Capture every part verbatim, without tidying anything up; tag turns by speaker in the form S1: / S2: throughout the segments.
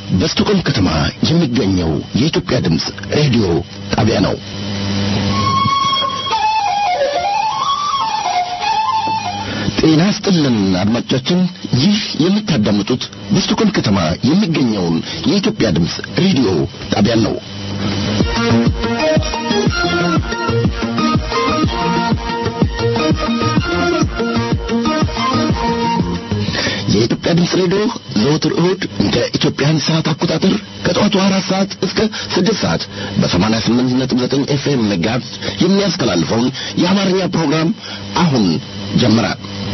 S1: በስቶኮልም ከተማ የሚገኘው የኢትዮጵያ ድምጽ ሬዲዮ ጣቢያ ነው። ጤና ይስጥልን አድማጮቻችን፣ ይህ የምታዳምጡት በስቶኮልም ከተማ የሚገኘውን የኢትዮጵያ ድምጽ ሬዲዮ ጣቢያ ነው። የኢትዮጵያ ድምጽ ሬዲዮ ዘወትር እሁድ እንደ ኢትዮጵያን ሰዓት አቆጣጠር ከጠዋቱ አራት ሰዓት እስከ ስድስት ሰዓት በሰማንያ ስምንት ነጥብ ዘጠኝ ኤፍኤም ሜጋሄርዝ የሚያስተላልፈውን የአማርኛ ፕሮግራም አሁን ጀመረ።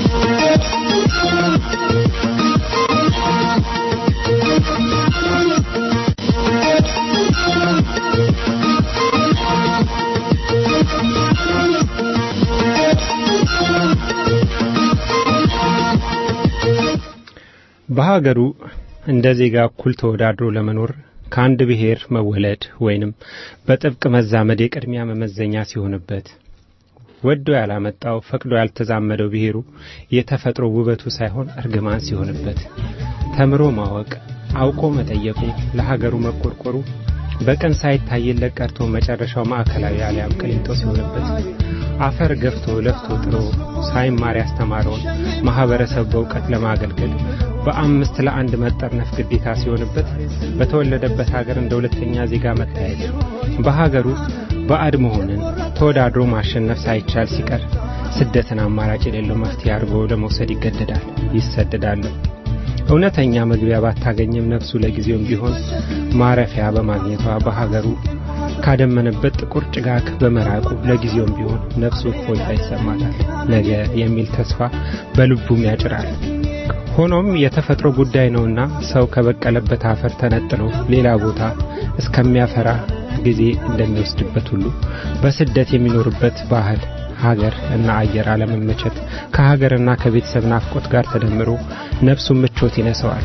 S2: በሀገሩ እንደ ዜጋ እኩል ተወዳድሮ ለመኖር ከአንድ ብሔር መወለድ ወይንም በጥብቅ መዛመድ የቅድሚያ መመዘኛ ሲሆንበት ወዶ ያላመጣው ፈቅዶ ያልተዛመደው ብሔሩ የተፈጥሮ ውበቱ ሳይሆን እርግማን ሲሆንበት ተምሮ ማወቅ አውቆ መጠየቁ ለሀገሩ መቆርቆሩ በቀን ሳይታይለት ቀርቶ መጨረሻው ማዕከላዊ ዓለም ቅሊንጦ ሲሆንበት አፈር ገፍቶ ለፍቶ ጥሮ ሳይማር ያስተማረውን ማህበረሰብ በእውቀት ለማገልገል በአምስት ለአንድ መጠርነፍ ግዴታ ሲሆንበት በተወለደበት ሀገር እንደ ሁለተኛ ዜጋ መታየት በሀገሩ ባዕድ መሆንን ተወዳድሮ ማሸነፍ ሳይቻል ሲቀር ስደትን አማራጭ የሌለው መፍትሄ አድርጎ ለመውሰድ ይገደዳል፣ ይሰደዳል። እውነተኛ መግቢያ ባታገኝም ነፍሱ ለጊዜውም ቢሆን ማረፊያ በማግኘቷ በሀገሩ ካደመነበት ጥቁር ጭጋግ በመራቁ ለጊዜውም ቢሆን ነፍሱ እፎይታ ይሰማታል። ነገ የሚል ተስፋ በልቡም ያጭራል። ሆኖም የተፈጥሮ ጉዳይ ነውና ሰው ከበቀለበት አፈር ተነጥሎ ሌላ ቦታ እስከሚያፈራ ጊዜ እንደሚወስድበት ሁሉ በስደት የሚኖርበት ባህል ሀገር እና አየር አለመመቸት ከሀገርና ከቤተሰብ ናፍቆት ጋር ተደምሮ ነፍሱን ምቾት ይነሳዋል።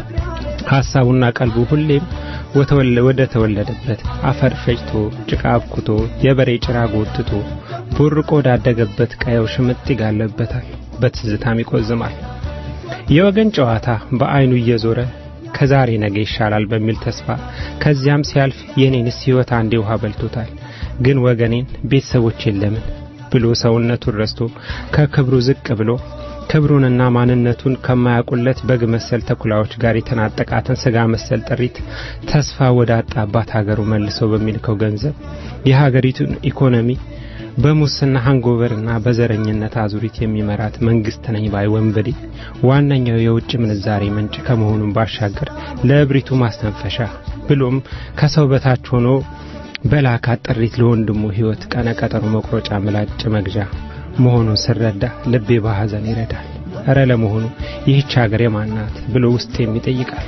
S2: ሐሳቡና ቀልቡ ሁሌም ወደ ተወለደበት አፈር ፈጭቶ ጭቃ አብኩቶ የበሬ ጭራ ጎትቶ ቦርቆ ዳደገበት ቀየው ሽምጥ ይጋለበታል፣ በትዝታም ይቆዝማል። የወገን ጨዋታ በአይኑ እየዞረ ከዛሬ ነገ ይሻላል በሚል ተስፋ ከዚያም ሲያልፍ የኔንስ ሕይወት አንዴ ውሃ በልቶታል፣ ግን ወገኔን ቤተሰቦቼን ለምን ብሎ ሰውነቱን ረስቶ ከክብሩ ዝቅ ብሎ ክብሩንና ማንነቱን ከማያውቁለት በግ መሰል ተኩላዎች ጋር የተናጠቃትን ስጋ መሰል ጥሪት ተስፋ ወደ አጣባት ሀገሩ መልሰው በሚልከው ገንዘብ የሀገሪቱን ኢኮኖሚ በሙስና ሃንጎቨርና በዘረኝነት አዙሪት የሚመራት መንግስት ነኝ ባይ ወንበዴ ዋነኛው የውጭ ምንዛሬ ምንጭ ከመሆኑም ባሻገር ለእብሪቱ ማስተንፈሻ ብሎም ከሰው በታች ሆኖ በላካ ጥሪት ለወንድሙ ሕይወት ቀነ ቀጠሮ መቁረጫ ምላጭ መግዣ መሆኑን ስረዳ ልቤ በሐዘን ይረዳል። እረ ለመሆኑ ይህች ሀገር የማናት ብሎ ውስጥ የሚጠይቃል።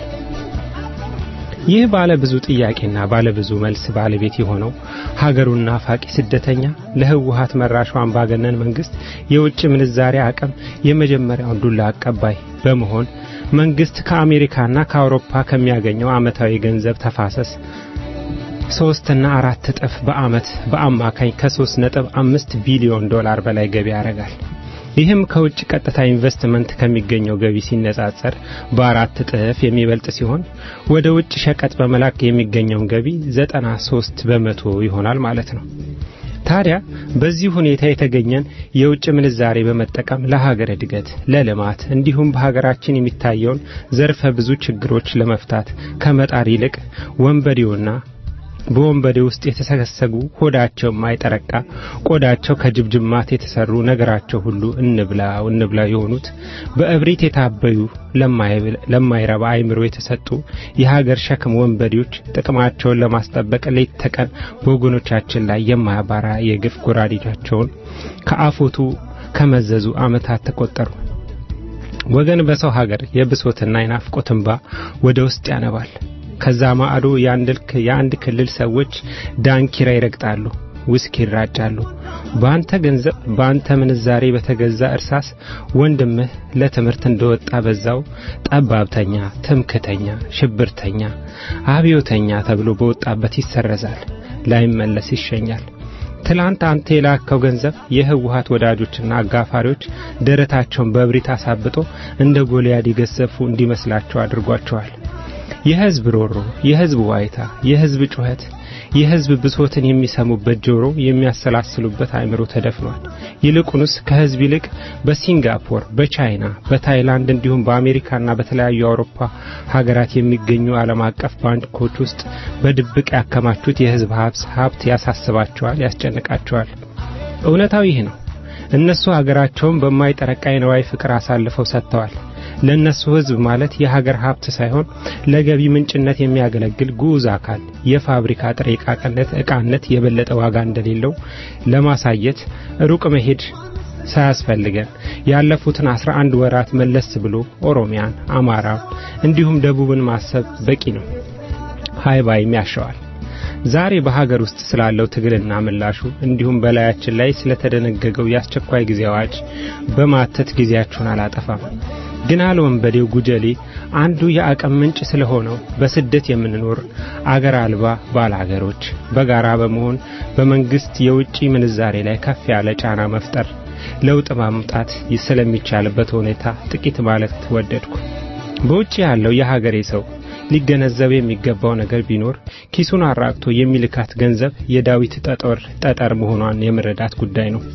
S2: ይህ ባለ ብዙ ጥያቄና ባለ ብዙ መልስ ባለቤት የሆነው ሀገሩና ፋቂ ስደተኛ ለህወሓት መራሹ አምባገነን መንግስት የውጭ ምንዛሬ አቅም የመጀመሪያው ዱላ አቀባይ በመሆን መንግስት ከአሜሪካና ከአውሮፓ ከሚያገኘው አመታዊ ገንዘብ ተፋሰስ ሶስት እና አራት እጥፍ በአመት በአማካኝ ከሶስት ነጥብ አምስት ቢሊዮን ዶላር በላይ ገቢ ያደርጋል። ይህም ከውጭ ቀጥታ ኢንቨስትመንት ከሚገኘው ገቢ ሲነጻጸር በአራት እጥፍ የሚበልጥ ሲሆን ወደ ውጭ ሸቀጥ በመላክ የሚገኘው ገቢ ዘጠና ሶስት በመቶ ይሆናል ማለት ነው። ታዲያ በዚህ ሁኔታ የተገኘን የውጭ ምንዛሬ በመጠቀም ለሀገር እድገት ለልማት እንዲሁም በሀገራችን የሚታየውን ዘርፈ ብዙ ችግሮች ለመፍታት ከመጣር ይልቅ ወንበዴውና በወንበዴ ውስጥ የተሰገሰጉ ሆዳቸው ማይጠረቃ ቆዳቸው ከጅብጅማት የተሰሩ ነገራቸው ሁሉ እንብላው እንብላው የሆኑት በእብሪት የታበዩ ለማይረባ አይምሮ የተሰጡ የሀገር ሸክም ወንበዴዎች ጥቅማቸውን ለማስጠበቅ ሌት ተቀን በወገኖቻችን ላይ የማያባራ የግፍ ጎራዴያቸውን ከአፎቱ ከመዘዙ አመታት ተቆጠሩ። ወገን በሰው ሀገር የብሶትና የናፍቆት እንባ ወደ ውስጥ ያነባል። ከዛ ማዕዶ የአንድ ክልል ሰዎች ዳንኪራ ይረግጣሉ፣ ውስኪ ይራጫሉ። በአንተ ገንዘብ በአንተ ምንዛሬ በተገዛ እርሳስ ወንድምህ ለትምህርት እንደወጣ በዛው ጠባብተኛ፣ ትምክተኛ፣ ሽብርተኛ፣ አብዮተኛ ተብሎ በወጣበት ይሰረዛል፣ ላይመለስ ይሸኛል። ትላንት አንተ የላከው ገንዘብ የህወሓት ወዳጆችና አጋፋሪዎች ደረታቸውን በእብሪት አሳብጦ እንደ ጎልያድ ይገሰፉ እንዲመስላቸው አድርጓቸዋል። የህዝብ ሮሮ፣ የህዝብ ዋይታ፣ የህዝብ ጩኸት፣ የህዝብ ብሶትን የሚሰሙበት ጆሮ የሚያሰላስሉበት አእምሮ ተደፍኗል። ይልቁንስ ከህዝብ ይልቅ በሲንጋፖር፣ በቻይና፣ በታይላንድ እንዲሁም በአሜሪካና በተለያዩ አውሮፓ ሀገራት የሚገኙ ዓለም አቀፍ ባንኮች ውስጥ በድብቅ ያከማቹት የህዝብ ሀብት ያሳስባቸዋል፣ ያስጨንቃቸዋል። እውነታው ይህ ነው። እነሱ ሀገራቸውን በማይጠረቃ የነዋይ ፍቅር አሳልፈው ሰጥተዋል። ለነሱ ህዝብ ማለት የሀገር ሀብት ሳይሆን ለገቢ ምንጭነት የሚያገለግል ጉዝ አካል፣ የፋብሪካ ጥሬ ዕቃነት ዕቃነት የበለጠ ዋጋ እንደሌለው ለማሳየት ሩቅ መሄድ ሳያስፈልገን ያለፉትን አስራ አንድ ወራት መለስ ብሎ ኦሮሚያን፣ አማራን እንዲሁም ደቡብን ማሰብ በቂ ነው። ሃይባይም ያሻዋል። ዛሬ በሀገር ውስጥ ስላለው ትግልና ምላሹ እንዲሁም በላያችን ላይ ስለተደነገገው የአስቸኳይ ጊዜ አዋጅ በማተት ጊዜያችሁን አላጠፋም። ግን አልወንበዴው ጉጀሌ አንዱ የአቅም ምንጭ ስለሆነው በስደት የምንኖር አገር አልባ ባላገሮች በጋራ በመሆን በመንግስት የውጪ ምንዛሬ ላይ ከፍ ያለ ጫና መፍጠር ለውጥ ማምጣት ስለሚቻልበት ሁኔታ ጥቂት ማለት ወደድኩ። በውጪ ያለው የሀገሬ ሰው ሊገነዘብ የሚገባው ነገር ቢኖር ኪሱን አራቅቶ የሚልካት ገንዘብ የዳዊት ጠጠር ጠጠር መሆኗን የመረዳት ጉዳይ ነው።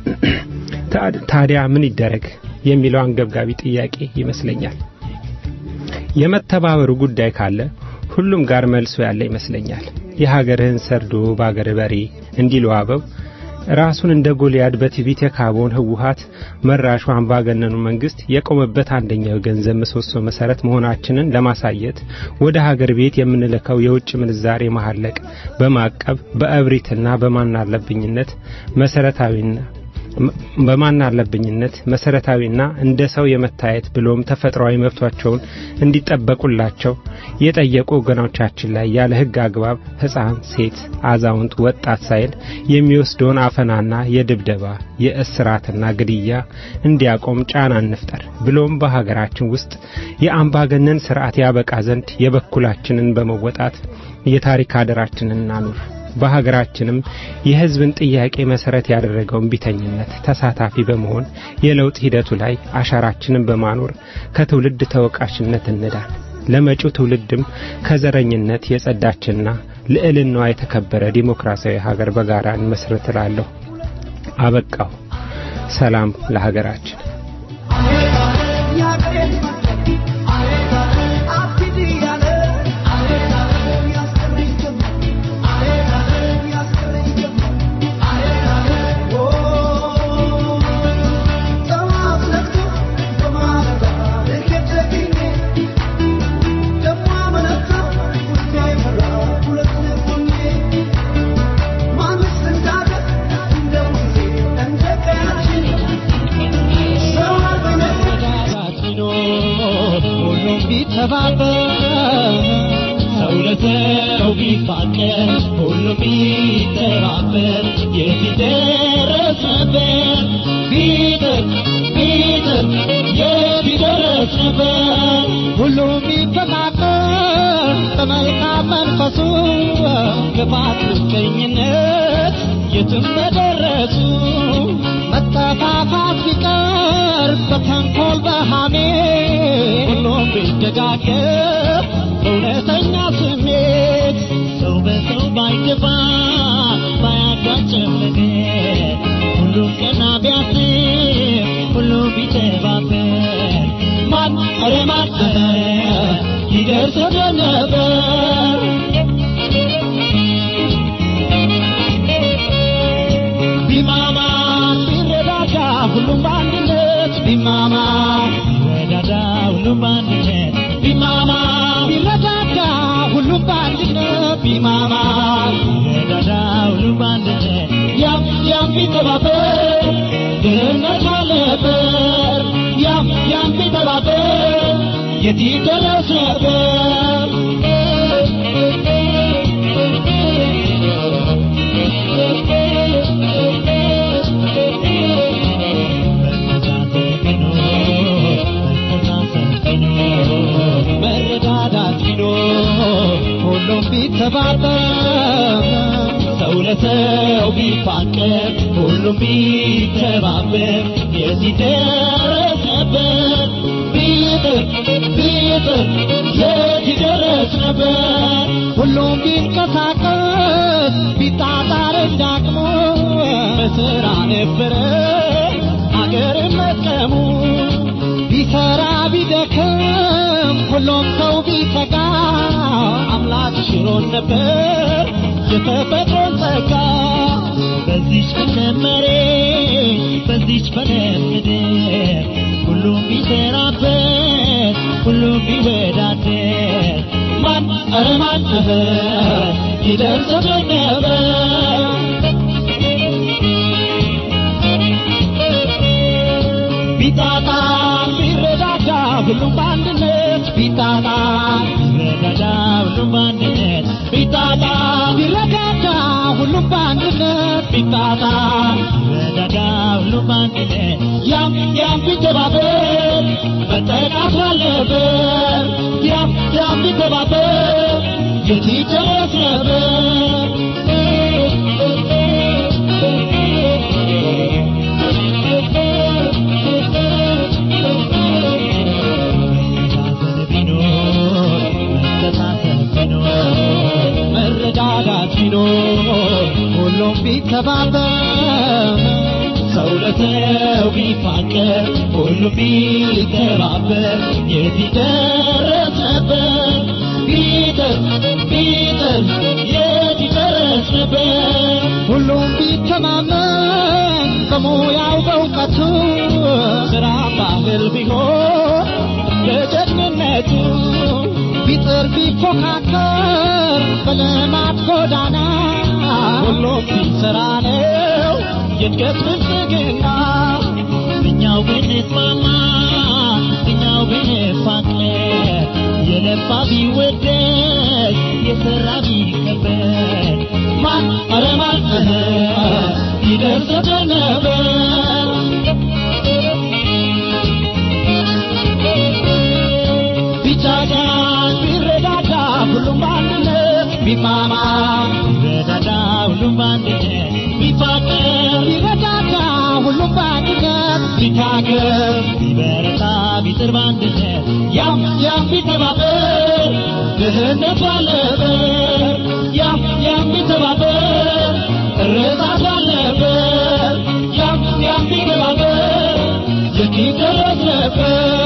S2: ታዲያ ምን ይደረግ የሚለው አንገብጋቢ ጥያቄ ይመስለኛል። የመተባበሩ ጉዳይ ካለ ሁሉም ጋር መልሶ ያለ ይመስለኛል። የሀገርህን ሰርዶ ባገር በሬ እንዲሉ አበው ራሱን እንደ ጎልያድ በትዕቢት የካበውን ህወሓት መራሹ አምባገነኑ መንግስት የቆመበት አንደኛው ገንዘብ ምሰሶ መሰረት መሆናችንን ለማሳየት ወደ ሀገር ቤት የምንልከው የውጭ ምንዛሬ ማሐለቅ በማቀብ በእብሪትና በማናለብኝነት መሰረታዊና በማናለብኝነት መሰረታዊና እንደ ሰው የመታየት ብሎም ተፈጥሯዊ መብታቸውን እንዲጠበቁላቸው የጠየቁ ወገኖቻችን ላይ ያለ ህግ አግባብ ህፃን፣ ሴት፣ አዛውንት፣ ወጣት ሳይል የሚወስደውን አፈናና የድብደባ የእስራትና ግድያ እንዲያቆም ጫና እንፍጠር። ብሎም በሀገራችን ውስጥ የአምባገነን ስርዓት ያበቃ ዘንድ የበኩላችንን በመወጣት የታሪክ አደራችንን እናኑር። በሀገራችንም የህዝብን ጥያቄ መሰረት ያደረገውን ቢተኝነት ተሳታፊ በመሆን የለውጥ ሂደቱ ላይ አሻራችንን በማኖር ከትውልድ ተወቃሽነት እንዳን ለመጪው ትውልድም ከዘረኝነት የጸዳችና ልዕልናዋ የተከበረ ዲሞክራሲያዊ ሀገር በጋራ እንመስርትላለሁ። አበቃው። ሰላም ለሀገራችን። ሰውለተው ቢፋቀር ሁሉም ቢተባበር የፊደረሰበት ቢጥር ቢጥር የፊደረሰበት ሁሉም ቢፈቃቀር በመልካም መንፈሱ ክፋት ምቀኝነት የትም በደረሱ መጠፋፋት ቢቀር በተንኮል በሐሜት ሁሉም ቢደጋገፍ እውነተኛ ስሜት ሰው በሰው ባይገባ ባያጋጭም ነገር ሁሉም ቀና ቢያስብ ሁሉም ቢተባበር ማን ኧረ ማን ይደርሰን ነበር። ቢማማ ቢረዳዳ ሁሉም በአንድነት ቢማማ ቢረዳዳ ሁሉም በአንድነት ቢማማ ቢረዳዳ ሁሉም በአንድነት ቢማማ ቢረዳዳ ሁሉም በአንድነት ያም ያም ቢተባበር ድህነት አለበር ያም ያም ቢተባበር የት ይደረስ ነበር። መረዳዳት ቢኖር ሁሉም ቢተባበር ሰው ለሰው ቢፋቀር ሁሉም ቢተባበር የዚህ ደረሰበት ቢጥር ቢጥር የዚህ
S3: ይደረስ ነበር ሁሉም ቢንቀሳቀስ ቢጣጣር እንዳቅሙ በስራ ነበረ አገር መጥቀሙ ቢሰራ ቢደክም ሁሉም ሰው ቢተጋ አምላክ ሽሮን ነበር የተፈጥሮን ጸጋ በዚች በነመሬ በዚች በነምድር ሁሉም ቢሰራበት ሁሉም ቢወዳደር ማን ኧረ ማን ይደርስብን ነበር ቢጣጣ ቢረዳዳ ሁሉም በአንድነት ቢጣጣ ቢረዳዳ ሁሉም በአንድነት ቢጣጣ ቢረዳዳ ሁሉም በአንድነት ቢጣጣ ቢረዳዳ ሁሉም በአንድነት ያም ያም ቢተባበር መጠቃት አለበት ያም ያም ቢተባበር የት ይደረስ ነበር መረዳዳት ቢኖር ሁሉም ቢተባበር ሰው ለሰው ቢፋቀር ሁሉም ቢተባበር የት ይደረስ ነበር ቢጥር ቢጥር የት ይደረስ ነበር ሁሉም ቢተማመን በሙያው በእውቀቱ ስራ ባህል ቢሆን በጀግንነቱ ቢጥር ቢፎካከር በልማት ጎዳና ሁሉም ቢሰራ ነው የእድገት ብልጽግና እኛው ብንስማማ እኛው ብንፋቀር የለፋ ቢወደድ የሰራ ቢከበር ማን ኧረ ማን ይደርስብን ነበር ቢቻቻ ቢረዳዳ ሁሉም በአንድነት ቢማማ ቢረዳዳ ሁሉም በአንድነት ቢፋቀር ቢረዳዳ ሁሉም በአንድነት ቢታገር ቢበረታ ቢጥር በአንድነት ያም ያም ቢተባበር ድህነት ባለበት ያም ያም ቢተባበር እርዛት ባለበት ያም ያም ቢተባበር የት ይደረስ ነበር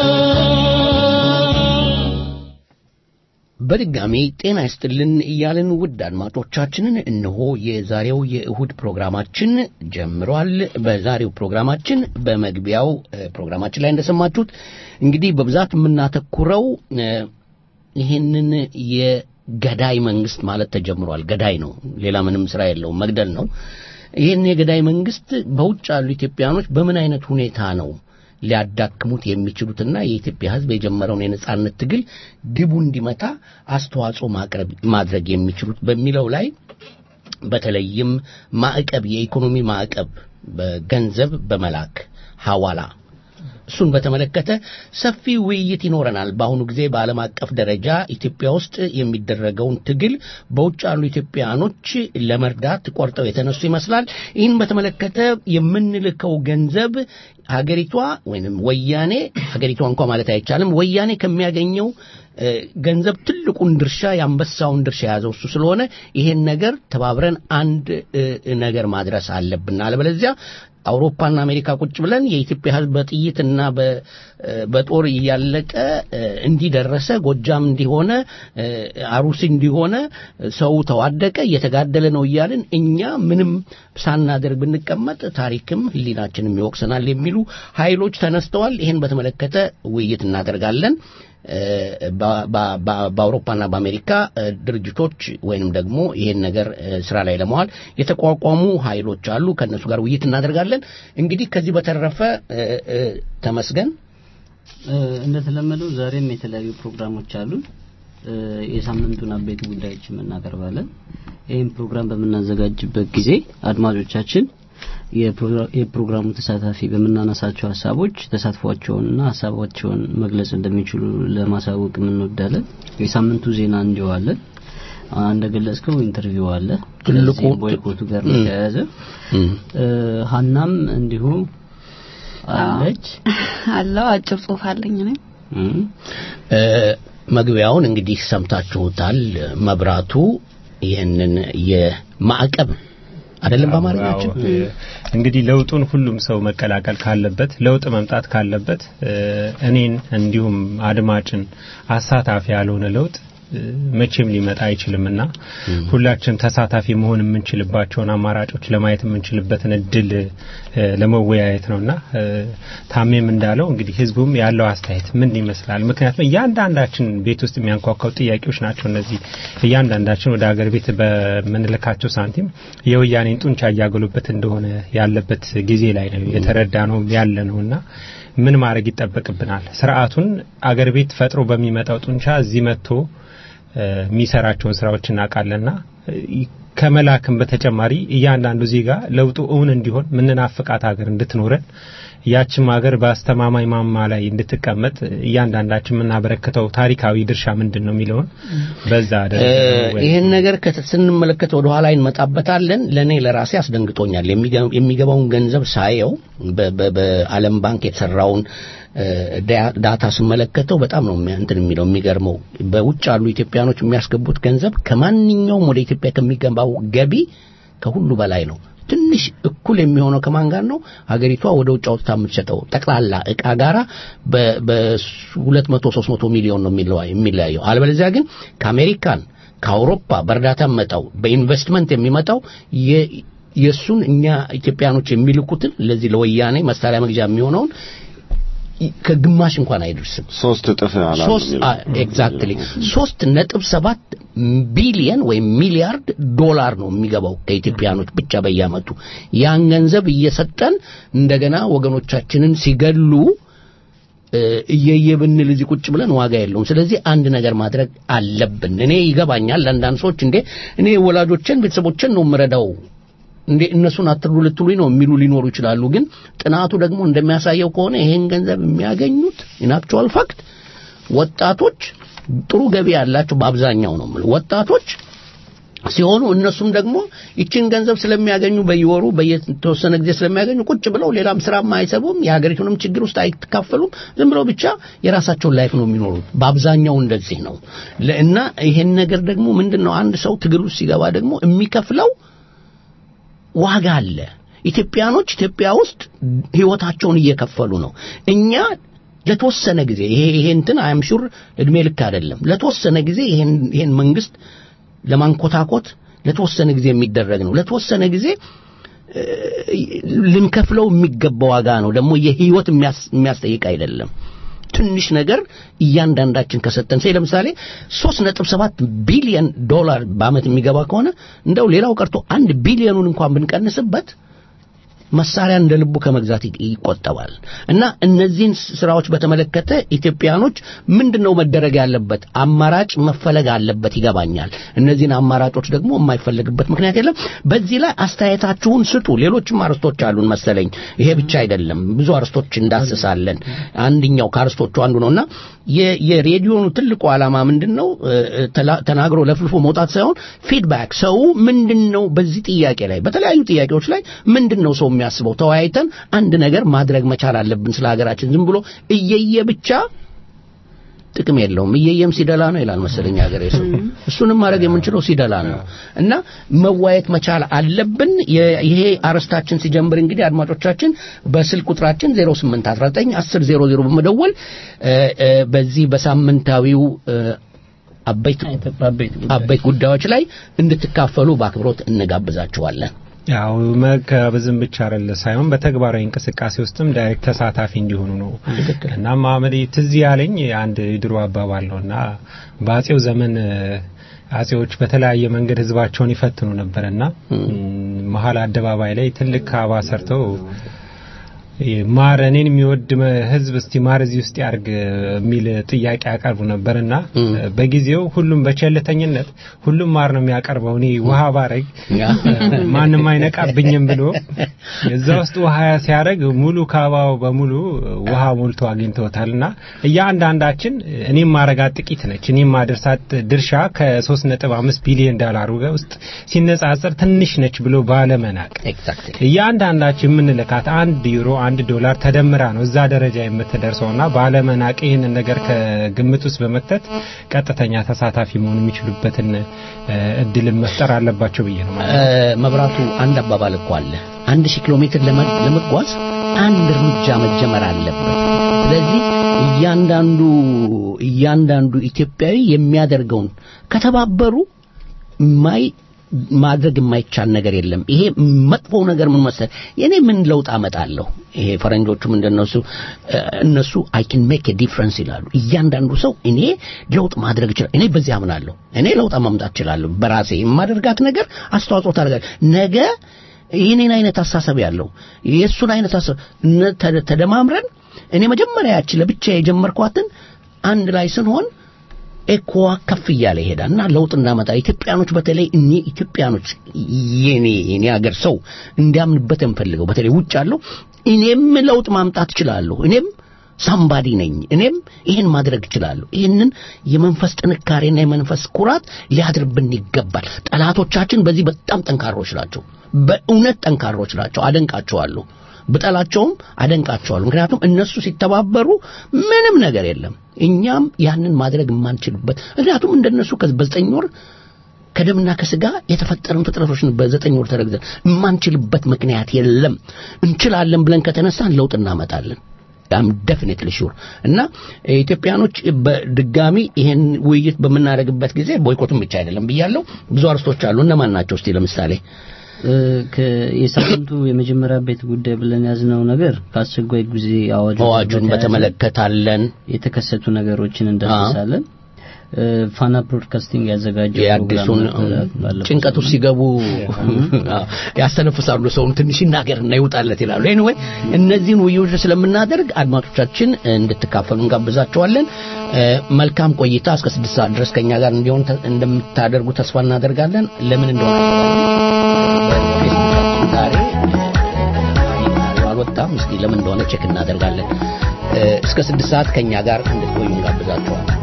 S4: በድጋሚ ጤና ይስጥልን እያልን ውድ አድማጮቻችንን እነሆ የዛሬው የእሁድ ፕሮግራማችን ጀምሯል። በዛሬው ፕሮግራማችን በመግቢያው ፕሮግራማችን ላይ እንደሰማችሁት እንግዲህ በብዛት የምናተኩረው ይህንን የገዳይ መንግስት ማለት ተጀምሯል። ገዳይ ነው፣ ሌላ ምንም ስራ የለውም፣ መግደል ነው። ይህን የገዳይ መንግስት በውጭ ያሉ ኢትዮጵያኖች በምን አይነት ሁኔታ ነው ሊያዳክሙት የሚችሉትና የኢትዮጵያ ሕዝብ የጀመረውን የነጻነት ትግል ግቡ እንዲመታ አስተዋጽኦ ማቅረብ ማድረግ የሚችሉት በሚለው ላይ በተለይም ማዕቀብ የኢኮኖሚ ማዕቀብ በገንዘብ በመላክ ሐዋላ እሱን በተመለከተ ሰፊ ውይይት ይኖረናል። በአሁኑ ጊዜ በዓለም አቀፍ ደረጃ ኢትዮጵያ ውስጥ የሚደረገውን ትግል በውጭ ያሉ ኢትዮጵያኖች ለመርዳት ቆርጠው የተነሱ ይመስላል። ይህን በተመለከተ የምንልከው ገንዘብ ሀገሪቷ ወይንም ወያኔ ሀገሪቷ እንኳን ማለት አይቻልም ወያኔ ከሚያገኘው ገንዘብ ትልቁን ድርሻ ያንበሳውን ድርሻ ያዘው እሱ ስለሆነ ይሄን ነገር ተባብረን አንድ ነገር ማድረስ አለብን። አለበለዚያ አውሮፓና አሜሪካ ቁጭ ብለን የኢትዮጵያ ሕዝብ በጥይትና በጦር እያለቀ እንዲደረሰ ጎጃም እንዲሆነ አሩሲ እንዲሆነ ሰው ተዋደቀ እየተጋደለ ነው እያልን እኛ ምንም ሳናደርግ ብንቀመጥ ታሪክም ህሊናችንም ይወቅሰናል የሚሉ ኃይሎች ተነስተዋል። ይሄን በተመለከተ ውይይት እናደርጋለን። በአውሮፓና በአሜሪካ ድርጅቶች ወይንም ደግሞ ይሄን ነገር ስራ ላይ ለማዋል የተቋቋሙ ኃይሎች አሉ። ከነሱ ጋር ውይይት እናደርጋለን። እንግዲህ ከዚህ በተረፈ ተመስገን
S5: እንደተለመደው ዛሬም የተለያዩ ፕሮግራሞች አሉ። የሳምንቱን አበይት ጉዳዮች እናቀርባለን። ይህን ፕሮግራም በመናዘጋጅበት ጊዜ አድማጮቻችን የፕሮግራሙ ተሳታፊ በመናነሳቸው ሐሳቦች ተሳትፏቸውንና ሐሳባቸውን መግለጽ እንደሚችሉ ለማሳወቅ እንወዳለን። የሳምንቱ ዜና እንዲዋለ እንደገለጽከው ኢንተርቪው አለ ትልቁ ቦይኮቱ ጋር ተያያዘ ሀናም እንዲሁ አለች
S6: አለው አጭር ጽሁፍ አለኝ ነኝ
S4: መግቢያውን እንግዲህ ሰምታችሁታል መብራቱ ይሄንን የማዕቀብ አይደለም በአማርኛችን
S2: እንግዲህ ለውጡን ሁሉም ሰው መቀላቀል ካለበት ለውጥ መምጣት ካለበት እኔን እንዲሁም አድማጭን አሳታፊ ያልሆነ ለውጥ መቼም ሊመጣ አይችልምና ሁላችንም ተሳታፊ መሆን የምንችልባቸውን አማራጮች ለማየት የምንችልበትን እድል ለመወያየት ነውና ታሜም እንዳለው እንግዲህ ህዝቡም ያለው አስተያየት ምን ይመስላል ምክንያቱም እያንዳንዳችን ቤት ውስጥ የሚያንኳኳው ጥያቄዎች ናቸው እነዚህ እያንዳንዳችን ወደ ሀገር ቤት በመንልካቸው ሳንቲም የወያኔን ጡንቻ ያያገሉበት እንደሆነ ያለበት ጊዜ ላይ ነው የተረዳነው ያለ ነውና ምን ማድረግ ይጠበቅብናል ስርዓቱን አገር ቤት ፈጥሮ በሚመጣው ጡንቻ እዚህ መጥቶ ሚሰራቸውን ስራዎች እናቃለና ከመላክም በተጨማሪ እያንዳንዱ ዜጋ ለውጡ እውን እንዲሆን ምንናፍቃት ሀገር እንድትኖረን ያችም ሀገር በአስተማማኝ ማማ ላይ እንድትቀመጥ እያንዳንዳችን ምናበረከተው ታሪካዊ ድርሻ ምንድነው የሚለውን በዛ ደረጃ
S4: ይሄን ነገር ከተስንመለከተው ወደ ኋላ እንመጣበታለን ለኔ ለራሴ አስደንግጦኛል የሚገባውን ገንዘብ ሳየው በዓለም ባንክ የተሰራውን ዳታ ስመለከተው በጣም ነው እንትን የሚለው የሚገርመው በውጭ ያሉ ኢትዮጵያኖች የሚያስገቡት ገንዘብ ከማንኛውም ወደ ኢትዮጵያ ከሚገባው ገቢ ከሁሉ በላይ ነው ትንሽ እኩል የሚሆነው ከማን ጋር ነው ሀገሪቷ ወደ ውጭ አውጥታ የምትሸጠው ጠቅላላ እቃ ጋራ በ200 300 ሚሊዮን ነው የሚለያየው አለበለዚያ ግን ከአሜሪካን ከአውሮፓ በእርዳታ መጣው በኢንቨስትመንት የሚመጣው የሱን እኛ ኢትዮጵያኖች የሚልኩትን ለዚህ ለወያኔ መሳሪያ መግዣ የሚሆነውን ከግማሽ እንኳን አይደርስም
S6: ሶስት እጥፍ አላለም
S4: ሶስት ኤግዛክትሊ ሶስት ነጥብ ሰባት ቢሊዮን ወይ ሚሊያርድ ዶላር ነው የሚገባው ከኢትዮጵያኖች ብቻ በየአመቱ ያን ገንዘብ እየሰጠን እንደገና ወገኖቻችንን ሲገሉ እየየብን ለዚህ ቁጭ ብለን ዋጋ የለውም ስለዚህ አንድ ነገር ማድረግ አለብን እኔ ይገባኛል ለአንዳንድ ሰዎች እንዴ እኔ ወላጆችን ቤተሰቦችን ነው ምረዳው እንዴ እነሱን አትርዱ ልትሉኝ ነው የሚሉ ሊኖሩ ይችላሉ ግን ጥናቱ ደግሞ እንደሚያሳየው ከሆነ ይሄን ገንዘብ የሚያገኙት ኢን አክቹዋል ፋክት ወጣቶች ጥሩ ገቢ ያላቸው በአብዛኛው ነው ወጣቶች ሲሆኑ እነሱም ደግሞ ይችን ገንዘብ ስለሚያገኙ በየወሩ በየተወሰነ ጊዜ ስለሚያገኙ ቁጭ ብለው ሌላም ስራ ማይሰቡም የሀገሪቱንም ችግር ውስጥ አይተካፈሉም ዝም ብለው ብቻ የራሳቸውን ላይፍ ነው የሚኖሩት በአብዛኛው እንደዚህ ነው እና ይሄን ነገር ደግሞ ምንድነው አንድ ሰው ትግል ውስጥ ሲገባ ደግሞ የሚከፍለው ዋጋ አለ ኢትዮጵያኖች ኢትዮጵያ ውስጥ ህይወታቸውን እየከፈሉ ነው እኛ ለተወሰነ ጊዜ ይሄ ይሄ እንትን አይ አም ሹር እድሜ ልክ አይደለም ለተወሰነ ጊዜ ይሄን ይሄን መንግስት ለማንኮታኮት ለተወሰነ ጊዜ የሚደረግ ነው ለተወሰነ ጊዜ ልንከፍለው የሚገባው ዋጋ ነው ደግሞ የህይወት የሚያስጠይቅ አይደለም ትንሽ ነገር እያንዳንዳችን ከሰጠን ሰይ ለምሳሌ ሶስት ነጥብ ሰባት ቢሊዮን ዶላር በአመት የሚገባ ከሆነ እንደው ሌላው ቀርቶ አንድ ቢሊዮኑን እንኳን ብንቀንስበት መሳሪያ እንደልቡ ከመግዛት ይቆጠባል እና እነዚህን ስራዎች በተመለከተ ኢትዮጵያኖች ምንድነው መደረግ ያለበት አማራጭ መፈለግ አለበት ይገባኛል እነዚህን አማራጮች ደግሞ የማይፈልግበት ምክንያት የለም በዚህ ላይ አስተያየታችሁን ስጡ ሌሎችም አርስቶች አሉን መሰለኝ ይሄ ብቻ አይደለም ብዙ አርስቶች እንዳስሳለን አንደኛው ካርስቶቹ አንዱ ነውና የሬዲዮኑ ትልቁ ዓላማ ምንድነው ተናግሮ ለፍልፎ መውጣት ሳይሆን ፊድባክ ሰው ምንድነው በዚህ ጥያቄ ላይ በተለያዩ ጥያቄዎች ላይ ምንድነው ሰው የሚያስበው ተወያይተን አንድ ነገር ማድረግ መቻል አለብን ስለ ሀገራችን ዝም ብሎ እየየ ብቻ ጥቅም የለውም እየየም ሲደላ ነው ይላል መሰለኝ ሀገሬ ሰው እሱንም ማድረግ የምንችለው ሲደላ ነው እና መዋየት መቻል አለብን ይሄ አርስታችን ሲጀምር እንግዲህ አድማጮቻችን በስልክ ቁጥራችን ዜሮ ስምንት አስራ ዘጠኝ አስር ዜሮ ዜሮ በመደወል በዚህ በሳምንታዊው አበይት አበይት ጉዳዮች ላይ እንድትካፈሉ በአክብሮት እንጋብዛችኋለን
S2: ያው መከብዝም ብቻ አይደለ ሳይሆን በተግባራዊ እንቅስቃሴ ውስጥም ዳይሬክት ተሳታፊ እንዲሆኑ ነው እና ማመዲ ትዝ ያለኝ አንድ ድሮ አባባል ነውና ባጼው ዘመን አጼዎች በተለያየ መንገድ ህዝባቸውን ይፈትኑ ነበርና መሃል አደባባይ ላይ ትልቅ ካባ ሰርተው ማረኔን የሚወድ ህዝብ እስቲ ማርዚ ውስጥ ያርግ ሚል ጥያቄ ያቀርቡ ነበርና በጊዜው ሁሉም በቸልተኝነት ሁሉም ማር ነው የሚያቀርበው እኔ ውሃ ባረግ ማንንም አይነቃብኝም ብሎ እዛ ውስጥ ውሃ ሲያረግ ሙሉ ካባው በሙሉ ውሃ ሞልቶ አግኝተውታልና እያንዳንዳችን እኔም ማረጋት ጥቂት ነች እኔም ማድረሳት ድርሻ ከ3 ነጥብ አምስት ቢሊዮን ዶላር ውስጥ ሲነጻጸር ትንሽ ነች ብሎ ባለመናቅ
S4: ኤግዛክትሊ
S2: እያንዳንዳችን ምን ለካት አንድ ዩሮ አንድ ዶላር ተደምራ ነው እዛ ደረጃ የምትደርሰውና ባለመናቅ ይሄን ነገር ከግምት ውስጥ በመክተት ቀጥተኛ ተሳታፊ መሆን የሚችሉበትን እድል መፍጠር አለባቸው ብዬ ነው ማለት
S4: ነው። መብራቱ አንድ አባባል እኮ አለ አንድ ሺህ ኪሎ ሜትር ለመጓዝ አንድ እርምጃ መጀመር አለበት። ስለዚህ እያንዳንዱ እያንዳንዱ ኢትዮጵያዊ የሚያደርገውን ከተባበሩ ማይ ማድረግ የማይቻል ነገር የለም። ይሄ መጥፎ ነገር ምን መሰለ የኔ ምን ለውጥ አመጣለሁ ይሄ ፈረንጆቹም እንደነሱ እነሱ I can make a difference ይላሉ። እያንዳንዱ ሰው እኔ ለውጥ ማድረግ ይችላል እኔ በዚህ አምናለሁ እኔ ለውጥ ማምጣት ይችላል በራሴ የማደርጋት ነገር አስተዋጽኦ ታደርጋለች ነገ ይሄንን አይነት አሳሰብ ያለው የሱን አይነት አሳሰብ ተደማምረን እኔ መጀመሪያ ያቺ ለብቻ የጀመርኳትን አንድ ላይ ስንሆን ኤኮዋ ከፍ ይያለ ይሄዳልና ለውጥ እናመጣ ኢትዮጵያኖች በተለይ እኔ ኢትዮጵያኖች የኔ የኔ ሀገር ሰው እንዲያምንበት እንፈልገው በተለይ ውጭ ያለው እኔም ለውጥ ማምጣት ይችላልሁ እኔም ሳምባዲ ነኝ እኔም ይሄን ማድረግ ይችላልሁ ይሄንን የመንፈስ ጥንካሬና የመንፈስ ኩራት ሊያድርብን ይገባል። ጠላቶቻችን በዚህ በጣም ጠንካሮች ናቸው በእውነት ጠንካሮች ናቸው አደንቃቸዋለሁ በጠላቸውም አደንቃቸዋለሁ ምክንያቱም እነሱ ሲተባበሩ ምንም ነገር የለም እኛም ያንን ማድረግ ማንችልበት ምክንያቱም እንደነሱ በዘጠኝ ወር ከደምና ከስጋ የተፈጠሩን ፍጥረቶች በዘጠኝ ወር ተረግዘን ማንችልበት ምክንያት የለም እንችላለን ብለን ከተነሳን ለውጥ እናመጣለን I'm definitely sure እና ኢትዮጵያኖች በድጋሚ ይሄን ውይይት በመናረግበት ጊዜ ቦይኮቱን ብቻ አይደለም ብያለሁ ብዙ አርስቶች አሉ እነማን ናቸው እስቲ ለምሳሌ
S5: ከየሳምንቱ የመጀመሪያ ቤት ጉዳይ ብለን ያዝነው ነገር ከአስቸኳይ ጊዜ
S4: አዋጁን በተመለከታለን
S5: የተከሰቱ ነገሮችን እንዳስሳለን ፋና ብሮድካስቲንግ ያዘጋጀው
S4: ያዲሱን ጭንቀቱ ሲገቡ ያስተነፍሳሉ ሰውን ትንሽ ይናገርና ይውጣለት ይላሉ anyway እነዚህን ውይይቶች ስለምናደርግ አድማጮቻችን እንድትካፈሉ እንጋብዛቸዋለን መልካም ቆይታ እስከ ስድስት ሰዓት ድረስ ከኛ ጋር እንዲሆን እንደምታደርጉ ተስፋ እናደርጋለን ለምን እንደሆነ ዛሬ አልወጣም እስቲ ለምን እንደሆነ ቼክ እናደርጋለን እስከ ስድስት ሰዓት ከኛ ጋር እንድትቆዩ እንጋብዛቸዋለን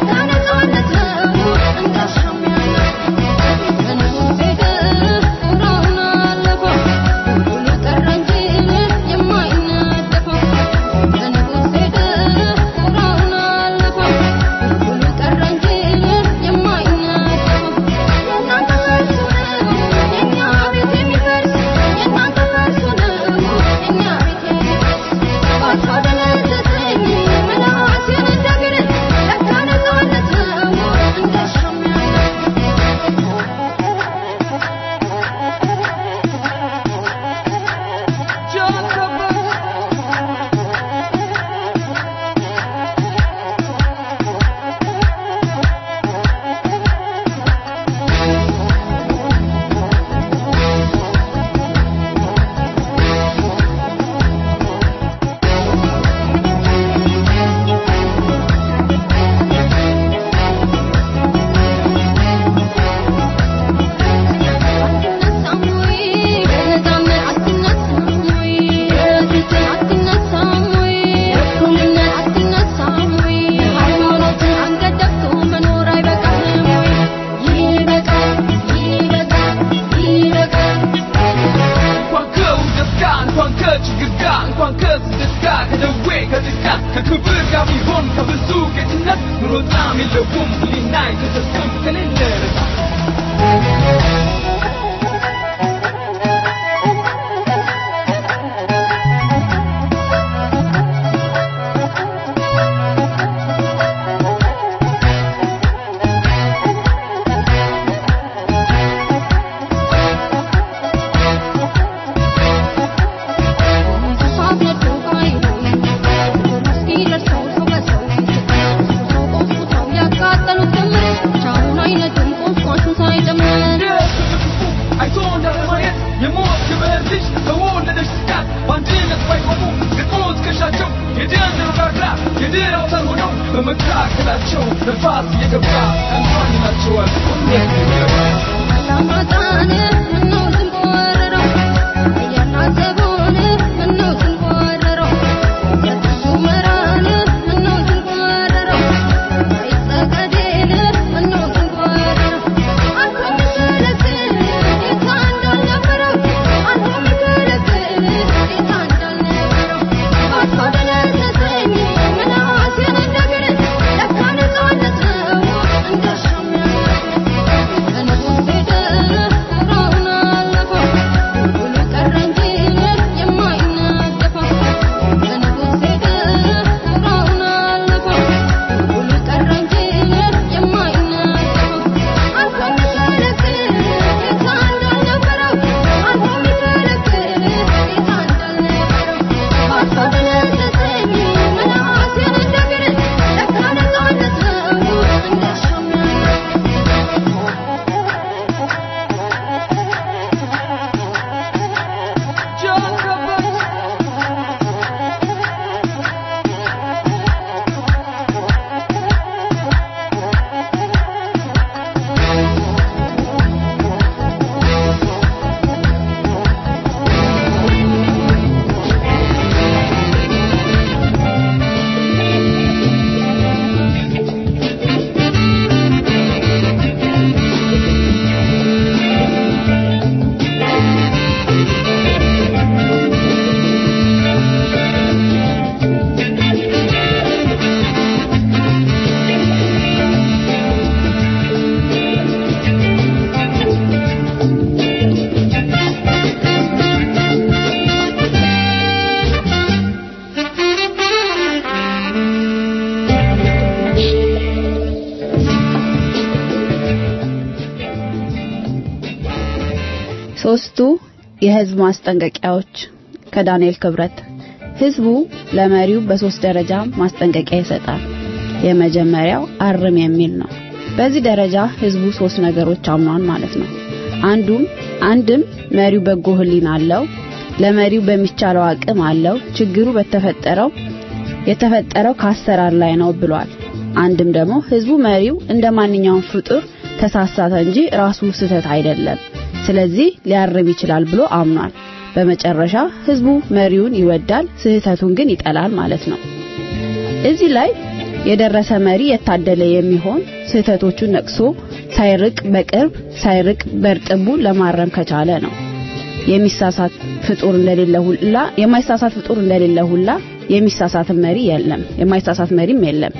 S6: Thank you. ከችግር ጋር እንኳን ከስደት ጋር ከደዌ ከጥቃት ከክብር ጋር ቢሆን ከብዙ ጌትነት ኑሮ ጣም የለውም ሕሊና የተሰጠም ከሌለ በመካከላቸው ነፋስ የገባ እንኳን ይላቸዋል ለማጣነ ምነው ዝንቆረረው ያናዘቦነ ምነው ዝንቆረረው ሱመራነ ምነው ዝንቆረረው አይጸቀደነ ምነው ዝንቆረረው አንተምከለከለ ጌታ እንዳልነበረው አንተምከለከለ ጌታ እንዳልነበረው አታደለተሰኝ ምናሴን እንደገረ ለካነ ጻነት ነው እንደሻም
S7: ሶስቱ የህዝብ ማስጠንቀቂያዎች ከዳንኤል ክብረት ህዝቡ ለመሪው በሶስት ደረጃ ማስጠንቀቂያ ይሰጣል። የመጀመሪያው አርም የሚል ነው። በዚህ ደረጃ ህዝቡ ሶስት ነገሮች አምኗል ማለት ነው። አንዱም አንድም መሪው በጎ ህሊና አለው፣ ለመሪው በሚቻለው አቅም አለው፣ ችግሩ በተፈጠረው የተፈጠረው ከአሰራር ላይ ነው ብሏል። አንድም ደግሞ ህዝቡ መሪው እንደማንኛውም ፍጡር ተሳሳተ እንጂ ራሱ ስህተት አይደለም፣ ስለዚህ ሊያርም ይችላል ብሎ አምኗል። በመጨረሻ ህዝቡ መሪውን ይወዳል፣ ስህተቱን ግን ይጠላል ማለት ነው። እዚህ ላይ የደረሰ መሪ የታደለ የሚሆን ስህተቶቹን ነቅሶ ሳይርቅ በቅርብ ሳይርቅ በርጥቡ ለማረም ከቻለ ነው። የሚሳሳት ፍጡር እንደሌለ ሁላ የማይሳሳት ፍጡር እንደሌለ ሁላ የሚሳሳት መሪ የለም፣ የማይሳሳት መሪም የለም።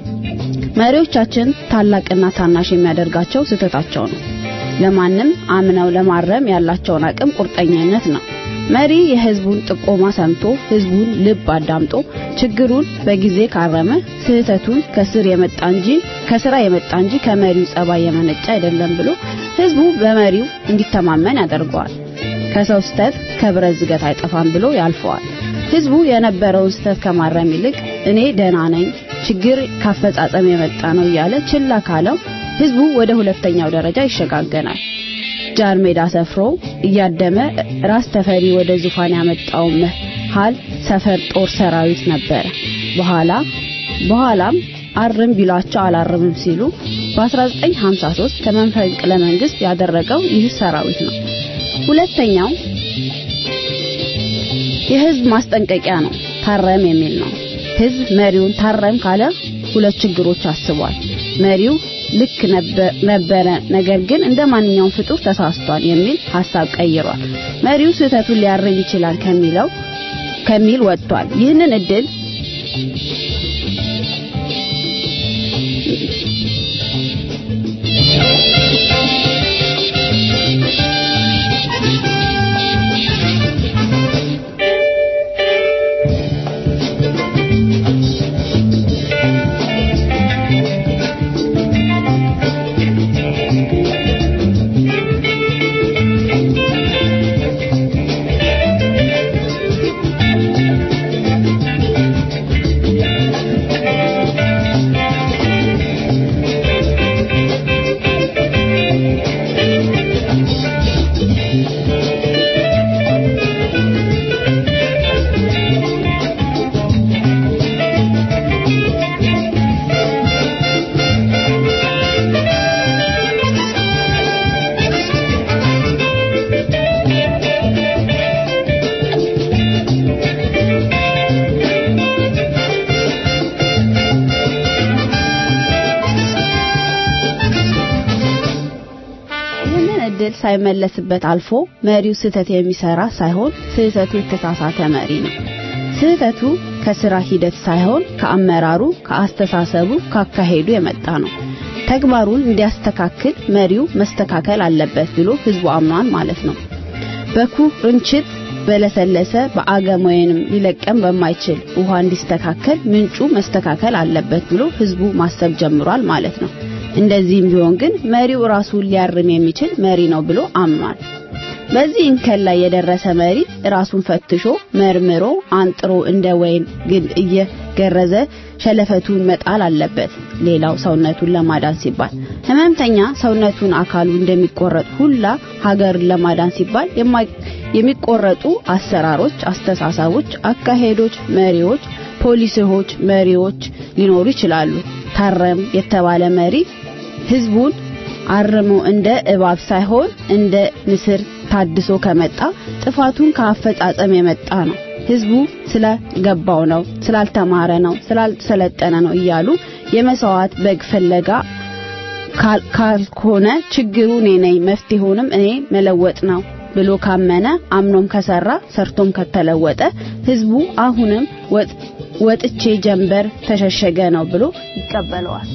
S7: መሪዎቻችን ታላቅና ታናሽ የሚያደርጋቸው ስህተታቸው ነው። ለማንም አምነው ለማረም ያላቸውን አቅም ቁርጠኛነት ነው። መሪ የህዝቡን ጥቆማ ሰምቶ ህዝቡን ልብ አዳምጦ ችግሩን በጊዜ ካረመ ስህተቱን ከስር የመጣ እንጂ ከስራ የመጣ እንጂ ከመሪው ጸባይ የመነጨ አይደለም ብሎ ህዝቡ በመሪው እንዲተማመን ያደርገዋል። ከሰው ስተት ከብረት ዝገት አይጠፋም ብሎ ያልፈዋል። ህዝቡ የነበረውን ስተት ከማረም ይልቅ እኔ ደህና ነኝ ችግር ካፈጻጸም የመጣ ነው ያለ ችላ ካለው ህዝቡ ወደ ሁለተኛው ደረጃ ይሸጋገናል። ጃርሜዳ ሰፍሮ እያደመ ራስ ተፈሪ ወደ ዙፋን ያመጣው መሃል ሰፈር ጦር ሰራዊት ነበር። በኋላ በኋላም አርም ቢላቸው አላርምም ሲሉ በ1953 ከመንፈንቅለ መንግስት ያደረገው ይህ ሰራዊት ነው። ሁለተኛው የህዝብ ማስጠንቀቂያ ነው፣ ታረም የሚል ነው። ህዝብ መሪውን ታረም ካለ ሁለት ችግሮች አስቧል። መሪው ልክ ነበረ ነገር ግን እንደማንኛውም ፍጡር ተሳስቷል የሚል ሐሳብ ቀይሯል። መሪው ስህተቱን ሊያርም ይችላል ከሚለው ከሚል ወጥቷል። ይህንን እድል ሳይመለስበት አልፎ መሪው ስህተት የሚሰራ ሳይሆን ስህተቱ የተሳሳተ መሪ ነው። ስህተቱ ከስራ ሂደት ሳይሆን ከአመራሩ፣ ከአስተሳሰቡ፣ ካካሄዱ የመጣ ነው። ተግባሩን እንዲያስተካክል መሪው መስተካከል አለበት ብሎ ህዝቡ አምኗል ማለት ነው። በኩርንችት በለሰለሰ በአገም ወይንም ሊለቀም በማይችል ውሃ እንዲስተካከል ምንጩ መስተካከል አለበት ብሎ ህዝቡ ማሰብ ጀምሯል ማለት ነው። እንደዚህም ቢሆን ግን መሪው ራሱን ሊያርም የሚችል መሪ ነው ብሎ አምኗል። በዚህ እንከን ላይ የደረሰ መሪ ራሱን ፈትሾ መርምሮ አንጥሮ እንደ ወይን ግን እየገረዘ ሸለፈቱን መጣል አለበት። ሌላው ሰውነቱን ለማዳን ሲባል ህመምተኛ ሰውነቱን አካሉ እንደሚቆረጥ ሁላ ሀገርን ለማዳን ሲባል የሚቆረጡ አሰራሮች፣ አስተሳሰቦች፣ አካሄዶች፣ መሪዎች፣ ፖሊሲዎች፣ መሪዎች ሊኖሩ ይችላሉ። ታረም የተባለ መሪ ህዝቡን አርሞ እንደ እባብ ሳይሆን እንደ ንስር ታድሶ ከመጣ ጥፋቱን ከአፈጻጸም የመጣ ነው። ህዝቡ ስለገባው ነው፣ ስላልተማረ ነው፣ ስላልሰለጠነ ነው እያሉ የመስዋዕት በግ ፈለጋ ካልሆነ ችግሩ እኔ ነኝ መፍትሄውንም እኔ መለወጥ ነው ብሎ ካመነ አምኖም ከሰራ ሰርቶም ከተለወጠ ህዝቡ አሁንም ወጥቼ ጀንበር ተሸሸገ ነው ብሎ ይቀበለዋል።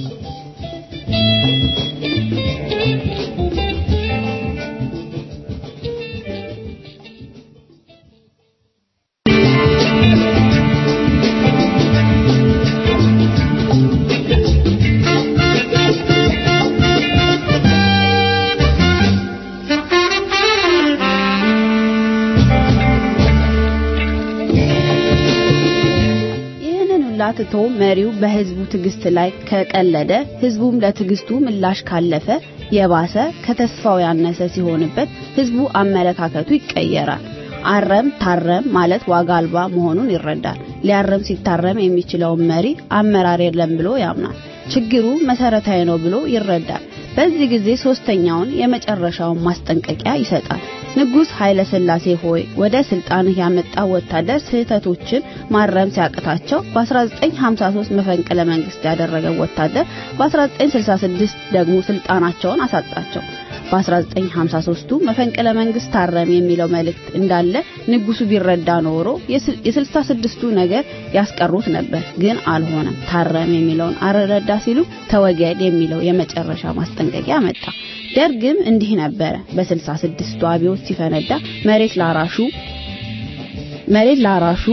S7: ላትቶ መሪው በህዝቡ ትግስት ላይ ከቀለደ ህዝቡም ለትግስቱ ምላሽ ካለፈ የባሰ ከተስፋው ያነሰ ሲሆንበት ህዝቡ አመለካከቱ ይቀየራል። አረም ታረም ማለት ዋጋ አልባ መሆኑን ይረዳል። ሊያረም ሲታረም የሚችለው መሪ አመራር የለም ብሎ ያምናል። ችግሩ መሰረታዊ ነው ብሎ ይረዳል። በዚህ ጊዜ ሶስተኛውን የመጨረሻውን ማስጠንቀቂያ ይሰጣል። ንጉስ ኃይለ ሥላሴ ሆይ ወደ ስልጣን ያመጣ ወታደር ስህተቶችን ማረም ሲያቅታቸው በ1953 መፈንቅለ መንግስት ያደረገው ወታደር በ1966 ደግሞ ስልጣናቸውን አሳጣቸው። በ1953ቱ መፈንቅለ መንግስት ታረም የሚለው መልእክት እንዳለ ንጉሱ ቢረዳ ኖሮ የ66ቱ ነገር ያስቀሩት ነበር። ግን አልሆነም። ታረም የሚለውን አረረዳ ሲሉ ተወገድ የሚለው የመጨረሻ ማስጠንቀቂያ መጣ። ደርግም እንዲህ ነበር። በ66ቱ አብዮት ሲፈነዳ መሬት ላራሹ መሬት ላራሹ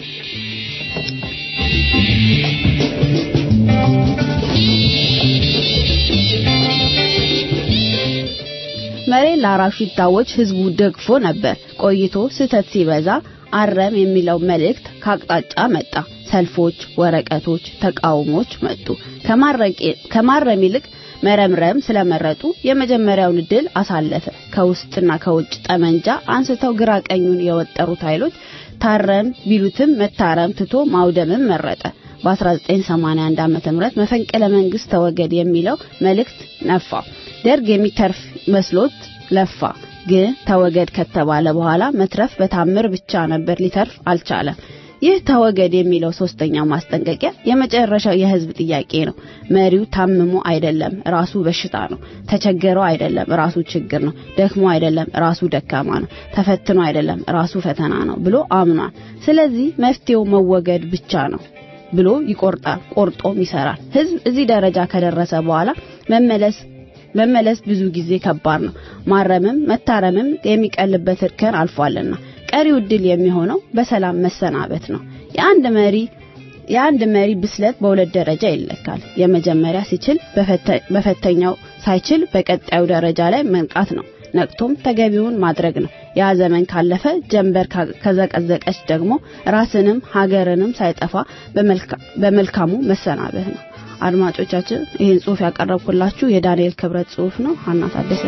S7: መሬት ላራሹ ይታወጅ ህዝቡ ደግፎ ነበር። ቆይቶ ስተት ሲበዛ አረም የሚለው መልእክት ካቅጣጫ መጣ። ሰልፎች፣ ወረቀቶች፣ ተቃውሞች መጡ። ከማረም ይልቅ መረምረም ስለመረጡ የመጀመሪያውን ድል አሳለፈ። ከውስጥና ከውጭ ጠመንጃ አንስተው ግራ ቀኙን የወጠሩት ኃይሎች ታረም ቢሉትም መታረም ትቶ ማውደምን መረጠ። በ1981 ዓመተ ምህረት መፈንቅለ መንግስት ተወገድ የሚለው መልእክት ነፋ። ደርግ የሚተርፍ መስሎት ለፋ። ግን ተወገድ ከተባለ በኋላ መትረፍ በታምር ብቻ ነበር፣ ሊተርፍ አልቻለም። ይህ ተወገድ የሚለው ሶስተኛው ማስጠንቀቂያ የመጨረሻው የህዝብ ጥያቄ ነው። መሪው ታምሞ አይደለም ራሱ በሽታ ነው፣ ተቸገረው አይደለም ራሱ ችግር ነው፣ ደክሞ አይደለም ራሱ ደካማ ነው፣ ተፈትኖ አይደለም ራሱ ፈተና ነው ብሎ አምኗል። ስለዚህ መፍትሄው መወገድ ብቻ ነው ብሎ ይቆርጣል፣ ቆርጦም ይሰራል። ህዝብ እዚህ ደረጃ ከደረሰ በኋላ መመለስ መመለስ ብዙ ጊዜ ከባድ ነው። ማረምም መታረምም የሚቀልበት እርከን አልፏልና ቀሪው ድል የሚሆነው በሰላም መሰናበት ነው። የአንድ መሪ የአንድ መሪ ብስለት በሁለት ደረጃ ይለካል። የመጀመሪያ ሲችል በፈተኛው ሳይችል በቀጣዩ ደረጃ ላይ መንቃት ነው። ነቅቶም ተገቢውን ማድረግ ነው። ያ ዘመን ካለፈ ጀንበር ከዘቀዘቀች ደግሞ ራስንም ሀገርንም ሳይጠፋ በመልካሙ መሰናበት ነው። አድማጮቻችን ይህን ጽሑፍ ያቀረብኩላችሁ የዳንኤል ክብረት ጽሑፍ ነው። ሀና ታደሰ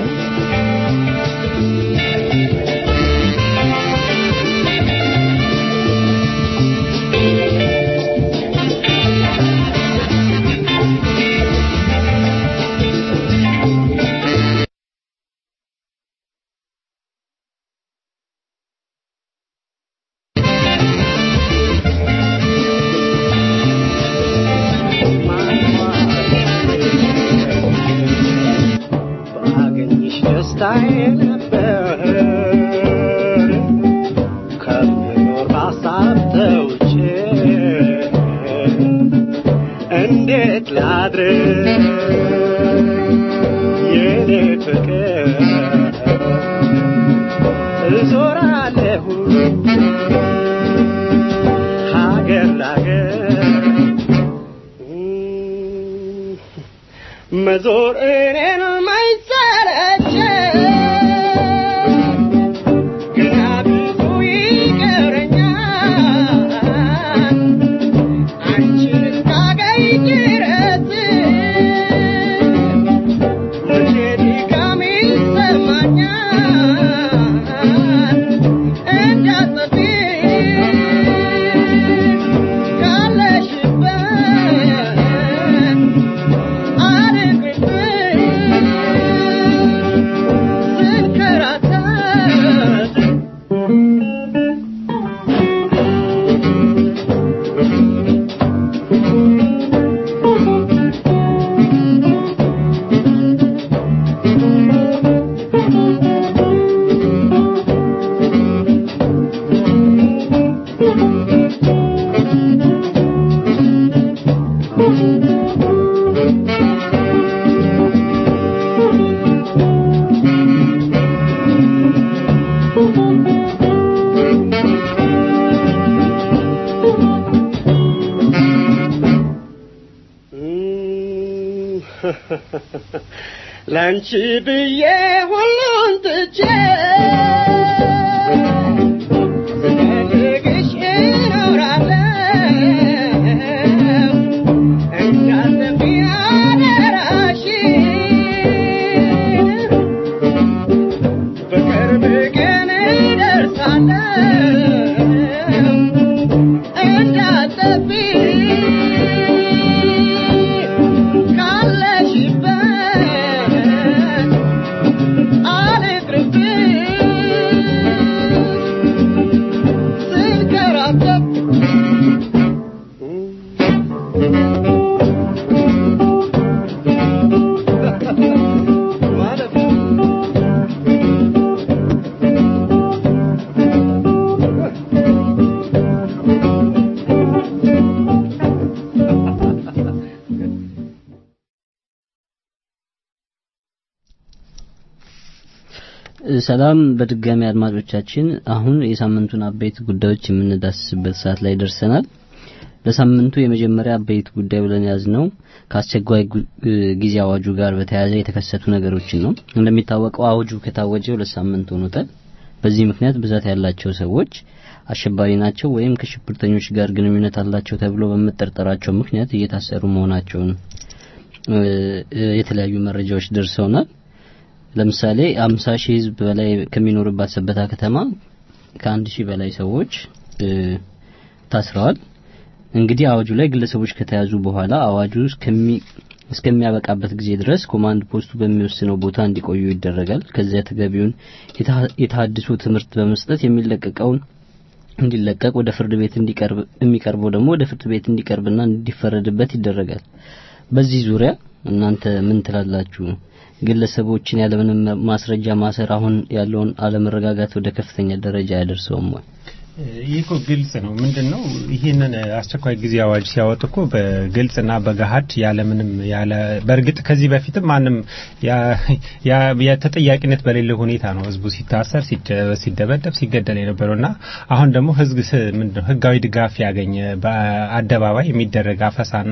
S8: መዞር እኔን ማይሰለች ገና ብዙ ይቀረኛል አንቺን እስካገኝ ድረስ መቼ ድካም ይሰማኛል እንዳትጠፊ ላንቺ ብዬ ሁሉን ትቼ ስፈልግሽ እኖራለሁ እንዳትጠፊ አደራሽን በቅርብ ቀን እደርሳለሁ እንዳትጠፊ
S5: ሰላም በድጋሚ አድማጮቻችን አሁን የሳምንቱን አበይት ጉዳዮች የምንዳስስበት ሰዓት ላይ ደርሰናል። ለሳምንቱ የመጀመሪያ አበይት ጉዳይ ብለን ያዝነው ከአስቸኳይ ጊዜ አዋጁ ጋር በተያያዘ የተከሰቱ ነገሮችን ነው። እንደሚታወቀው አዋጁ ከታወጀ ሁለት ሳምንት ሆኖታል። በዚህ ምክንያት ብዛት ያላቸው ሰዎች አሸባሪ ናቸው ወይም ከሽብርተኞች ጋር ግንኙነት አላቸው ተብሎ በመጠርጠራቸው ምክንያት እየታሰሩ መሆናቸውን የተለያዩ መረጃዎች ደርሰውናል። ለምሳሌ አምሳ ሺህ ህዝብ በላይ ከሚኖርባት ሰበታ ከተማ ከአንድ ሺህ በላይ ሰዎች ታስረዋል። እንግዲህ አዋጁ ላይ ግለሰቦች ከተያዙ በኋላ አዋጁ እስከሚ እስከሚያበቃበት ጊዜ ድረስ ኮማንድ ፖስቱ በሚወስነው ቦታ እንዲቆዩ ይደረጋል። ከዚያ ተገቢውን የተሐድሶ ትምህርት በመስጠት የሚለቀቀውን እንዲለቀቅ ወደ ፍርድ ቤት እንዲቀርብ የሚቀርበው ደግሞ ወደ ፍርድ ቤት እንዲቀርብና እንዲፈረድበት ይደረጋል። በዚህ ዙሪያ እናንተ ምን ትላላችሁ? ግለሰቦችን ያለምንም ማስረጃ ማሰር አሁን ያለውን አለመረጋጋት ወደ ከፍተኛ ደረጃ ያደርሰውም?
S2: ይሄኮ ግልጽ ነው። ምንድነው ይሄንን አስቸኳይ ጊዜ አዋጅ ሲያወጡኮ በግልጽና በጋሃድ ያለምንም ያለ በርግጥ ከዚህ በፊትም ማንም ያ ያ የተጠያቂነት በሌለ ሁኔታ ነው ህዝቡ ሲታሰር ሲደበደብ ሲገደል የነበረውና አሁን ደግሞ ህዝብ ምንድነው ህጋዊ ድጋፍ ያገኘ በአደባባይ የሚደረግ አፈሳና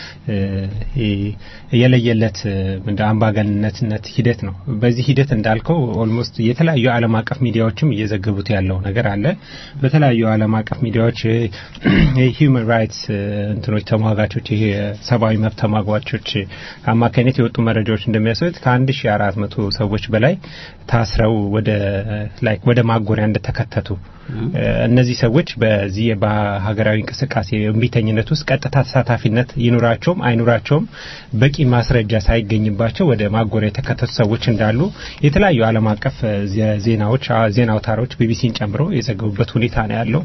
S2: የለየለት ምንድነው አምባገነንነት ሂደት ነው። በዚህ ሂደት እንዳልከው ኦልሞስት የተለያዩ ዓለም አቀፍ ሚዲያዎችም እየዘገቡት ያለው ነገር አለ። በተለያዩ ዓለም አቀፍ ሚዲያዎች የሂውማን ራይትስ እንትኖች ተሟጋቾች ይሄ ሰብአዊ መብት ተሟጋቾች አማካኝነት የወጡ መረጃዎች እንደሚያሳዩት ከ1400 ሰዎች በላይ ታስረው ወደ ላይክ ወደ ማጎሪያ እንደተከተቱ እነዚህ ሰዎች በዚህ በሀገራዊ እንቅስቃሴ እምቢተኝነት ውስጥ ቀጥታ ተሳታፊነት ይኖራቸውም አይኖራቸውም በቂ ማስረጃ ሳይገኝባቸው ወደ ማጎሪያ የተከተቱ ሰዎች እንዳሉ የተለያዩ ዓለም አቀፍ ዜናዎች ዜና አውታሮች ቢቢሲን ጨምሮ የዘገቡበት ሁኔታ ነው ያለው።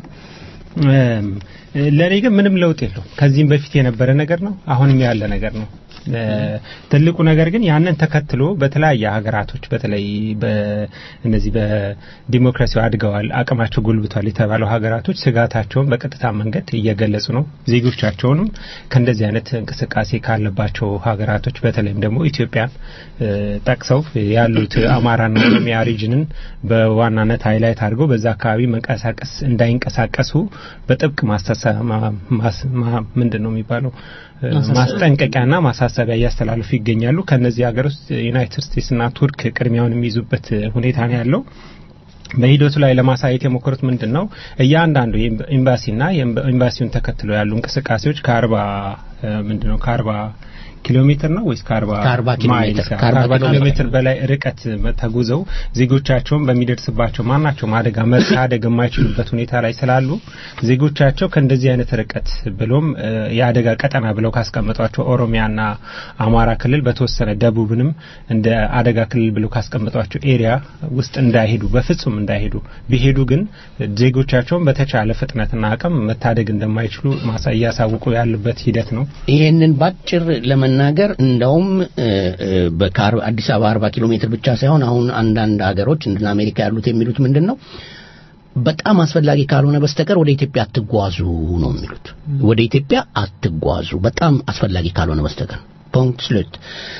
S2: ለኔ ግን ምንም ለውጥ የለው። ከዚህም በፊት የነበረ ነገር ነው፣ አሁንም ያለ ነገር ነው። ትልቁ ነገር ግን ያንን ተከትሎ በተለያየ ሀገራቶች በተለይ በእነዚህ በዲሞክራሲው አድገዋል አቅማቸው ጎልብቷል የተባለው ሀገራቶች ስጋታቸውን በቀጥታ መንገድ እየገለጹ ነው። ዜጎቻቸውንም ከእንደዚህ አይነት እንቅስቃሴ ካለባቸው ሀገራቶች በተለይም ደግሞ ኢትዮጵያን ጠቅሰው ያሉት አማራና ኦሮሚያ ሪጅንን በዋናነት ሃይላይት አድርገው በዛ አካባቢ መንቀሳቀስ እንዳይንቀሳቀሱ በጥብቅ ማስተሳ ምንድነው የሚባለው ማስጠንቀቂያና ማሳሰቢያ ያስተላልፉ ይገኛሉ። ከነዚህ ሀገር ውስጥ ዩናይትድ ስቴትስ እና ቱርክ ቅድሚያውን የሚይዙበት ሁኔታ ነው ያለው። በሂደቱ ላይ ለማሳየት የሞከሩት ምንድነው እያንዳንዱ ኤምባሲና ኤምባሲውን ተከትሎ ያሉ እንቅስቃሴዎች ከ40 ምንድነው ከ40 ኪሎ ሜትር ነው ወይስ ከ40 ኪሎ ሜትር በላይ ርቀት ተጉዘው ዜጎቻቸውን በሚደርስባቸው ማናቸው ማደጋ መታደግ የማይችሉበት ሁኔታ ላይ ስላሉ ዜጎቻቸው ከእንደዚህ አይነት ርቀት ብሎም የአደጋ ቀጠና ብለው ካስቀመጧቸው ኦሮሚያና አማራ ክልል በተወሰነ ደቡብንም እንደ አደጋ ክልል ብለው ካስቀመጧቸው ኤሪያ ውስጥ እንዳይሄዱ በፍጹም እንዳይሄዱ ቢሄዱ ግን ዜጎቻቸውን በተቻለ ፍጥነትና አቅም መታደግ እንደማይችሉ ማሳያ ያሳውቁ ያለበት ሂደት ነው።
S4: ይሄንን ባጭር ለመ ነገር እንደውም በካር አዲስ አበባ አርባ ኪሎ ሜትር ብቻ ሳይሆን አሁን አንዳንድ ሀገሮች እንደ አሜሪካ ያሉት የሚሉት ምንድነው በጣም አስፈላጊ ካልሆነ በስተቀር ወደ ኢትዮጵያ አትጓዙ ነው የሚሉት። ወደ ኢትዮጵያ አትጓዙ በጣም አስፈላጊ ካልሆነ በስተቀር ፖንክት ስሉት።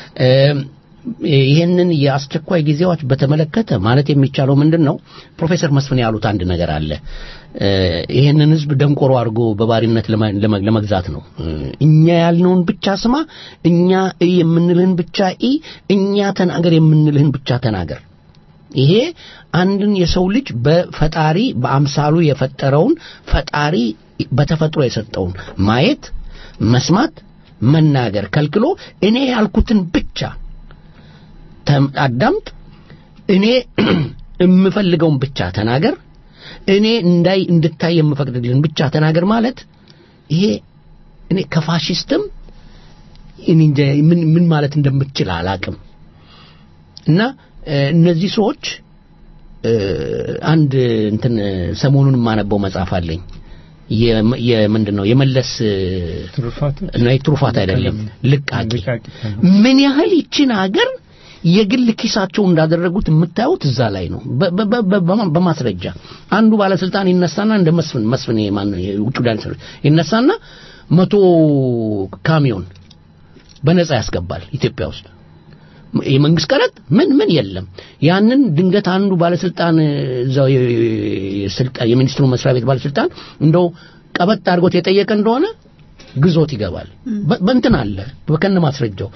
S4: ይሄንን የአስቸኳይ ጊዜዎች በተመለከተ ማለት የሚቻለው ምንድነው ፕሮፌሰር መስፍን ያሉት አንድ ነገር አለ። ይሄንን ህዝብ ደንቆሮ አድርጎ በባሪነት ለመግዛት ነው። እኛ ያልነውን ብቻ ስማ፣ እኛ የምንልህን ብቻ ኢ እኛ ተናገር የምንልህን ብቻ ተናገር። ይሄ አንድን የሰው ልጅ በፈጣሪ በአምሳሉ የፈጠረውን ፈጣሪ በተፈጥሮ የሰጠውን ማየት መስማት መናገር ከልክሎ እኔ ያልኩትን ብቻ አዳምጥ፣ እኔ የምፈልገውን ብቻ ተናገር፣ እኔ እንዳይ እንድታይ የምፈቅድልህን ብቻ ተናገር ማለት ይሄ እኔ ከፋሺስትም እንጂ ምን ምን ማለት እንደምትችል አላቅም። እና እነዚህ ሰዎች አንድ እንትን ሰሞኑን ማነበው መጽሐፍ አለኝ የምንድነው የመለስ ትሩፋት ነው ትሩፋት አይደለም ልቃቂ ምን ያህል ይችን ሀገር የግል ኪሳቸው እንዳደረጉት የምታዩት እዛ ላይ ነው በማስረጃ። አንዱ ባለስልጣን ይነሳና እንደ መስፍን መስፍን የማን ውጭ ዳንሰር ይነሳና መቶ ካሚዮን በነፃ ያስገባል ኢትዮጵያ ውስጥ የመንግስት ቀረጥ ምን ምን የለም። ያንን ድንገት አንዱ ባለስልጣን እዛው የስልጣን የሚኒስትሩ መስሪያ ቤት ባለስልጣን እንደው ቀበጥ አድርጎት የጠየቀ እንደሆነ ግዞት ይገባል። በእንትን አለ በከነ ማስረጃው።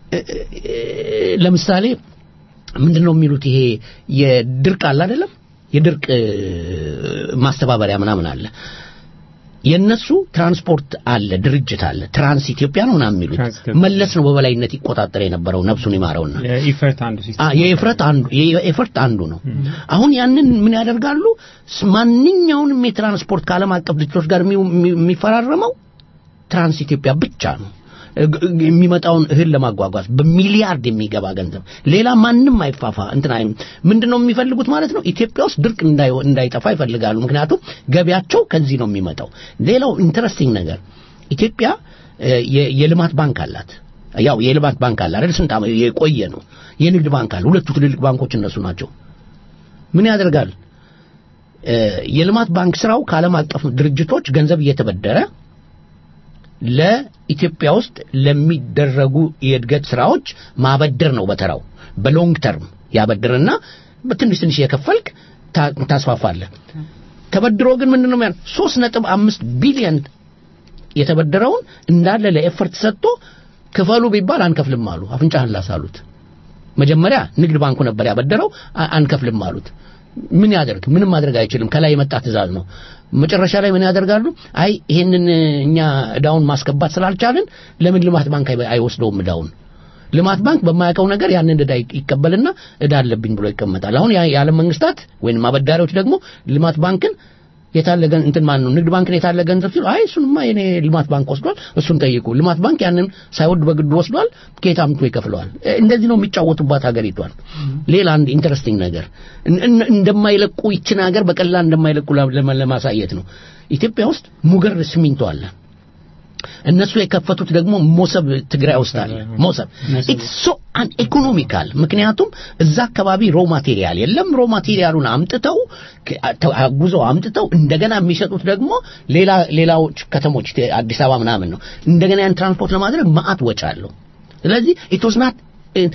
S4: ለምሳሌ ምንድነው የሚሉት ይሄ የድርቅ አለ አይደለም የድርቅ ማስተባበሪያ ምናምን አለ። የነሱ ትራንስፖርት አለ ድርጅት አለ ትራንስ ኢትዮጵያ ነው እና የሚሉት መለስ ነው በበላይነት ይቆጣጠር የነበረው ነፍሱን ይማረውና
S2: የኢፈርት አንዱ ሲስተም
S4: የኢፈርት አንዱ የኢፈርት አንዱ ነው። አሁን ያንን ምን ያደርጋሉ? ማንኛውንም የትራንስፖርት ከዓለም አቀፍ ድርጅቶች ጋር የሚፈራረመው ትራንስ ኢትዮጵያ ብቻ ነው። የሚመጣውን እህል ለማጓጓዝ በሚሊያርድ የሚገባ ገንዘብ ሌላ ማንንም አይፋፋ እንትና ምንድነው የሚፈልጉት ማለት ነው ኢትዮጵያ ውስጥ ድርቅ እንዳይጠፋ ይፈልጋሉ ምክንያቱም ገቢያቸው ከዚህ ነው የሚመጣው ሌላው ኢንተረስቲንግ ነገር ኢትዮጵያ የልማት ባንክ አላት ያው የልማት ባንክ አለ አይደል ስንት የቆየ ነው የንግድ ባንክ አለ ሁለቱ ትልልቅ ባንኮች እነሱ ናቸው ምን ያደርጋል የልማት ባንክ ስራው ከዓለም አቀፍ ድርጅቶች ገንዘብ እየተበደረ ለኢትዮጵያ ውስጥ ለሚደረጉ የእድገት ስራዎች ማበደር ነው በተራው በሎንግ ተርም ያበድርና በትንሽ ትንሽ የከፈልክ ታስፋፋለህ ተበድሮ ግን ምንድነው ማለት ሶስት ነጥብ አምስት ቢሊዮን የተበደረውን እንዳለ ለኤፈርት ሰጥቶ ክፈሉ ቢባል አንከፍልም አሉ አፍንጫህን ላሳሉት መጀመሪያ ንግድ ባንኩ ነበር ያበደረው አንከፍልም አሉት ምን ያደርግ ምንም ማድረግ አይችልም ከላይ የመጣ ትእዛዝ ነው መጨረሻ ላይ ምን ያደርጋሉ አይ ይሄንን እኛ እዳውን ማስከባት ስላልቻልን ለምን ልማት ባንክ አይወስደውም እዳውን ልማት ባንክ በማያውቀው ነገር ያንን እዳ ይቀበልና እዳ አለብኝ ብሎ ይቀመጣል አሁን የዓለም መንግስታት ወይንም አበዳሪዎች ደግሞ ልማት ባንክን የታለ እንትን ማን ነው ንግድ ባንክን የታለ ገንዘብ ሲሉ አይ እሱንማ የኔ ልማት ባንክ ወስዷል እሱን ጠይቁ ልማት ባንክ ያንን ሳይወድ በግድ ወስዷል ከየታምጡ ይከፍለዋል እንደዚህ ነው የሚጫወቱባት ሀገሪቷን ሌላ አንድ ኢንተረስቲንግ ነገር እንደማይለቁ ይችን ሀገር በቀላል እንደማይለቁ ለማሳየት ነው ኢትዮጵያ ውስጥ ሙገር ሲሚንቶ አለ እነሱ የከፈቱት ደግሞ ሞሰብ ትግራይ ውስጥ አለ ሞሰብ ኢትስ ሶ አን ኢኮኖሚካል ምክንያቱም እዛ አካባቢ ሮ ማቴሪያል የለም ሮ ማቴሪያሉን አምጥተው አጉዘው አምጥተው እንደገና የሚሸጡት ደግሞ ሌላ ሌላዎች ከተሞች አዲስ አበባ ምናምን ነው እንደገና ያን ትራንስፖርት ለማድረግ ማአት ወጪ አለው ስለዚህ ኢት ዋዝ ናት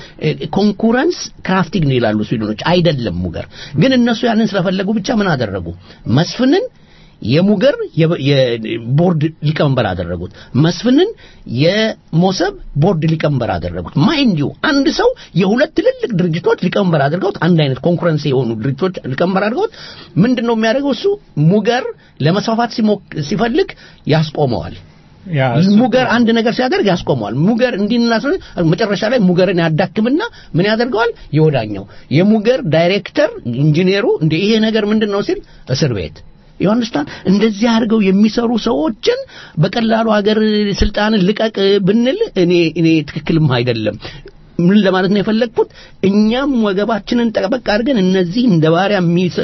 S4: ኮንኩረንስ ክራፍቲንግ ነው ይላሉ ስዊድኖች አይደለም ሙገር ግን እነሱ ያንን ስለፈለጉ ብቻ ምን አደረጉ መስፍንን የሙገር የቦርድ ሊቀመንበር አደረጉት መስፍንን የሞሰብ ቦርድ ሊቀመንበር አደረጉት ማይንድ ዩ አንድ ሰው የሁለት ትልልቅ ድርጅቶች ሊቀመንበር አድርገውት አንድ አይነት ኮንኩረንስ የሆኑ ድርጅቶች ሊቀመንበር አድርገውት ምንድነው የሚያደርገው እሱ ሙገር ለመስፋፋት ሲፈልግ ያስቆመዋል ሙገር አንድ ነገር ሲያደርግ ያስቆመዋል ሙገር እንዲናስ መጨረሻ ላይ ሙገርን ያዳክምና ምን ያደርገዋል ይወዳኛው የሙገር ዳይሬክተር ኢንጂነሩ እንደ ይሄ ነገር ምንድነው ሲል እስር ቤት ይወንስታን እንደዚህ አድርገው የሚሰሩ ሰዎችን በቀላሉ ሀገር ስልጣንን ልቀቅ ብንል እኔ እኔ ትክክልም አይደለም ምን ለማለት ነው የፈለግኩት እኛም ወገባችንን ጠበቅ አድርገን እነዚህ እንደ ባሪያ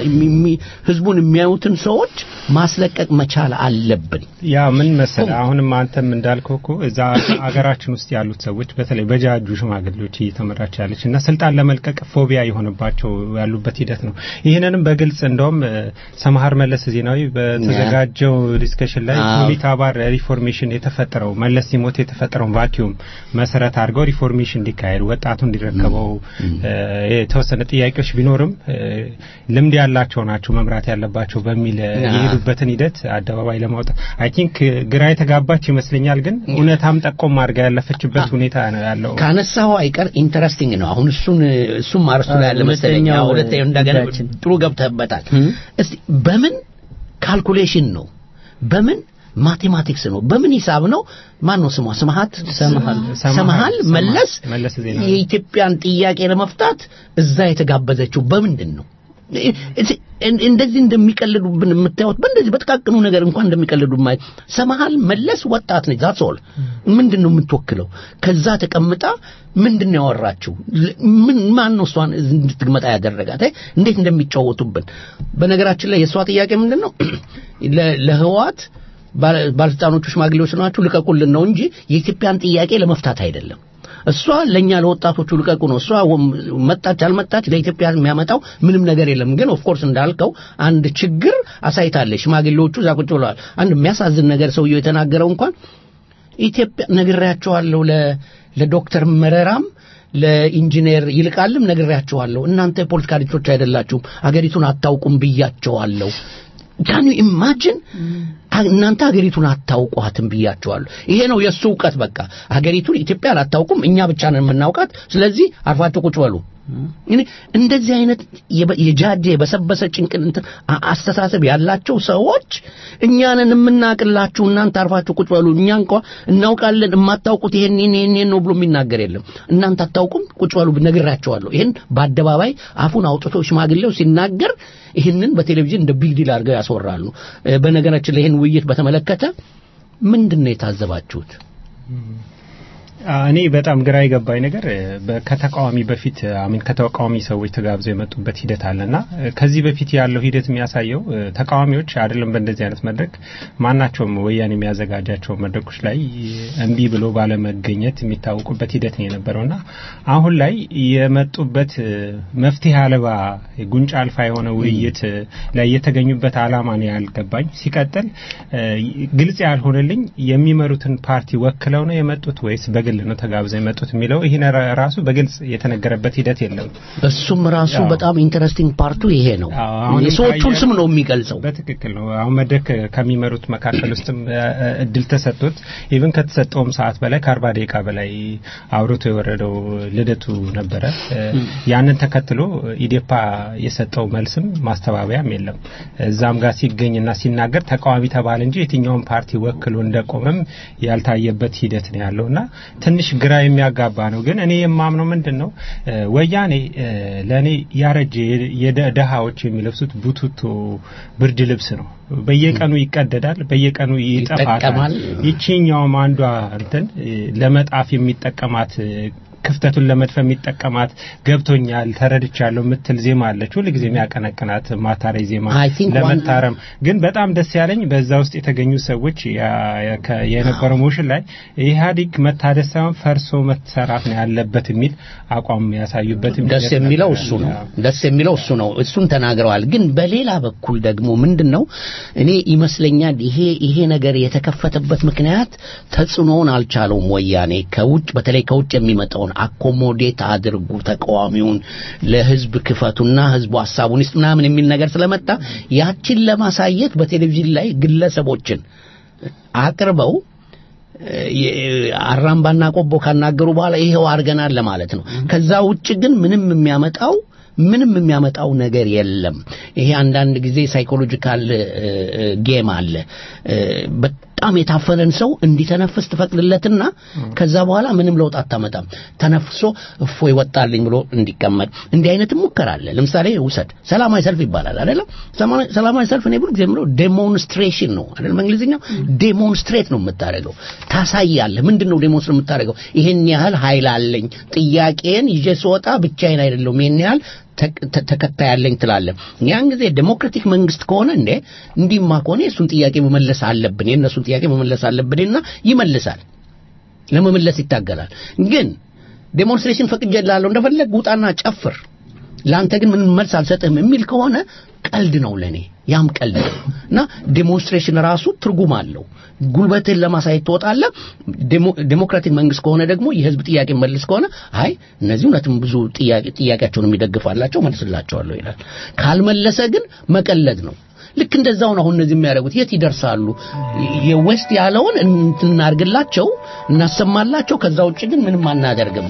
S4: ህዝቡን የሚያዩትን ሰዎች ማስለቀቅ መቻል አለብን
S2: ያ ምን መሰለ አሁንም አንተም እንዳልከው እኮ እዛ አገራችን ውስጥ ያሉት ሰዎች በተለይ በጃጁ ሽማግሌዎች እየተመራች ያለችና ስልጣን ለመልቀቅ ፎቢያ የሆነባቸው ያሉበት ሂደት ነው ይሄንንም በግልጽ እንደውም ሰማሃር መለስ ዜናዊ በተዘጋጀው ዲስከሽን ላይ ፖሊት አባር ሪፎርሜሽን የተፈጠረው መለስ ሲሞት የተፈጠረው ቫኪዩም መሰረት አድርገው ሪፎርሜሽን እንዲካሄድ ወጣቱ እንዲረከበው የተወሰነ ጥያቄዎች ቢኖርም ልምድ ያላቸው ናቸው መምራት ያለባቸው በሚል የሄዱበትን ሂደት አደባባይ ለማውጣት አይ ቲንክ ግራ የተጋባች ይመስለኛል ግን እውነታም ጠቆም አድርጋ ያለፈችበት ሁኔታ ነው ያለው
S4: ካነሳው አይቀር ኢንተረስቲንግ ነው አሁን እሱን እሱም ማርሱ ላይ ያለ መሰለኝ ሁለቴ እንደገና ጥሩ ገብተህበታል እስቲ በምን ካልኩሌሽን ነው በምን ማቴማቲክስ ነው በምን ሂሳብ ነው ማን ነው ስሟ ስማሃት ሰማሃል ሰማሃል መለስ የኢትዮጵያን ጥያቄ ለመፍታት እዛ የተጋበዘችው በምንድን ነው እንደዚህ እንደሚቀልዱብን የምታዩት በእንደዚህ በተቃቀኑ ነገር እንኳን እንደሚቀልዱ ማይ ሰማሃል መለስ ወጣት ነች ዛትስ ኦል ምንድነው የምትወክለው ከዛ ተቀምጣ ምንድነው ያወራችው ምን ማን ነው እሷን እንድትመጣ ያደረጋት እንዴት እንደሚጫወቱብን በነገራችን ላይ የሷ ጥያቄ ምንድነው ለህዋት ባለስልጣኖቹ ሽማግሌዎች ናቸው ልቀቁልን ነው እንጂ የኢትዮጵያን ጥያቄ ለመፍታት አይደለም እሷ ለኛ ለወጣቶቹ ልቀቁ ነው እሷ መጣች አልመጣች ለኢትዮጵያ የሚያመጣው ምንም ነገር የለም ግን ኦፍ ኮርስ እንዳልከው አንድ ችግር አሳይታለች ሽማግሌዎቹ ዛቁጭ ብለዋል አንድ የሚያሳዝን ነገር ሰውየው የተናገረው እንኳን ኢትዮጵያ ነግሬያቸዋለሁ ለ ለዶክተር መረራም ለኢንጂነር ይልቃልም ነግሬያቸዋለሁ እናንተ ፖለቲካ ሊቶች አይደላችሁም አገሪቱን አታውቁም ብያቸዋለሁ can you imagine እናንተ ሀገሪቱን አታውቋትም ብያቸዋለሁ ይሄ ነው የሱ ዕውቀት በቃ ሀገሪቱን ኢትዮጵያ አታውቁም እኛ ብቻ ነን የምናውቃት ስለዚህ አርፋችሁ ቁጭ በሉ እኔ እንደዚህ አይነት የጃጄ በሰበሰ ጭንቅል አስተሳሰብ ያላቸው ሰዎች እኛንን የምናቅላችሁ እናንተ አርፋችሁ ቁጭ በሉ እኛ እንኳን እናውቃለን የማታውቁት ይሄን ይሄን ነው ብሎ የሚናገር የለም እናንተ አታውቁም ቁጭ በሉ ነግራቸዋለሁ ይሄን በአደባባይ አፉን አውጥቶ ሽማግሌው ሲናገር ይሄንን በቴሌቪዥን እንደ ቢግ ዲል አድርገው ያስወራሉ በነገራችን ላይ ይሄን ውይይት በተመለከተ ምንድነው የታዘባችሁት
S2: እኔ በጣም ግራ ይገባኝ ነገር ከተቃዋሚ በፊት አሚን ከተቃዋሚ ሰዎች ተጋብዘው የመጡበት ሂደት አለና ከዚህ በፊት ያለው ሂደት የሚያሳየው ተቃዋሚዎች አይደለም በእንደዚህ አይነት መድረክ ማናቸውም ወያኔ የሚያዘጋጃቸው መድረኮች ላይ እንቢ ብሎ ባለመገኘት የሚታወቁበት ሂደት ነው የነበረውና አሁን ላይ የመጡበት መፍትሄ አልባ ጉንጫ አልፋ የሆነ ውይይት ላይ የተገኙበት አላማ ነው ያልገባኝ። ሲቀጥል ግልጽ ያልሆነልኝ የሚመሩትን ፓርቲ ወክለው ነው የመጡት ወይስ በግል ነው ተጋብዘው የመጡት የሚለው ይሄን ራሱ በግልጽ የተነገረበት ሂደት የለም።
S4: እሱም ራሱ በጣም ኢንተረስቲንግ ፓርቱ ይሄ ነው። የሰዎቹን ስም ነው የሚገልጸው።
S2: በትክክል ነው። አሁን መድረክ ከሚመሩት መካከል ውስጥም እድል ተሰጥቶት ኢቭን ከተሰጠውም ሰዓት በላይ ከአርባ ደቂቃ በላይ አውርቶ የወረደው ልደቱ ነበረ። ያንን ተከትሎ ኢዴፓ የሰጠው መልስም ማስተባበያም የለም። እዛም ጋር ሲገኝና ሲናገር ተቃዋሚ ተባለ እንጂ የትኛውን ፓርቲ ወክሎ እንደቆመም ያልታየበት ሂደት ነው ያለውና ትንሽ ግራ የሚያጋባ ነው። ግን እኔ የማምነው ምንድነው ወያኔ ለኔ ያረጀ የደሃዎች የሚለብሱት ቡቱቶ ብርድ ልብስ ነው። በየቀኑ ይቀደዳል፣ በየቀኑ ይጠፋል። ይቺኛው አንዷ እንትን ለመጣፍ የሚጠቀማት ክፍተቱን ለመድፈም የሚጠቀማት ገብቶኛል ተረድቻለሁ ምትል ዜማ አለች ሁሉ ጊዜ የሚያቀነቅናት ማታሪ ዜማ ለመታረም ግን በጣም ደስ ያለኝ በዛ ውስጥ የተገኙ ሰዎች የነበረው ሞሽን ላይ ኢህአዲግ መታደስ ሳይሆን ፈርሶ መሰራት ነው ያለበት የሚል አቋም ያሳዩበት
S4: ደስ የሚለው እሱ ነው ደስ የሚለው እሱ ነው እሱን ተናግረዋል። ግን በሌላ በኩል ደግሞ ምንድነው እኔ ይመስለኛል ይሄ ይሄ ነገር የተከፈተበት ምክንያት ተጽኖውን አልቻለውም ወያኔ ከውጭ በተለይ ከውጭ የሚመጣው አኮሞዴት አድርጉ ተቃዋሚውን ለህዝብ ክፈቱና ህዝቡ ሐሳቡን ይስጥናምን የሚል ነገር ስለመጣ ያችን ለማሳየት በቴሌቪዥን ላይ ግለሰቦችን አቅርበው አራምባና ቆቦ ካናገሩ በኋላ ይሄው አርገናል ለማለት ነው። ከዛ ውጭ ግን ምንም የሚያመጣው ምንም የሚያመጣው ነገር የለም። ይሄ አንዳንድ ጊዜ ሳይኮሎጂካል ጌም አለ። በጣም የታፈነን ሰው እንዲተነፍስ ተፈቅድለትና ከዛ በኋላ ምንም ለውጥ አታመጣም። ተነፍሶ እፎይ ወጣልኝ ብሎ እንዲቀመጥ እንዲህ አይነት ሙከራ አለ። ለምሳሌ ውሰድ ሰላማዊ ሰልፍ ይባላል አይደል? ሰላማዊ ሰልፍ ነው ብሎ ጀምሮ ዴሞንስትሬሽን ነው አይደል? በእንግሊዝኛው ዴሞንስትሬት ነው የምታደርገው። ታሳያለህ። ምንድነው ዴሞንስትሬት የምታደርገው? ይሄን ያህል ኃይል አለኝ፣ ጥያቄን ይዤ ስወጣ ብቻዬን አይደለም፣ ይሄን ያህል ተከታይ ያለኝ ትላለ። ያን ጊዜ ዴሞክራቲክ መንግስት ከሆነ እንዴ እንዲማ ከሆነ እሱን ጥያቄ መመለስ አለብን የነሱን ጥያቄ መመለስ አለብንና ይመልሳል፣ ለመመለስ ይታገላል። ግን ዴሞንስትሬሽን ፈቅጄላለሁ እንደፈለግ ውጣና ጨፍር ላንተ ግን ምን መልስ አልሰጥህም የሚል ከሆነ ቀልድ ነው ለኔ ያም ቀልድ ነውና ዴሞንስትሬሽን ራሱ ትርጉም አለው። ጉልበትን ለማሳየት ተወጣለ። ዴሞክራቲክ መንግስት ከሆነ ደግሞ የህዝብ ጥያቄ መልስ ከሆነ አይ እነዚህ እውነትም ብዙ ጥያቄ ጥያቄያቸውን የሚደግፋላቸው መልስላቸዋለሁ ይላል። ካልመለሰ ግን መቀለድ ነው። ልክ እንደዛው ነው አሁን እነዚህ የሚያደርጉት። የት ይደርሳሉ? የዌስት ያለውን እንትናርግላቸው እናሰማላቸው፣ ከዛ ውጭ ግን ምንም አናደርግም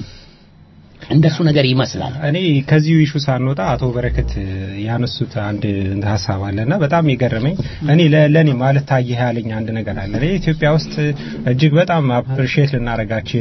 S4: እንደሱ ነገር ይመስላል።
S2: እኔ ከዚሁ ኢሹ ሳንወጣ አቶ በረከት ያነሱት አንድ ሐሳብ አለና በጣም ይገርመኝ። እኔ ለኔ ማለት ታየህ ያለኝ አንድ ነገር አለ። ኢትዮጵያ ውስጥ እጅግ በጣም አፕሪሺየት ልናረጋቸው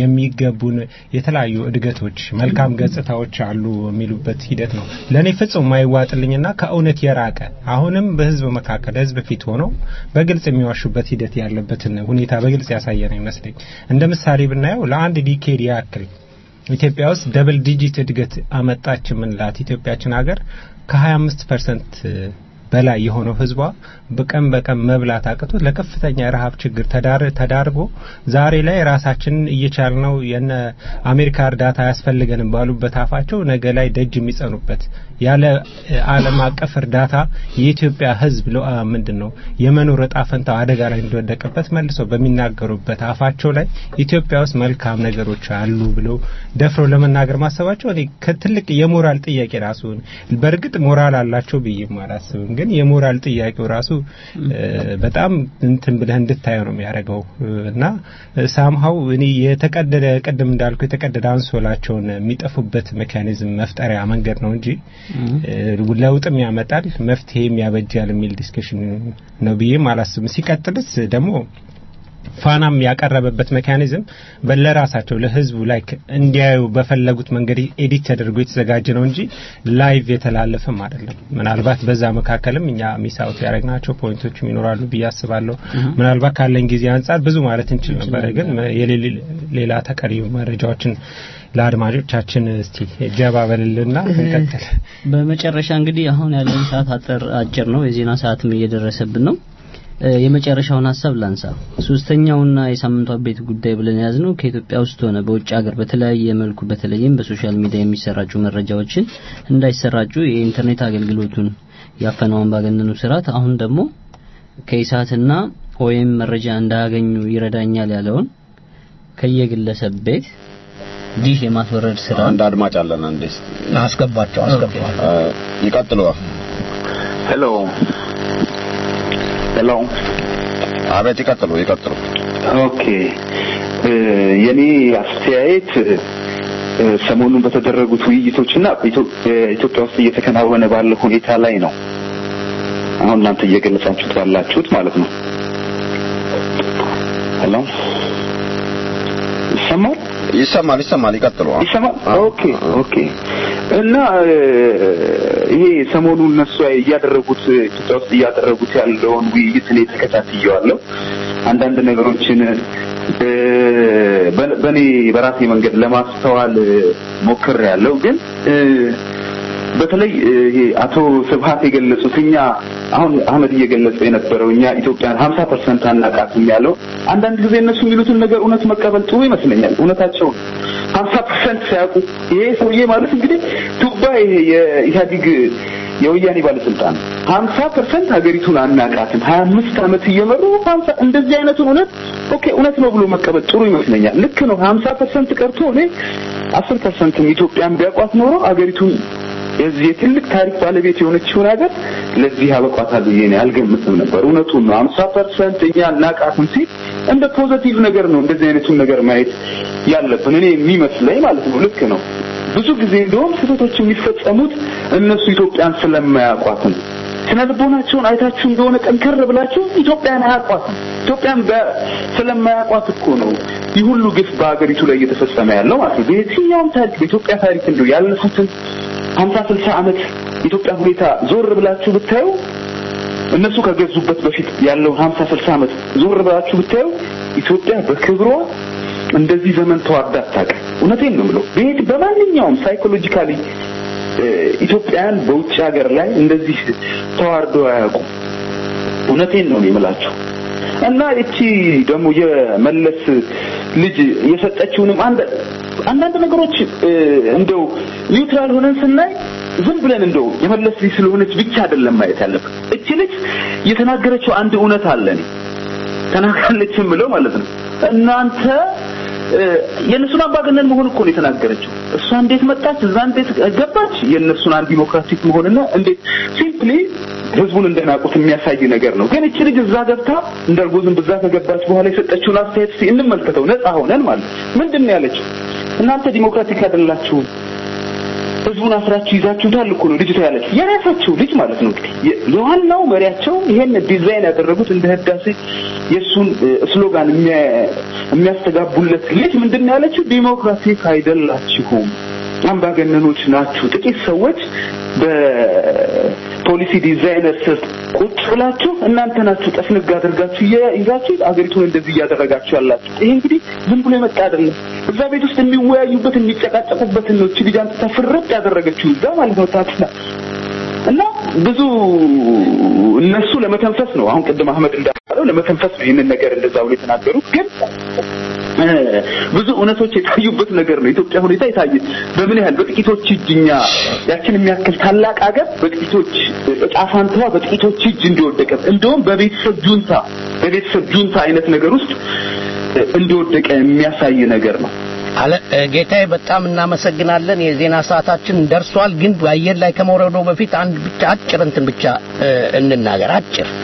S2: የሚገቡን የተለያዩ እድገቶች መልካም ገጽታዎች አሉ የሚሉበት ሂደት ነው ለኔ ፍጹም ማይዋጥልኝና ከእውነት የራቀ አሁንም በህዝብ መካከል ህዝብ ፊት ሆኖ በግልጽ የሚዋሹበት ሂደት ያለበትን ሁኔታ በግልጽ ያሳየን ይመስለኝ። እንደ ምሳሌ ብናየው ለአንድ ዲኬድ ያክል ኢትዮጵያ ውስጥ ደብል ዲጂት እድገት አመጣች ምንላት ኢትዮጵያችን ሀገር ከ25 ፐርሰንት በላይ የሆነው ህዝቧ በቀን በቀን መብላት አቅቶ ለከፍተኛ ረሃብ ችግር ተዳር ተዳርጎ ዛሬ ላይ ራሳችን እየቻልነው የነ አሜሪካ እርዳታ ያስፈልገንም ባሉበት አፋቸው ነገ ላይ ደጅ የሚጸኑበት ያለ ዓለም አቀፍ እርዳታ የኢትዮጵያ ህዝብ ምንድነው የመኖር ዕጣ ፈንታ አደጋ ላይ እንደወደቀበት መልሰው በሚናገሩበት አፋቸው ላይ ኢትዮጵያ ውስጥ መልካም ነገሮች አሉ ብለው ደፍረው ለመናገር ማሰባቸው እኔ ከትልቅ የሞራል ጥያቄ ራሱ በርግጥ ሞራል አላቸው ብዬም አላስብም። ግን የሞራል ጥያቄው ራሱ በጣም እንትን ብለህ እንድታየው ነው የሚያደርገው እና ሳምሃው እኔ የተቀደደ ቀደም እንዳልኩ የተቀደደ አንሶላቸውን የሚጠፉበት ሜካኒዝም መፍጠሪያ መንገድ ነው እንጂ ለውጥም ያመጣል መፍትሄም ያበጃል የሚል ዲስከሽን ነው ብዬም አላስብም። ሲቀጥልስ ደግሞ ፋናም ያቀረበበት ሜካኒዝም በለራሳቸው ለህዝቡ ላይክ እንዲያዩ በፈለጉት መንገድ ኤዲት ተደርጎ የተዘጋጀ ነው እንጂ ላይቭ የተላለፈም አይደለም። ምናልባት በዛ መካከልም እኛ ሚሳውት ያረግናቸው ፖይንቶች ይኖራሉ ብያስባለሁ። ምናልባት ካለን ጊዜ አንፃር ብዙ ማለት እንችል ነበር፣ ግን ሌላ ተቀሪ መረጃዎችን ለአድማጮቻችን እስቲ ጀባ በልልና እንቀጥል።
S5: በመጨረሻ እንግዲህ አሁን ያለን ሰዓት አጠር አጭር ነው፣ የዜና ሰዓትም እየደረሰብን ነው። የመጨረሻውን ሐሳብ ላንሳ። ሶስተኛውና የሳምንቱ አበይት ጉዳይ ብለን ያዝነው ከኢትዮጵያ ውስጥ ሆነ በውጭ ሀገር በተለያየ መልኩ በተለይም በሶሻል ሚዲያ የሚሰራጩ መረጃዎችን እንዳይሰራጩ የኢንተርኔት አገልግሎቱን ያፈነው አምባገነኑ ስርዓት አሁን ደግሞ ከኢሳትና ኦኤም መረጃ እንዳያገኙ ይረዳኛል ያለውን ከየግለሰብ ቤት ዲሽ የማስወረድ ስራ
S1: አንድ አድማጭ አለን። አንዴስ
S4: አስገባቸው አስገባቸው
S1: ይቀጥሉ።
S9: ሄሎ ሄሎ
S1: አቤት፣ ይቀጥሉ ይቀጥሉ።
S9: ኦኬ የኔ አስተያየት ሰሞኑን በተደረጉት ውይይቶችና ኢትዮጵያ ውስጥ እየተከናወነ ባለው ሁኔታ ላይ ነው። አሁን እናንተ እየገለጻችሁት ባላችሁት ማለት ነው። ሄሎ ይሰማል
S1: ይሰማል ይሰማል ይቀጥሉ።
S9: ይሰማል። ኦኬ ኦኬ እና ይሄ ሰሞኑን እነሱ እያደረጉት ኢትዮጵያ ውስጥ እያደረጉት ያለውን ውይይት እኔ ተከታትየዋለሁ። አንዳንድ ነገሮችን በኔ በራሴ መንገድ ለማስተዋል ሞክሬያለሁ። ግን በተለይ ይሄ አቶ ስብሃት የገለጹት እኛ አሁን አህመድ እየገለጸ የነበረው እኛ ኢትዮጵያን ሀምሳ ፐርሰንት አናቃትም ያለው አንዳንድ ጊዜ እነሱ የሚሉትን ነገር እውነት መቀበል ጥሩ ይመስለኛል። እውነታቸው ሀምሳ ፐርሰንት ሳያውቁ ይሄ ሰውዬ ማለት እንግዲህ ቱባ ይሄ የኢህአዴግ የወያኔ ባለስልጣን ሀምሳ ፐርሰንት ሀገሪቱን አናቃትም ሀያ አምስት አመት እየመሩ ሀምሳ እንደዚህ አይነቱን እውነት ኦኬ እውነት ነው ብሎ መቀበል ጥሩ ይመስለኛል። ልክ ነው። ሀምሳ ፐርሰንት ቀርቶ እኔ አስር ፐርሰንት ኢትዮጵያን ቢያቋት ኖሮ ሀገሪቱን የዚህ ትልቅ ታሪክ ባለቤት የሆነችውን ሀገር ለዚህ አበቋታል ብዬ እኔ አልገምትም ነበር። እውነቱን ነው። ሀምሳ ፐርሰንት እኛ እናቃትም ሲል እንደ ፖዚቲቭ ነገር ነው እንደዚህ አይነቱን ነገር ማየት ያለብን እኔ የሚመስለኝ ማለት ነው። ልክ ነው። ብዙ ጊዜ እንደውም ስህተቶች የሚፈጸሙት እነሱ ኢትዮጵያን ስለማያውቋት ነው። ስነልቦናቸውን አይታችሁ እንደሆነ ጠንከር ብላችሁ ኢትዮጵያን አያውቋትም። ኢትዮጵያን ስለማያውቋት እኮ ነው ይህ ሁሉ ግፍ በአገሪቱ ላይ እየተፈጸመ ያለው ማለት ነው። በየትኛውም ታሪክ በኢትዮጵያ ታሪክ እንደው ያለፉትን ሀምሳ ስልሳ አመት ኢትዮጵያ ሁኔታ ዞር ብላችሁ ብታዩ እነሱ ከገዙበት በፊት ያለው ሀምሳ ስልሳ አመት ዞር ብላችሁ ብታዩ ኢትዮጵያ በክብሯ እንደዚህ ዘመን ተዋርዳ አታውቅም። እውነቴን ነው የምለው። ቤት በማንኛውም ሳይኮሎጂካሊ ኢትዮጵያን በውጭ ሀገር ላይ እንደዚህ ተዋርዶ አያውቁም። እውነቴን ነው የምላችሁ። እና እቺ ደግሞ የመለስ ልጅ የሰጠችውንም አንድ አንዳንድ ነገሮች እንደው ኒውትራል ሆነን ስናይ ዝም ብለን እንደው የመለስ ልጅ ስለሆነች ብቻ አይደለም ማየት ያለብን። እቺ ልጅ የተናገረችው አንድ እውነት አለኝ ተናግራለች ብለው ማለት ነው። እናንተ የነሱን አምባገነን መሆን እኮ ነው የተናገረችው። እሷ እንዴት መጣች እዛ እንዴት ገባች? የነሱን አንድ ዲሞክራቲክ መሆንና እንዴት ሲምፕሊ ህዝቡን እንደናቁት የሚያሳይ ነገር ነው። ግን እቺ ልጅ እዛ ገብታ እንደርጎዝም በዛ ከገባች በኋላ የሰጠችውን አስተያየት እንመልከተው። ነፃ ሆነን ማለት ምንድን ነው ያለችው? እናንተ ዲሞክራቲክ አይደላችሁ ህዝቡን አስራችሁ ይዛችሁታል እኮ ነው ልጅቷ ያለችው። የራሳቸው ልጅ ማለት ነው። የዋናው መሪያቸው ይሄን ዲዛይን ያደረጉት እንደ ህዳሴ የሱን ስሎጋን የሚያስተጋቡለት ልጅ ምንድን ነው ያለችው? ዲሞክራቲክ አይደላችሁም፣ አምባገነኖች ናችሁ። ጥቂት ሰዎች በፖሊሲ ዲዛይነር ስር ቁጭ ብላችሁ እናንተ ናችሁ ጠፍንጋ አድርጋችሁ ይዛችሁ አገሪቱን እንደዚህ ያደረጋችሁ ያላችሁ። ይሄ እንግዲህ ዝም ብሎ የመጣ አይደለም። እዛ ቤት ውስጥ የሚወያዩበት የሚጨቃጨቁበት ነው። እቺ ልጅ አንተ ተፍረጥ ያደረገችው እዛ ማለት ነው ታጥና እና ብዙ እነሱ ለመተንፈስ ነው። አሁን ቅድም አህመድ እንዳለው ለመተንፈስ ነው ይሄንን ነገር እንደዛው ላይ ተናገሩት። ግን ብዙ እውነቶች የታዩበት ነገር ነው። ኢትዮጵያ ሁኔታ የታየ በምን ያህል በጥቂቶች እጅኛ ያችን የሚያክል ታላቅ ሀገር በጥቂቶች ጫፋንታዋ በጥቂቶች እጅ እንደወደቀ እንደውም በቤተሰብ ጁንታ በቤተሰብ ጁንታ አይነት ነገር ውስጥ እንደወደቀ የሚያሳይ ነገር ነው።
S4: አለ ጌታዬ በጣም እናመሰግናለን። የዜና ሰዓታችን ደርሷል። ግን አየር ላይ ከመውረዱ በፊት አንድ ብቻ አጭር እንትን ብቻ እንናገር። አጭር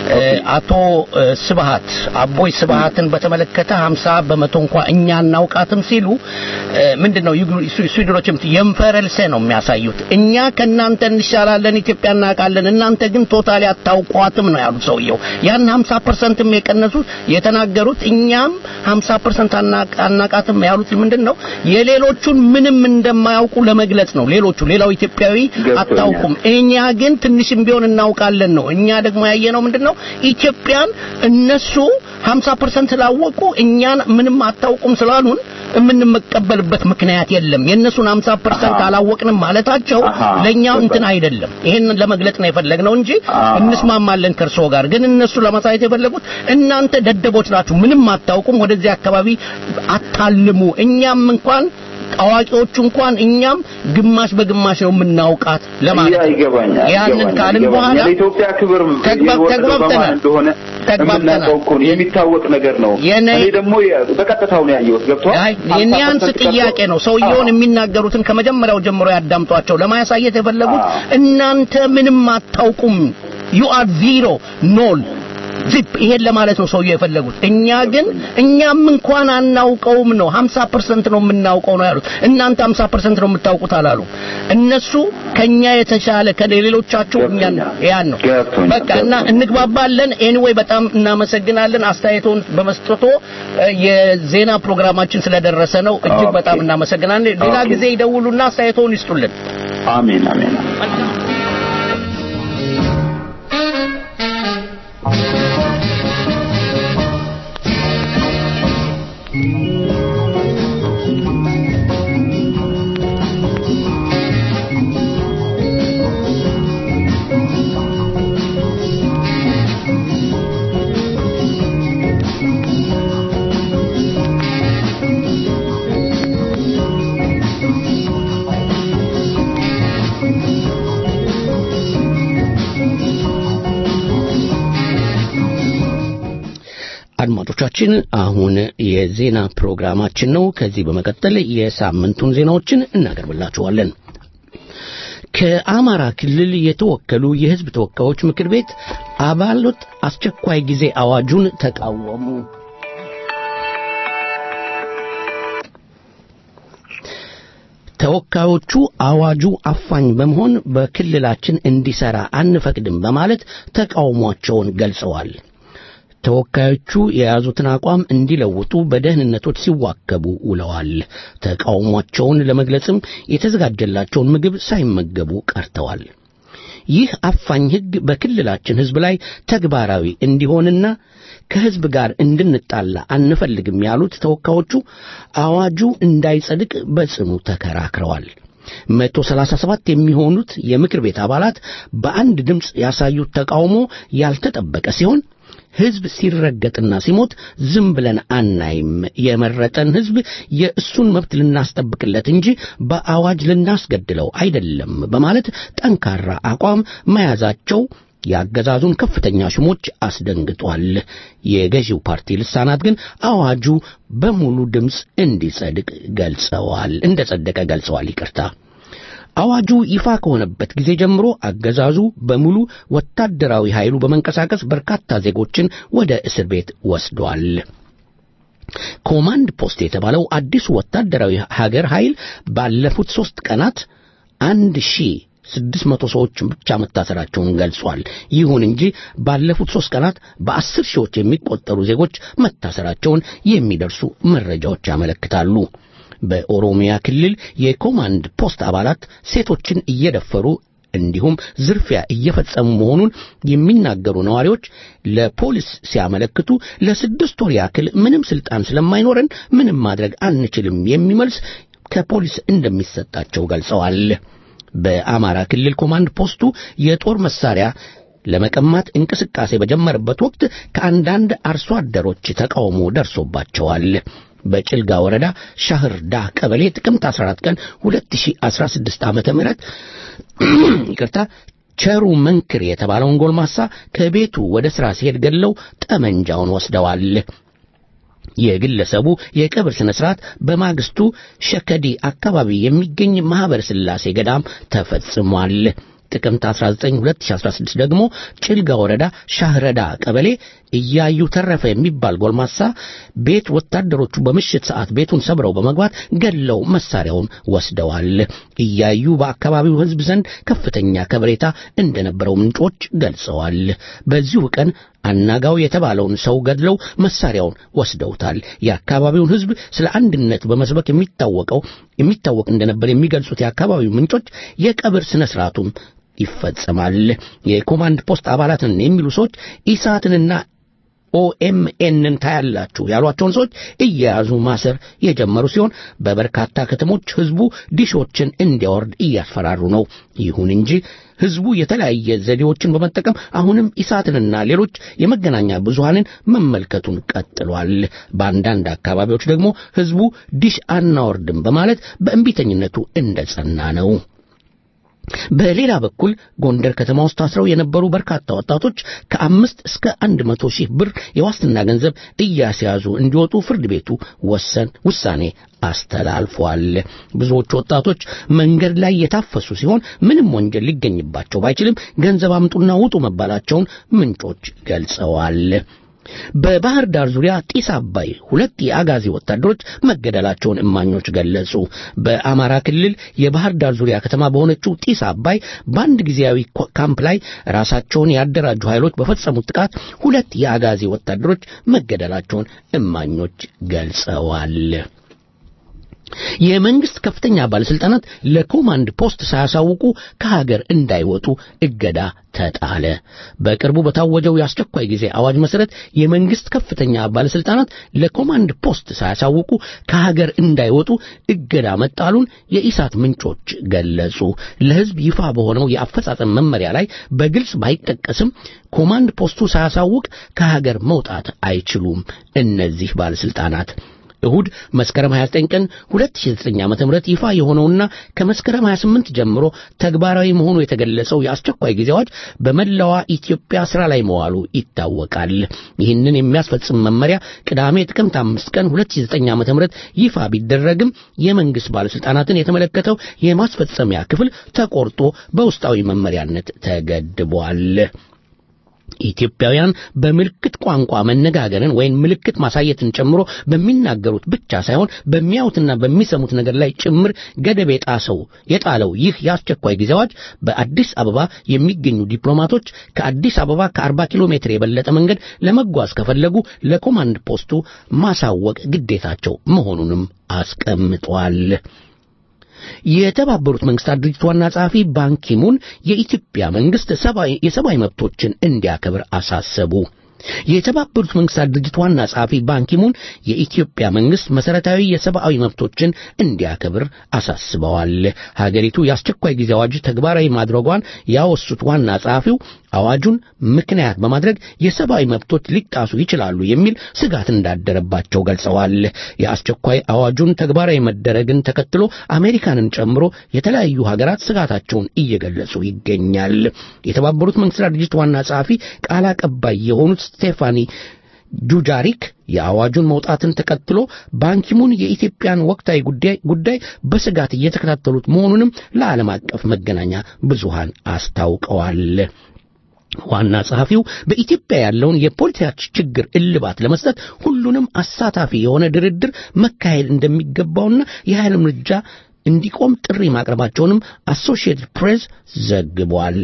S4: አቶ ስብሃት አቦይ ስብሃትን በተመለከተ ሀምሳ በመቶ እንኳን እኛ እናውቃትም ሲሉ ምንድነው ስዊድኖችም የምፈረልሰ ነው የሚያሳዩት እኛ ከናንተ እንሻላለን ኢትዮጵያ እናውቃለን እናንተ ግን ቶታሊ አታውቋትም ነው ያሉት ሰውየው ያን ሀምሳ ፐርሰንት የቀነሱት የተናገሩት እኛም ሀምሳ ፐርሰንት አናውቃትም ያሉት ምንድነው የሌሎቹን ምንም እንደማያውቁ ለመግለጽ ነው ሌሎቹ ሌላው ኢትዮጵያዊ አታውቁም እኛ ግን ትንሽም ቢሆን እናውቃለን ነው እኛ ደግሞ ያየነው ምንድነው ኢትዮጵያን እነሱ ሀምሳ ፐርሰንት ላወቁ እኛን ምንም አታውቁም ስላሉን የምንመቀበልበት ምክንያት የለም የነሱን ሀምሳ ፐርሰንት አላወቅንም ማለታቸው ለኛው እንትን አይደለም ይሄን ለመግለጽ ነው የፈለግነው እንጂ እንስማማለን ከርሶ ጋር ግን እነሱ ለማሳየት የፈለጉት እናንተ ደደቦች ናችሁ ምንም አታውቁም ወደዚህ አካባቢ አታልሙ እኛም እንኳን አዋቂዎቹ እንኳን እኛም ግማሽ በግማሽ ነው የምናውቃት ለማለት
S9: ይገባኛል
S4: ያንን ካልን በኋላ
S9: የኢትዮጵያ ክብር ተግባብተናል እንደሆነ ተግባብተናል የሚታወቅ ነገር ነው እኔ ደግሞ በቀጥታው ነው ያየሁት ገብቷል
S4: የኒያንስ ጥያቄ ነው ሰውየውን የሚናገሩትን ከመጀመሪያው ጀምሮ ያዳምጧቸው ለማያሳየት የፈለጉት እናንተ ምንም አታውቁም you are zero null ዚፕ ይሄን ለማለት ነው ሰውየው የፈለጉት እኛ ግን እኛም እንኳን አናውቀውም ነው ሀምሳ ፐርሰንት ነው የምናውቀው ነው ያሉት እናንተ ሀምሳ ፐርሰንት ነው የምታውቁት አላሉ እነሱ ከኛ የተሻለ ከሌሎቻቸው እኛን ያን ነው በቃ እና እንግባባለን ኤኒዌይ በጣም እናመሰግናለን አስተያየቶን በመስጠቶ የዜና ፕሮግራማችን ስለደረሰ ነው እጅግ በጣም እናመሰግናለን ሌላ ጊዜ ይደውሉና አስተያየቶን ይስጡልን
S9: አሜን አሜን አድማጮቻችን አሁን የዜና ፕሮግራማችን ነው ከዚህ በመቀጠል የሳምንቱን ዜናዎችን እናቀርብላችኋለን ከአማራ ክልል የተወከሉ የህዝብ ተወካዮች ምክር ቤት አባላት አስቸኳይ ጊዜ አዋጁን ተቃወሙ ተወካዮቹ አዋጁ አፋኝ በመሆን በክልላችን እንዲሰራ አንፈቅድም በማለት ተቃውሟቸውን ገልጸዋል ተወካዮቹ የያዙትን አቋም እንዲለውጡ በደህንነቶች ሲዋከቡ ውለዋል ተቃውሟቸውን ለመግለጽም የተዘጋጀላቸውን ምግብ ሳይመገቡ ቀርተዋል ይህ አፋኝ ህግ በክልላችን ህዝብ ላይ ተግባራዊ እንዲሆንና ከህዝብ ጋር እንድንጣላ አንፈልግም ያሉት ተወካዮቹ አዋጁ እንዳይጸድቅ በጽኑ ተከራክረዋል መቶ ሰላሳ ሰባት የሚሆኑት የምክር ቤት አባላት በአንድ ድምጽ ያሳዩት ተቃውሞ ያልተጠበቀ ሲሆን ህዝብ ሲረገጥና ሲሞት ዝም ብለን አናይም የመረጠን ህዝብ የእሱን መብት ልናስጠብቅለት እንጂ በአዋጅ ልናስገድለው አይደለም በማለት ጠንካራ አቋም መያዛቸው ያገዛዙን ከፍተኛ ሹሞች አስደንግጧል የገዢው ፓርቲ ልሳናት ግን አዋጁ በሙሉ ድምጽ እንዲጸድቅ ገልጸዋል እንደጸደቀ ገልጸዋል ይቅርታ አዋጁ ይፋ ከሆነበት ጊዜ ጀምሮ አገዛዙ በሙሉ ወታደራዊ ኃይሉ በመንቀሳቀስ በርካታ ዜጎችን ወደ እስር ቤት ወስዷል ኮማንድ ፖስት የተባለው አዲሱ ወታደራዊ ሀገር ኃይል ባለፉት ሶስት ቀናት አንድ ሺህ ስድስት መቶ ሰዎች ብቻ መታሰራቸውን ገልጿል ይሁን እንጂ ባለፉት ሶስት ቀናት በአስር ሺዎች የሚቆጠሩ ዜጎች መታሰራቸውን የሚደርሱ መረጃዎች ያመለክታሉ በኦሮሚያ ክልል የኮማንድ ፖስት አባላት ሴቶችን እየደፈሩ እንዲሁም ዝርፊያ እየፈጸሙ መሆኑን የሚናገሩ ነዋሪዎች ለፖሊስ ሲያመለክቱ ለስድስት ወር ያክል ምንም ስልጣን ስለማይኖረን ምንም ማድረግ አንችልም የሚመልስ ከፖሊስ እንደሚሰጣቸው ገልጸዋል በአማራ ክልል ኮማንድ ፖስቱ የጦር መሳሪያ ለመቀማት እንቅስቃሴ በጀመረበት ወቅት ከአንዳንድ አርሶ አደሮች ተቃውሞ ደርሶባቸዋል በጭልጋ ወረዳ ሻህርዳ ቀበሌ ጥቅምት አስራ አራት ቀን ሁለት ሺህ አስራ ስድስት ዓመተ ምህረት ይቅርታ ቸሩ መንክር የተባለውን ጎልማሳ ከቤቱ ወደ ስራ ሲሄድ ገለው ጠመንጃውን ወስደዋል የግለሰቡ የቀብር ስነ ስርዓት በማግስቱ ሸከዲ አካባቢ የሚገኝ ማህበር ስላሴ ገዳም ተፈጽሟል
S4: ጥቅምት አስራ ዘጠኝ ሁለት ሺህ አስራ ስድስት ደግሞ ጭልጋ ወረዳ ሻህረዳ ቀበሌ እያዩ ተረፈ የሚባል ጎልማሳ ቤት ወታደሮቹ በምሽት ሰዓት ቤቱን ሰብረው በመግባት ገለው መሳሪያውን ወስደዋል። እያዩ በአካባቢው ሕዝብ ዘንድ ከፍተኛ ከበሬታ እንደነበረው ምንጮች ገልጸዋል። በዚሁ ቀን አናጋው የተባለውን ሰው ገድለው መሳሪያውን ወስደውታል። የአካባቢውን ሕዝብ ስለ አንድነት በመስበክ የሚታወቀው የሚታወቅ እንደነበር የሚገልጹት የአካባቢው ምንጮች የቀብር ስነ ስርዓቱም ይፈጸማል። የኮማንድ ፖስት አባላትን የሚሉ ሰዎች ኢሳትንና ኦኤምኤንን ታያላችሁ ያሏቸውን ሰዎች እየያዙ ማሰር የጀመሩ ሲሆን በበርካታ ከተሞች ሕዝቡ ዲሾችን እንዲያወርድ እያስፈራሩ ነው። ይሁን እንጂ ሕዝቡ የተለያየ ዘዴዎችን በመጠቀም አሁንም ኢሳትንና ሌሎች የመገናኛ ብዙሃንን መመልከቱን ቀጥሏል። በአንዳንድ አካባቢዎች ደግሞ ሕዝቡ ዲሽ አናወርድም በማለት በእንቢተኝነቱ እንደጸና ነው። በሌላ በኩል ጎንደር ከተማ ውስጥ ታስረው የነበሩ በርካታ ወጣቶች ከአምስት እስከ አንድ መቶ ሺህ ብር የዋስትና ገንዘብ እያስያዙ እንዲወጡ ፍርድ ቤቱ ወሰን ውሳኔ አስተላልፏል። ብዙዎቹ ወጣቶች መንገድ ላይ የታፈሱ ሲሆን ምንም ወንጀል ሊገኝባቸው ባይችልም ገንዘብ አምጡና ውጡ መባላቸውን ምንጮች ገልጸዋል። በባህር ዳር ዙሪያ ጢስ አባይ ሁለት የአጋዚ ወታደሮች መገደላቸውን እማኞች ገለጹ። በአማራ ክልል የባህር ዳር ዙሪያ ከተማ በሆነችው ጢስ አባይ በአንድ ጊዜያዊ ካምፕ ላይ ራሳቸውን ያደራጁ ኃይሎች በፈጸሙት ጥቃት ሁለት የአጋዚ ወታደሮች መገደላቸውን እማኞች ገልጸዋል። የመንግስት ከፍተኛ ባለስልጣናት ለኮማንድ ፖስት ሳያሳውቁ ከሀገር እንዳይወጡ እገዳ ተጣለ። በቅርቡ በታወጀው የአስቸኳይ ጊዜ አዋጅ መሰረት የመንግስት ከፍተኛ ባለስልጣናት ለኮማንድ ፖስት ሳያሳውቁ ከሀገር እንዳይወጡ እገዳ መጣሉን የኢሳት ምንጮች ገለጹ። ለህዝብ ይፋ በሆነው የአፈጻጸም መመሪያ ላይ በግልጽ ባይጠቀስም ኮማንድ ፖስቱ ሳያሳውቅ ከሀገር መውጣት አይችሉም እነዚህ ባለስልጣናት። እሁድ መስከረም ሃያ ዘጠኝ ቀን ሁለት ሺህ ዘጠኝ ዓመተ ምህረት ይፋ የሆነውና ከመስከረም ሃያ ስምንት ጀምሮ ተግባራዊ መሆኑ የተገለጸው የአስቸኳይ ጊዜ አዋጅ በመላዋ ኢትዮጵያ ስራ ላይ መዋሉ ይታወቃል። ይህንን የሚያስፈጽም መመሪያ ቅዳሜ ጥቅምት አምስት ቀን ሁለት ሺህ ዘጠኝ ዓመተ ምህረት ይፋ ቢደረግም የመንግስት ባለስልጣናትን የተመለከተው የማስፈጸሚያ ክፍል ተቆርጦ በውስጣዊ መመሪያነት ተገድቧል። ኢትዮጵያውያን በምልክት ቋንቋ መነጋገርን ወይም ምልክት ማሳየትን ጨምሮ በሚናገሩት ብቻ ሳይሆን በሚያዩትና በሚሰሙት ነገር ላይ ጭምር ገደብ የጣሰው የጣለው ይህ የአስቸኳይ ጊዜ አዋጅ በአዲስ አበባ የሚገኙ ዲፕሎማቶች ከአዲስ አበባ ከአርባ ኪሎ ሜትር የበለጠ መንገድ ለመጓዝ ከፈለጉ ለኮማንድ ፖስቱ ማሳወቅ ግዴታቸው መሆኑንም አስቀምጧል። የተባበሩት መንግስታት ድርጅት ዋና ጸሐፊ ባንኪሙን የኢትዮጵያ መንግስት ሰብአዊ የሰብአዊ መብቶችን እንዲያከብር አሳሰቡ። የተባበሩት መንግስታት ድርጅት ዋና ጸሐፊ ባንኪሙን የኢትዮጵያ መንግስት መሰረታዊ የሰብአዊ መብቶችን እንዲያከብር አሳስበዋል። ሀገሪቱ የአስቸኳይ ጊዜ አዋጅ ተግባራዊ ማድረጓን ያወሱት ዋና ጸሐፊው አዋጁን ምክንያት በማድረግ የሰብአዊ መብቶች ሊጣሱ ይችላሉ የሚል ስጋት እንዳደረባቸው ገልጸዋል። የአስቸኳይ አዋጁን ተግባራዊ መደረግን ተከትሎ አሜሪካንን ጨምሮ የተለያዩ ሀገራት ስጋታቸውን እየገለጹ ይገኛል። የተባበሩት መንግስታት ድርጅት ዋና ጸሐፊ ቃል አቀባይ የሆኑት ስቴፋኒ ጁጃሪክ የአዋጁን መውጣትን ተከትሎ ባንኪሙን የኢትዮጵያን ወቅታዊ ጉዳይ ጉዳይ በስጋት እየተከታተሉት መሆኑንም ለዓለም አቀፍ መገናኛ ብዙሃን አስታውቀዋል። ዋና ጸሐፊው በኢትዮጵያ ያለውን የፖለቲካ ችግር እልባት ለመስጠት ሁሉንም አሳታፊ የሆነ ድርድር መካሄድ እንደሚገባውና የኃይል እርምጃ እንዲቆም ጥሪ ማቅረባቸውንም አሶሺየትድ ፕሬስ ዘግቧል።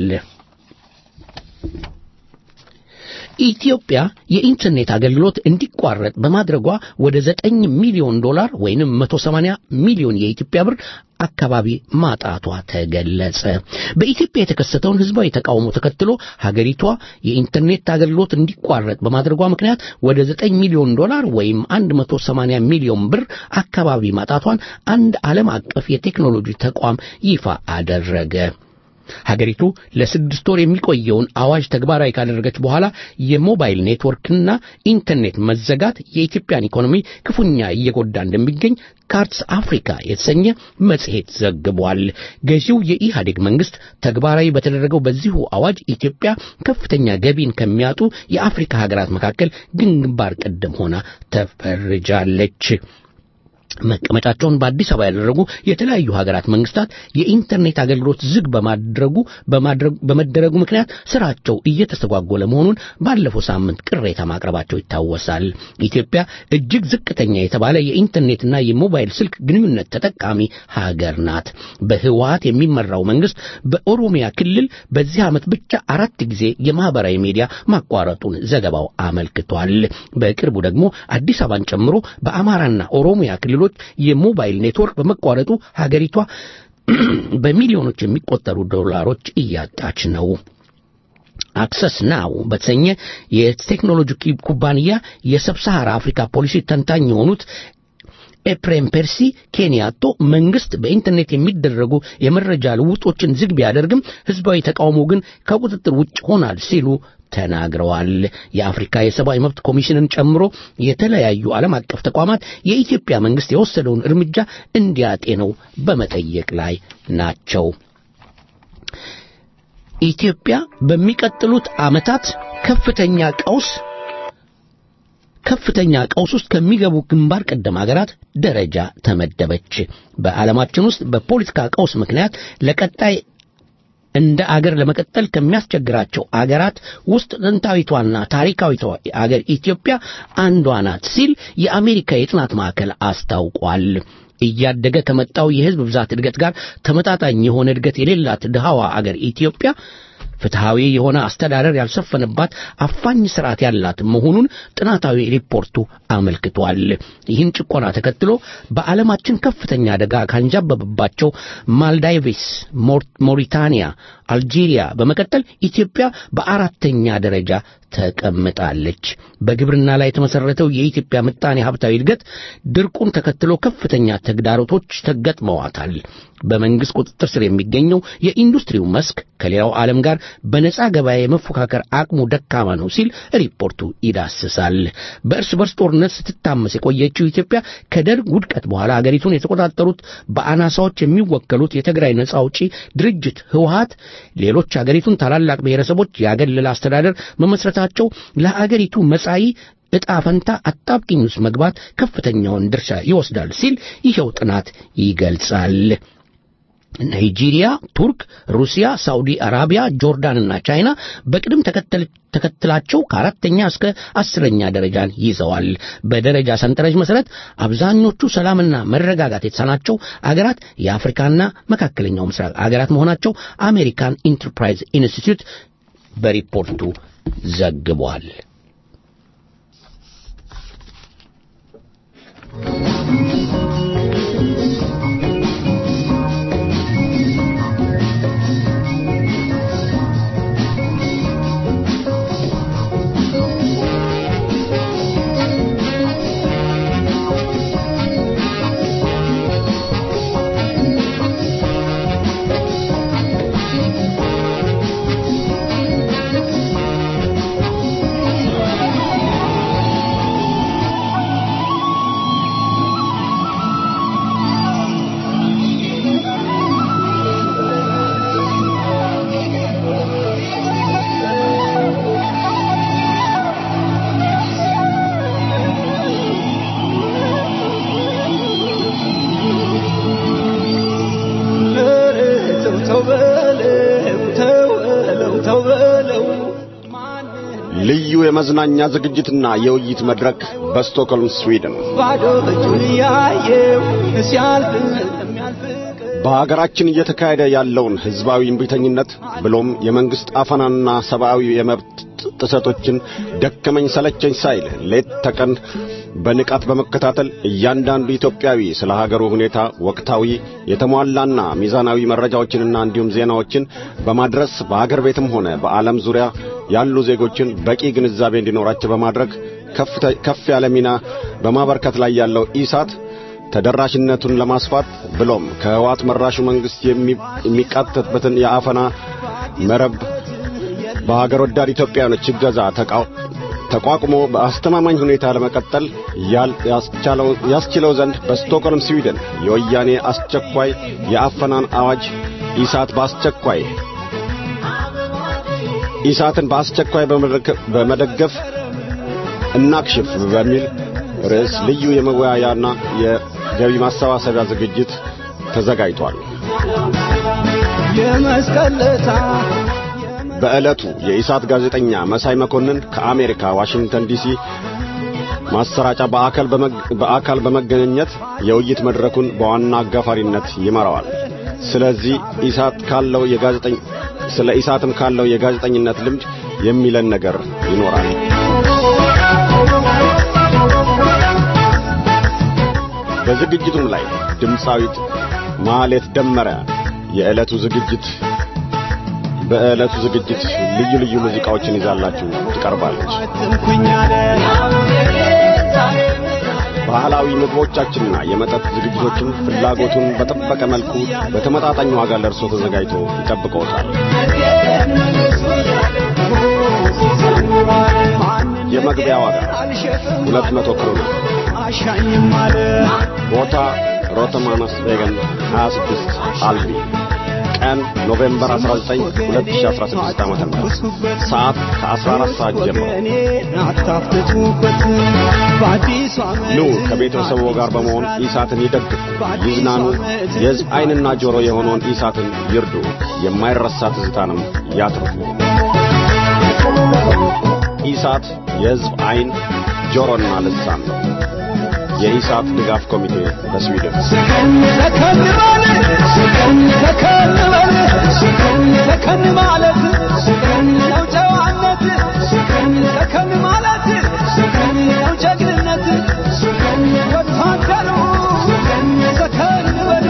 S4: ኢትዮጵያ የኢንተርኔት አገልግሎት እንዲቋረጥ በማድረጓ ወደ ዘጠኝ ሚሊዮን ዶላር ወይንም መቶ ሰማንያ ሚሊዮን የኢትዮጵያ ብር አካባቢ ማጣቷ ተገለጸ። በኢትዮጵያ የተከሰተውን ህዝባዊ ተቃውሞ ተከትሎ ሀገሪቷ የኢንተርኔት አገልግሎት እንዲቋረጥ በማድረጓ ምክንያት ወደ ዘጠኝ ሚሊዮን ዶላር ወይም መቶ ሰማንያ ሚሊዮን ብር አካባቢ ማጣቷን አንድ ዓለም አቀፍ የቴክኖሎጂ ተቋም ይፋ አደረገ። ሀገሪቱ ለስድስት ወር የሚቆየውን አዋጅ ተግባራዊ ካደረገች በኋላ የሞባይል ኔትወርክና ኢንተርኔት መዘጋት የኢትዮጵያን ኢኮኖሚ ክፉኛ እየጎዳ እንደሚገኝ ካርትስ አፍሪካ የተሰኘ መጽሔት ዘግቧል። ገዢው የኢህአዴግ መንግስት ተግባራዊ በተደረገው በዚሁ አዋጅ ኢትዮጵያ ከፍተኛ ገቢን ከሚያጡ የአፍሪካ ሀገራት መካከል ግንባር ቀደም ሆና ተፈርጃለች። መቀመጫቸውን በአዲስ አበባ ያደረጉ የተለያዩ ሀገራት መንግስታት የኢንተርኔት አገልግሎት ዝግ በማድረጉ በማድረግ በመደረጉ ምክንያት ስራቸው እየተስተጓጎለ መሆኑን ባለፈው ሳምንት ቅሬታ ማቅረባቸው ይታወሳል። ኢትዮጵያ እጅግ ዝቅተኛ የተባለ የኢንተርኔትና የሞባይል ስልክ ግንኙነት ተጠቃሚ ሀገር ናት። በህወሓት የሚመራው መንግስት በኦሮሚያ ክልል በዚህ ዓመት ብቻ አራት ጊዜ የማህበራዊ ሚዲያ ማቋረጡን ዘገባው አመልክቷል። በቅርቡ ደግሞ አዲስ አበባን ጨምሮ በአማራና ኦሮሚያ ክልሎች የሞባይል ኔትወርክ በመቋረጡ ሀገሪቷ በሚሊዮኖች የሚቆጠሩ ዶላሮች እያጣች ነው። አክሰስ ናው በተሰኘ የቴክኖሎጂ ኩባንያ የሰብሳሃራ አፍሪካ ፖሊሲ ተንታኝ የሆኑት ኤፕሬም ፐርሲ ኬንያቶ መንግስት በኢንተርኔት የሚደረጉ የመረጃ ልውጦችን ዝግ ቢያደርግም ህዝባዊ ተቃውሞ ግን ከቁጥጥር ውጭ ሆናል ሲሉ ተናግረዋል። የአፍሪካ የሰብአዊ መብት ኮሚሽንን ጨምሮ የተለያዩ ዓለም አቀፍ ተቋማት የኢትዮጵያ መንግስት የወሰደውን እርምጃ እንዲያጤነው በመጠየቅ ላይ ናቸው። ኢትዮጵያ በሚቀጥሉት ዓመታት ከፍተኛ ቀውስ ከፍተኛ ቀውስ ውስጥ ከሚገቡ ግንባር ቀደም ሀገራት ደረጃ ተመደበች። በዓለማችን ውስጥ በፖለቲካ ቀውስ ምክንያት ለቀጣይ እንደ አገር ለመቀጠል ከሚያስቸግራቸው አገራት ውስጥ ጥንታዊቷና ታሪካዊቷ አገር ኢትዮጵያ አንዷ ናት ሲል የአሜሪካ የጥናት ማዕከል አስታውቋል። እያደገ ከመጣው የህዝብ ብዛት እድገት ጋር ተመጣጣኝ የሆነ እድገት የሌላት ድሃዋ አገር ኢትዮጵያ ፍትሃዊ የሆነ አስተዳደር ያልሰፈነባት አፋኝ ስርዓት ያላት መሆኑን ጥናታዊ ሪፖርቱ አመልክቷል። ይህን ጭቆና ተከትሎ በዓለማችን ከፍተኛ አደጋ ካንጃበበባቸው ማልዳይቭስ፣ ሞሪታኒያ፣ አልጄሪያ በመቀጠል ኢትዮጵያ በአራተኛ ደረጃ ተቀምጣለች። በግብርና ላይ የተመሰረተው የኢትዮጵያ ምጣኔ ሀብታዊ እድገት ድርቁን ተከትሎ ከፍተኛ ተግዳሮቶች ተገጥመዋታል። በመንግስት ቁጥጥር ስር የሚገኘው የኢንዱስትሪው መስክ ከሌላው ዓለም ጋር በነጻ ገበያ የመፎካከር አቅሙ ደካማ ነው ሲል ሪፖርቱ ይዳስሳል። በእርስ በርስ ጦርነት ስትታመስ የቆየችው ኢትዮጵያ ከደርግ ውድቀት በኋላ አገሪቱን የተቆጣጠሩት በአናሳዎች የሚወከሉት የትግራይ ነጻ አውጪ ድርጅት ህወሓት ሌሎች አገሪቱን ታላላቅ ብሔረሰቦች ያገለለ አስተዳደር መመስረታቸው ለአገሪቱ መጻኢ ዕጣ ፈንታ አጣብቂኝ ውስጥ መግባት ከፍተኛውን ድርሻ ይወስዳል ሲል ይኸው ጥናት ይገልጻል። ናይጄሪያ፣ ቱርክ፣ ሩሲያ፣ ሳውዲ አረቢያ፣ ጆርዳንና ቻይና በቅደም ተከተል ተከትላቸው ከአራተኛ እስከ አስረኛ ደረጃን ይዘዋል። በደረጃ ሰንጠረዥ መሰረት አብዛኞቹ ሰላምና መረጋጋት የተሳናቸው አገራት የአፍሪካና መካከለኛው ምስራቅ አገራት መሆናቸው አሜሪካን ኢንተርፕራይዝ ኢንስቲትዩት በሪፖርቱ ዘግቧል።
S10: ልዩ የመዝናኛ ዝግጅትና የውይይት መድረክ በስቶክሆልም ስዊድን በሀገራችን እየተካሄደ ያለውን ህዝባዊ እምቢተኝነት ብሎም የመንግስት አፈናና ሰብአዊ የመብት ጥሰቶችን ደከመኝ ሰለቸኝ ሳይል ሌት ተቀን በንቃት በመከታተል እያንዳንዱ ኢትዮጵያዊ ስለ ሀገሩ ሁኔታ ወቅታዊ የተሟላና ሚዛናዊ መረጃዎችንና እንዲሁም ዜናዎችን በማድረስ በአገር ቤትም ሆነ በዓለም ዙሪያ ያሉ ዜጎችን በቂ ግንዛቤ እንዲኖራቸው በማድረግ ከፍ ያለ ሚና በማበርከት ላይ ያለው ኢሳት ተደራሽነቱን ለማስፋት ብሎም ከህወሓት መራሹ መንግስት የሚቃተትበትን የአፈና መረብ በሀገር ወዳድ ኢትዮጵያውያኖች እገዛ ተቋቁሞ በአስተማማኝ ሁኔታ ለመቀጠል ያስችለው ዘንድ በስቶክሆልም ስዊድን የወያኔ አስቸኳይ የአፈናን አዋጅ ኢሳት በአስቸኳይ ኢሳትን በአስቸኳይ በመደገፍ እናክሽፍ በሚል ርዕስ ልዩ የመወያያና ገቢ ማሰባሰቢያ ዝግጅት ተዘጋጅቷል።
S3: የመስቀለታ
S10: በዕለቱ የኢሳት ጋዜጠኛ መሳይ መኮንን ከአሜሪካ ዋሽንግተን ዲሲ ማሰራጫ በአካል በአካል በመገኘት የውይይት መድረኩን በዋና አጋፋሪነት ይመራዋል። ስለዚህ ኢሳት ካለው የጋዜጠኝ ስለ ኢሳትም ካለው የጋዜጠኝነት ልምድ የሚለን ነገር ይኖራል። በዝግጅቱም ላይ ድምጻዊት ማሌት ደመረ የዕለቱ ዝግጅት በዕለቱ ዝግጅት ልዩ ልዩ ሙዚቃዎችን ይዛላችሁ ትቀርባለች። ባህላዊ ምግቦቻችንና የመጠጥ ዝግጅቶችን ፍላጎቱን በጠበቀ መልኩ በተመጣጣኝ ዋጋ ለርሶ ተዘጋጅቶ ይጠብቀውታል። የመግቢያ ዋጋ ሁለት መቶ ክሮና። ቦታ ሮተማነስ ቬገን ሀያ ስድስት አልቢ። ቀን ኖቬምበር አስራ ዘጠኝ ሁለት ሺህ አስራ ስድስት ዓመተ ምህረት ሰዓት ከአስራ አራት ሰዓት ጀምሮ ኑ ከቤተሰቡ ጋር በመሆን ኢሳትን ይደግፉ፣ ይዝናኑ፣ የሕዝብ ዓይንና ጆሮ የሆነውን ኢሳትን ይርዱ፣ የማይረሳ ትዝታንም ያትርፉ። ኢሳት የሕዝብ ዓይን ጆሮና ልሳን ነው። የኢሳት ድጋፍ ኮሚቴ በስዊድን
S3: ሰከን ሰከን ሰከን ማለት ሰከን ነው ጨዋነት ሰከን ሰከን ማለት ሰከን ነው ጀግንነት ሰከን ወታደሩ ሰከን ሰከን በል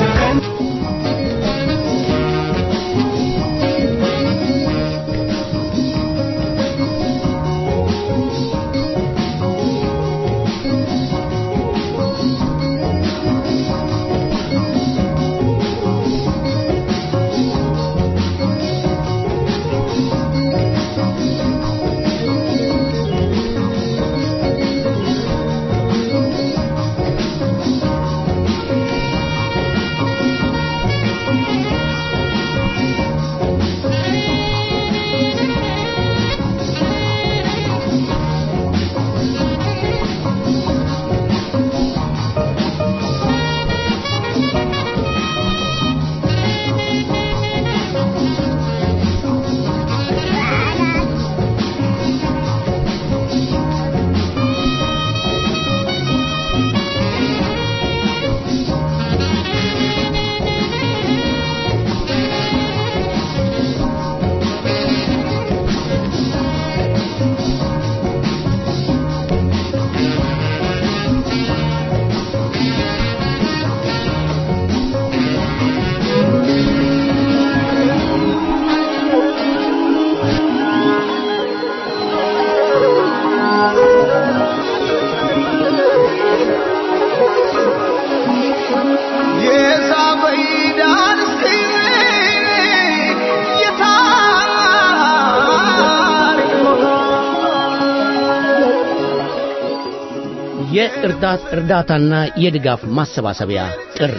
S3: የእርዳታ እርዳታና የድጋፍ ማሰባሰቢያ ጥሪ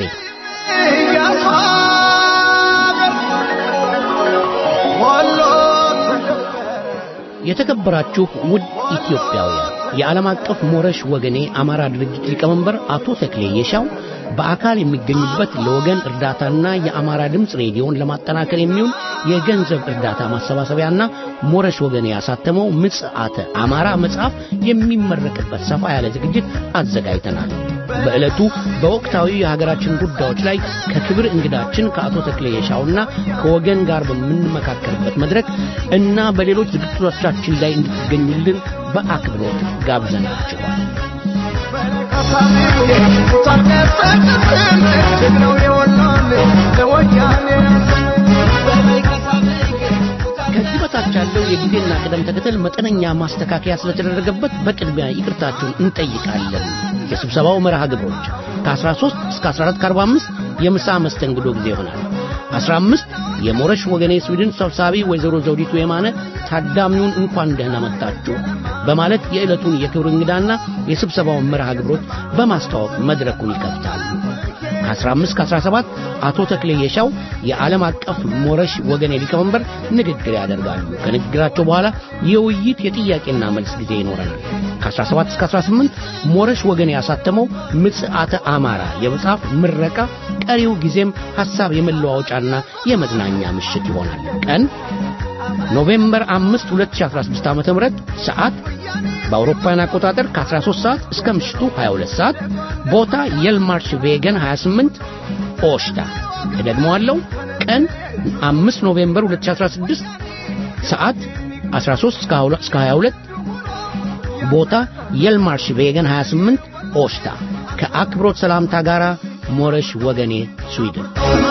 S3: የተከበራችሁ ውድ ኢትዮጵያውያን የዓለም አቀፍ ሞረሽ ወገኔ አማራ ድርጅት ሊቀመንበር አቶ ተክሌ የሻው በአካል የሚገኙበት ለወገን እርዳታና የአማራ ድምጽ ሬዲዮን ለማጠናከር የሚውል የገንዘብ እርዳታ ማሰባሰቢያና ሞረሽ ወገኔ ያሳተመው ምጽአተ አማራ መጽሐፍ የሚመረቅበት ሰፋ ያለ ዝግጅት አዘጋጅተናል። በዕለቱ በወቅታዊ የሀገራችን ጉዳዮች ላይ ከክብር እንግዳችን ከአቶ ተክሌ የሻውና ከወገን ጋር በምንመካከርበት መድረክ እና በሌሎች ዝግጅቶቻችን ላይ እንድትገኙልን በአክብሮት ጋብዘናችኋል። ከዚህ በታች ያለው የጊዜና ቅደም ተከተል መጠነኛ ማስተካከያ ስለተደረገበት በቅድሚያ ይቅርታችሁን እንጠይቃለን። የስብሰባው መርሃ ግብሮች ከ13 እስከ አስራ አራት ከአርባ አምስት የምሳ መስተንግዶ ጊዜ ይሆናል። አስራ አምስት የሞረሽ ወገኔ ስዊድን ሰብሳቢ ወይዘሮ ዘውዲቱ የማነ ታዳሚውን እንኳን ደህና መጣችሁ በማለት የዕለቱን የክብር እንግዳና የስብሰባውን መርሃ ግብሮች በማስተዋወቅ መድረኩን ይከፍታሉ። ከአስራ አምስት ከአስራ ሰባት አቶ ተክሌ የሻው የዓለም አቀፍ ሞረሽ ወገኔ ሊቀመንበር ንግግር ያደርጋሉ። ከንግግራቸው በኋላ የውይይት የጥያቄና መልስ ጊዜ ይኖረናል። ከአስራ ሰባት እስከ አስራ ስምንት ሞረሽ ወገኔ ያሳተመው ምጽአተ አማራ የመጽሐፍ ምረቃ፣ ቀሪው ጊዜም ሐሳብ የመለዋወጫና የመዝናኛ ምሽት ይሆናል። ቀን ኖቬምበር አምስት ሁለት ሺህ አስራ ስድስት ዓመተ ምህረት ሰዓት በአውሮፓውያን አቆጣጠር ከ13 ሰዓት እስከ ምሽቱ ሃያ ሁለት ሰዓት ቦታ የልማርሽ ቬገን ሃያ ስምንት ኦሽታ። እደግመዋለሁ። ቀን አምስት ኖቬምበር ሁለት ሺህ አስራ ስድስት ሰዓት አስራ ሶስት እስከ ሃያ ሁለት ቦታ የልማርሽ ቬገን ሃያ ስምንት ኦሽታ። ከአክብሮት ሰላምታ ጋር ሞረሽ ወገኔ ስዊድን።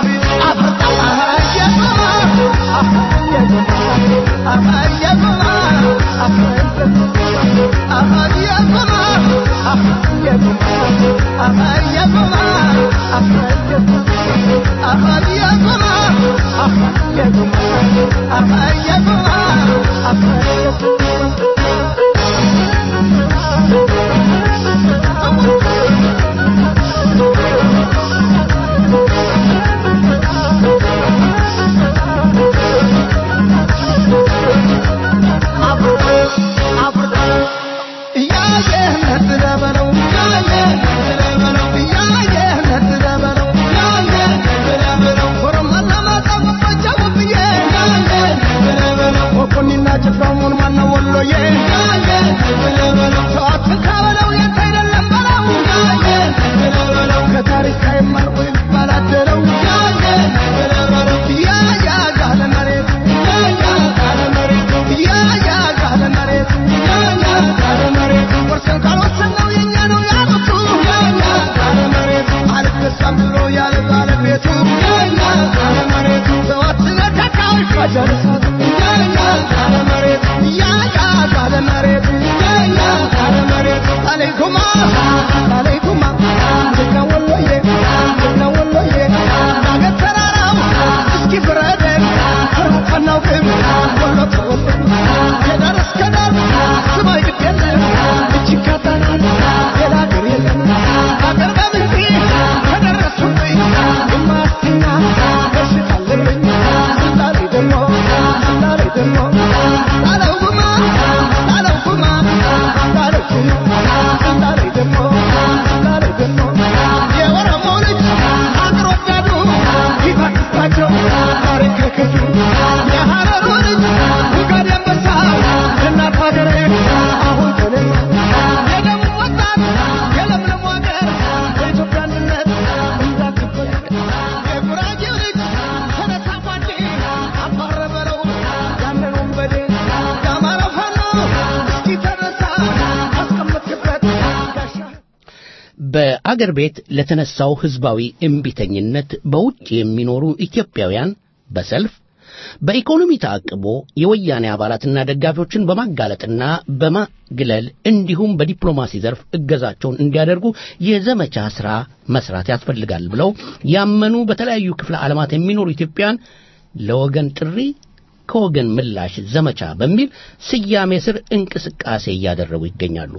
S3: በአገር ቤት ለተነሳው ህዝባዊ እምቢተኝነት በውጭ የሚኖሩ ኢትዮጵያውያን በሰልፍ በኢኮኖሚ ታቅቦ የወያኔ አባላትና ደጋፊዎችን በማጋለጥና በማግለል እንዲሁም በዲፕሎማሲ ዘርፍ እገዛቸውን እንዲያደርጉ የዘመቻ ሥራ መስራት ያስፈልጋል ብለው ያመኑ በተለያዩ ክፍለ ዓለማት የሚኖሩ ኢትዮጵያውያን ለወገን ጥሪ ከወገን ምላሽ ዘመቻ በሚል ስያሜ ስር እንቅስቃሴ እያደረጉ ይገኛሉ።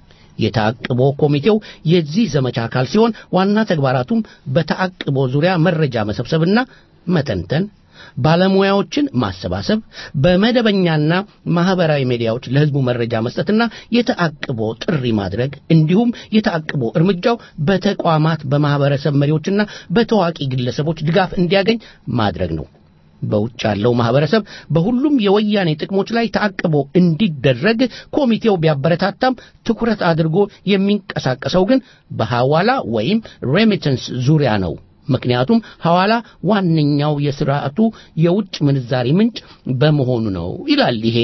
S3: የታቅቦ ኮሚቴው የዚህ ዘመቻ አካል ሲሆን ዋና ተግባራቱም በታቅቦ ዙሪያ መረጃ መሰብሰብና መተንተን፣ ባለሙያዎችን ማሰባሰብ፣ በመደበኛና ማህበራዊ ሚዲያዎች ለህዝቡ መረጃ መስጠትና የታቅቦ ጥሪ ማድረግ እንዲሁም የታቅቦ እርምጃው በተቋማት በማህበረሰብ መሪዎችና በተዋቂ ግለሰቦች ድጋፍ እንዲያገኝ ማድረግ ነው። በውጭ ያለው ማህበረሰብ በሁሉም የወያኔ ጥቅሞች ላይ ታቅቦ እንዲደረግ ኮሚቴው ቢያበረታታም ትኩረት አድርጎ የሚንቀሳቀሰው ግን በሐዋላ ወይም ሬሚተንስ ዙሪያ ነው። ምክንያቱም ሐዋላ ዋነኛው የሥርዓቱ የውጭ ምንዛሪ ምንጭ በመሆኑ ነው ይላል ይሄ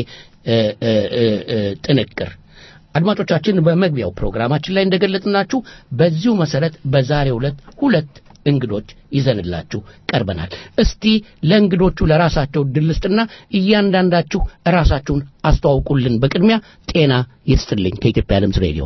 S3: ጥንቅር። አድማጮቻችን በመግቢያው ፕሮግራማችን ላይ እንደገለጽናችሁ በዚሁ መሰረት በዛሬው ዕለት ሁለት እንግዶች ይዘንላችሁ ቀርበናል። እስቲ ለእንግዶቹ ለራሳቸው ድልስጥና እያንዳንዳችሁ ራሳችሁን አስተዋውቁልን። በቅድሚያ ጤና ይስጥልኝ ከኢትዮጵያ ድምፅ ሬዲዮ።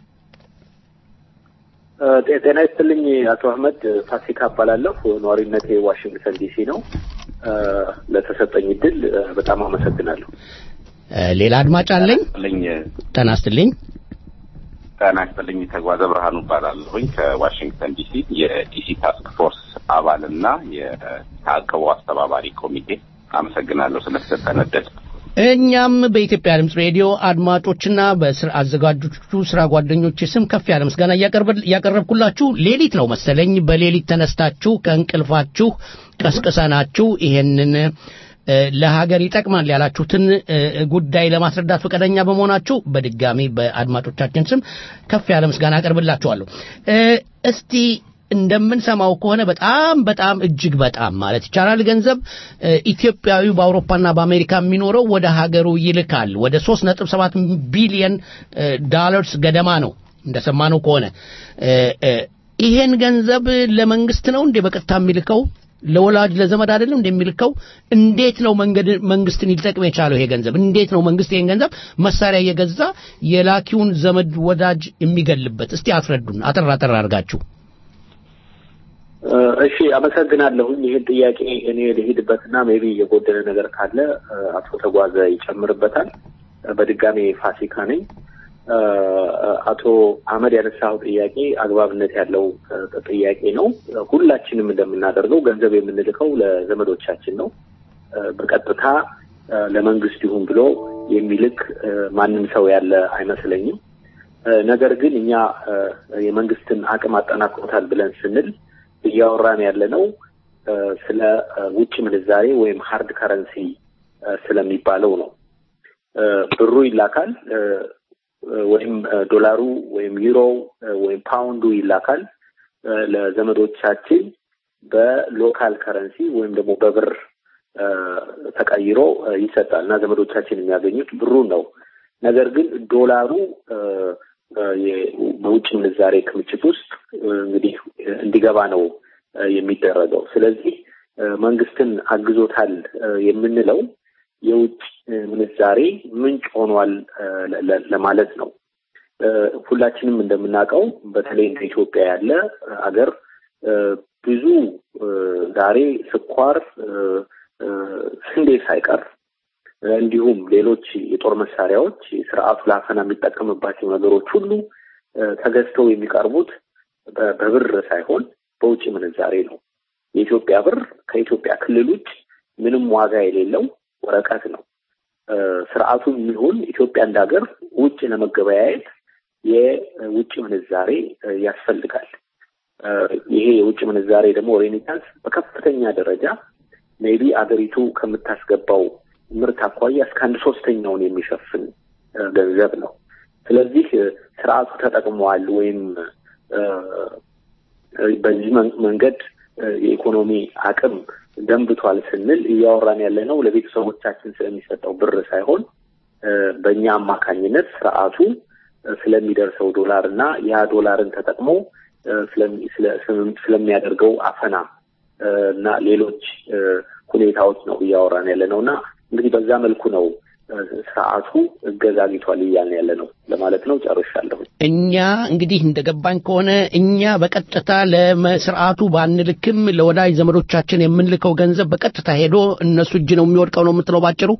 S11: ጤና ይስጥልኝ አቶ አህመድ ፋሲካ እባላለሁ። ነዋሪነቴ ዋሽንግተን ዲሲ ነው። ለተሰጠኝ እድል በጣም አመሰግናለሁ።
S3: ሌላ አድማጭ አለኝ። ጤና ይስጥልኝ።
S12: ጤና ይስጥልኝ። ተጓዘ ብርሃኑ እባላለሁኝ ከዋሽንግተን ዲሲ የዲሲ ታስክ ፎርስ አባልና የታቀቡ አስተባባሪ ኮሚቴ። አመሰግናለሁ ስለተሰጠን ዕድል።
S3: እኛም በኢትዮጵያ ድምጽ ሬዲዮ አድማጮችና በስራ አዘጋጆቹ ስራ ጓደኞች ስም ከፍ ያለ ምስጋና ያቀርብኩላችሁ። ሌሊት ነው መሰለኝ በሌሊት ተነስታችሁ ከእንቅልፋችሁ ቀስቅሰናችሁ ይሄንን ለሀገር ይጠቅማል ያላችሁትን ጉዳይ ለማስረዳት ፈቃደኛ በመሆናችሁ በድጋሚ በአድማጮቻችን ስም ከፍ ያለ ምስጋና አቀርብላችኋለሁ። እስቲ እንደምንሰማው ከሆነ በጣም በጣም እጅግ በጣም ማለት ይቻላል ገንዘብ ኢትዮጵያዊ በአውሮፓና በአሜሪካ የሚኖረው ወደ ሀገሩ ይልካል። ወደ ሶስት ነጥብ ሰባት ቢሊዮን ዶላርስ ገደማ ነው እንደሰማነው ከሆነ። ይሄን ገንዘብ ለመንግስት ነው እንደ በቀጥታ የሚልከው? ለወላጅ ለዘመድ አይደለም እንደሚልከው? እንዴት ነው መንገድ መንግስትን ሊጠቅም የቻለው ይሄ ገንዘብ? እንዴት ነው መንግስት ይሄን ገንዘብ መሳሪያ እየገዛ የላኪውን ዘመድ ወዳጅ የሚገልበት? እስቲ አስረዱን አጠር አጠር አድርጋችሁ።
S11: እሺ አመሰግናለሁ። ይሄን ጥያቄ እኔ ልሂድበትና ሜቢ የጎደለ ነገር ካለ አቶ ተጓዘ ይጨምርበታል። በድጋሚ ፋሲካ ነኝ። አቶ አህመድ ያነሳው ጥያቄ አግባብነት ያለው ጥያቄ ነው። ሁላችንም እንደምናደርገው ገንዘብ የምንልከው ለዘመዶቻችን ነው። በቀጥታ ለመንግስት ይሁን ብሎ የሚልክ ማንም ሰው ያለ አይመስለኝም። ነገር ግን እኛ የመንግስትን አቅም አጠናክሮታል ብለን ስንል እያወራን ያለነው ስለ ውጭ ምንዛሬ ወይም ሃርድ ከረንሲ ስለሚባለው ነው። ብሩ ይላካል ወይም ዶላሩ ወይም ዩሮ ወይም ፓውንዱ ይላካል ለዘመዶቻችን በሎካል ከረንሲ ወይም ደግሞ በብር ተቀይሮ ይሰጣልና ዘመዶቻችን የሚያገኙት ብሩ ነው። ነገር ግን ዶላሩ በውጭ ምንዛሬ ክምችት ውስጥ እንግዲህ እንዲገባ ነው የሚደረገው። ስለዚህ መንግስትን አግዞታል የምንለው የውጭ ምንዛሬ ምንጭ ሆኗል ለማለት ነው። ሁላችንም እንደምናውቀው በተለይ እንደ ኢትዮጵያ ያለ አገር ብዙ ዛሬ ስኳር፣ ስንዴ ሳይቀር እንዲሁም ሌሎች የጦር መሳሪያዎች ስርዓቱ ለአፈና የሚጠቀምባቸው ነገሮች ሁሉ ተገዝተው የሚቀርቡት በብር ሳይሆን በውጭ ምንዛሬ ነው። የኢትዮጵያ ብር ከኢትዮጵያ ክልል ውጭ ምንም ዋጋ የሌለው ወረቀት ነው። ስርዓቱም ይሁን ኢትዮጵያ እንዳገር ውጭ ለመገበያየት የውጭ ምንዛሬ ያስፈልጋል። ይሄ የውጭ ምንዛሬ ደግሞ ሬሚታንስ በከፍተኛ ደረጃ ሜቢ አገሪቱ ከምታስገባው ምርት አኳያ እስከ አንድ ሶስተኛውን የሚሸፍን ገንዘብ ነው። ስለዚህ ስርዓቱ ተጠቅሟል ወይም በዚህ መንገድ የኢኮኖሚ አቅም ገንብቷል ስንል እያወራን ያለነው ለቤተሰቦቻችን ስለሚሰጠው ብር ሳይሆን በእኛ አማካኝነት ስርዓቱ ስለሚደርሰው ዶላር እና ያ ዶላርን ተጠቅሞ ስለሚያደርገው አፈና እና ሌሎች ሁኔታዎች ነው እያወራን ያለነውና እንግዲህ በዛ መልኩ ነው ስርዓቱ እገዛ አግኝቷል እያልን ያለነው ለማለት ነው። ጨርሻለሁ።
S3: እኛ እንግዲህ እንደገባኝ ከሆነ እኛ በቀጥታ ለስርዓቱ ባንልክም ለወዳጅ ዘመዶቻችን የምንልከው ገንዘብ በቀጥታ ሄዶ እነሱ እጅ ነው የሚወድቀው ነው የምትለው ባጭሩ?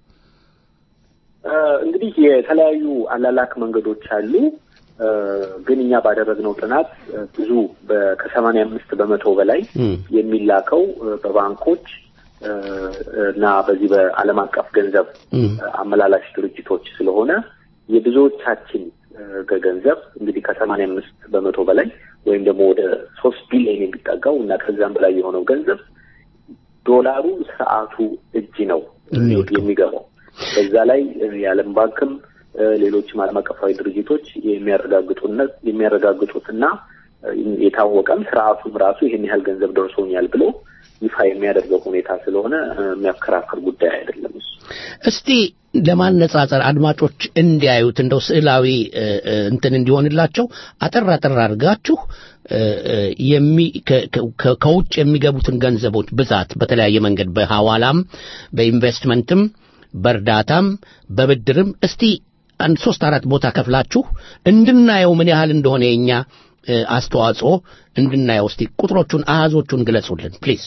S11: እንግዲህ የተለያዩ አላላክ መንገዶች አሉ። ግን እኛ ባደረግነው ጥናት ብዙ ከሰማንያ አምስት በመቶ በላይ የሚላከው በባንኮች እና በዚህ በዓለም አቀፍ ገንዘብ አመላላሽ ድርጅቶች ስለሆነ የብዙዎቻችን ገንዘብ እንግዲህ ከሰማንያ አምስት በመቶ በላይ ወይም ደግሞ ወደ ሶስት ቢሊዮን የሚጠጋው እና ከዛም በላይ የሆነው ገንዘብ ዶላሩ ስርዓቱ እጅ ነው የሚገባው። በዛ ላይ የዓለም ባንክም ሌሎችም ዓለም አቀፋዊ ድርጅቶች የሚያረጋግጡነት የሚያረጋግጡትና የታወቀም ስርዓቱም ራሱ ይሄን ያህል ገንዘብ ደርሶኛል ብሎ ይፋ የሚያደርገው ሁኔታ ስለሆነ የሚያከራክር ጉዳይ አይደለም።
S3: እስቲ ለማነጻጸር አድማጮች እንዲያዩት እንደው ስዕላዊ እንትን እንዲሆንላቸው አጠር አጠር አድርጋችሁ የሚ ከውጭ የሚገቡትን ገንዘቦች ብዛት በተለያየ መንገድ በሐዋላም በኢንቨስትመንትም በእርዳታም በብድርም እስቲ አንድ ሶስት አራት ቦታ ከፍላችሁ እንድናየው ምን ያህል እንደሆነ የኛ አስተዋጽኦ እንድናየው እስቲ ቁጥሮቹን አሃዞቹን ግለጹልን ፕሊዝ።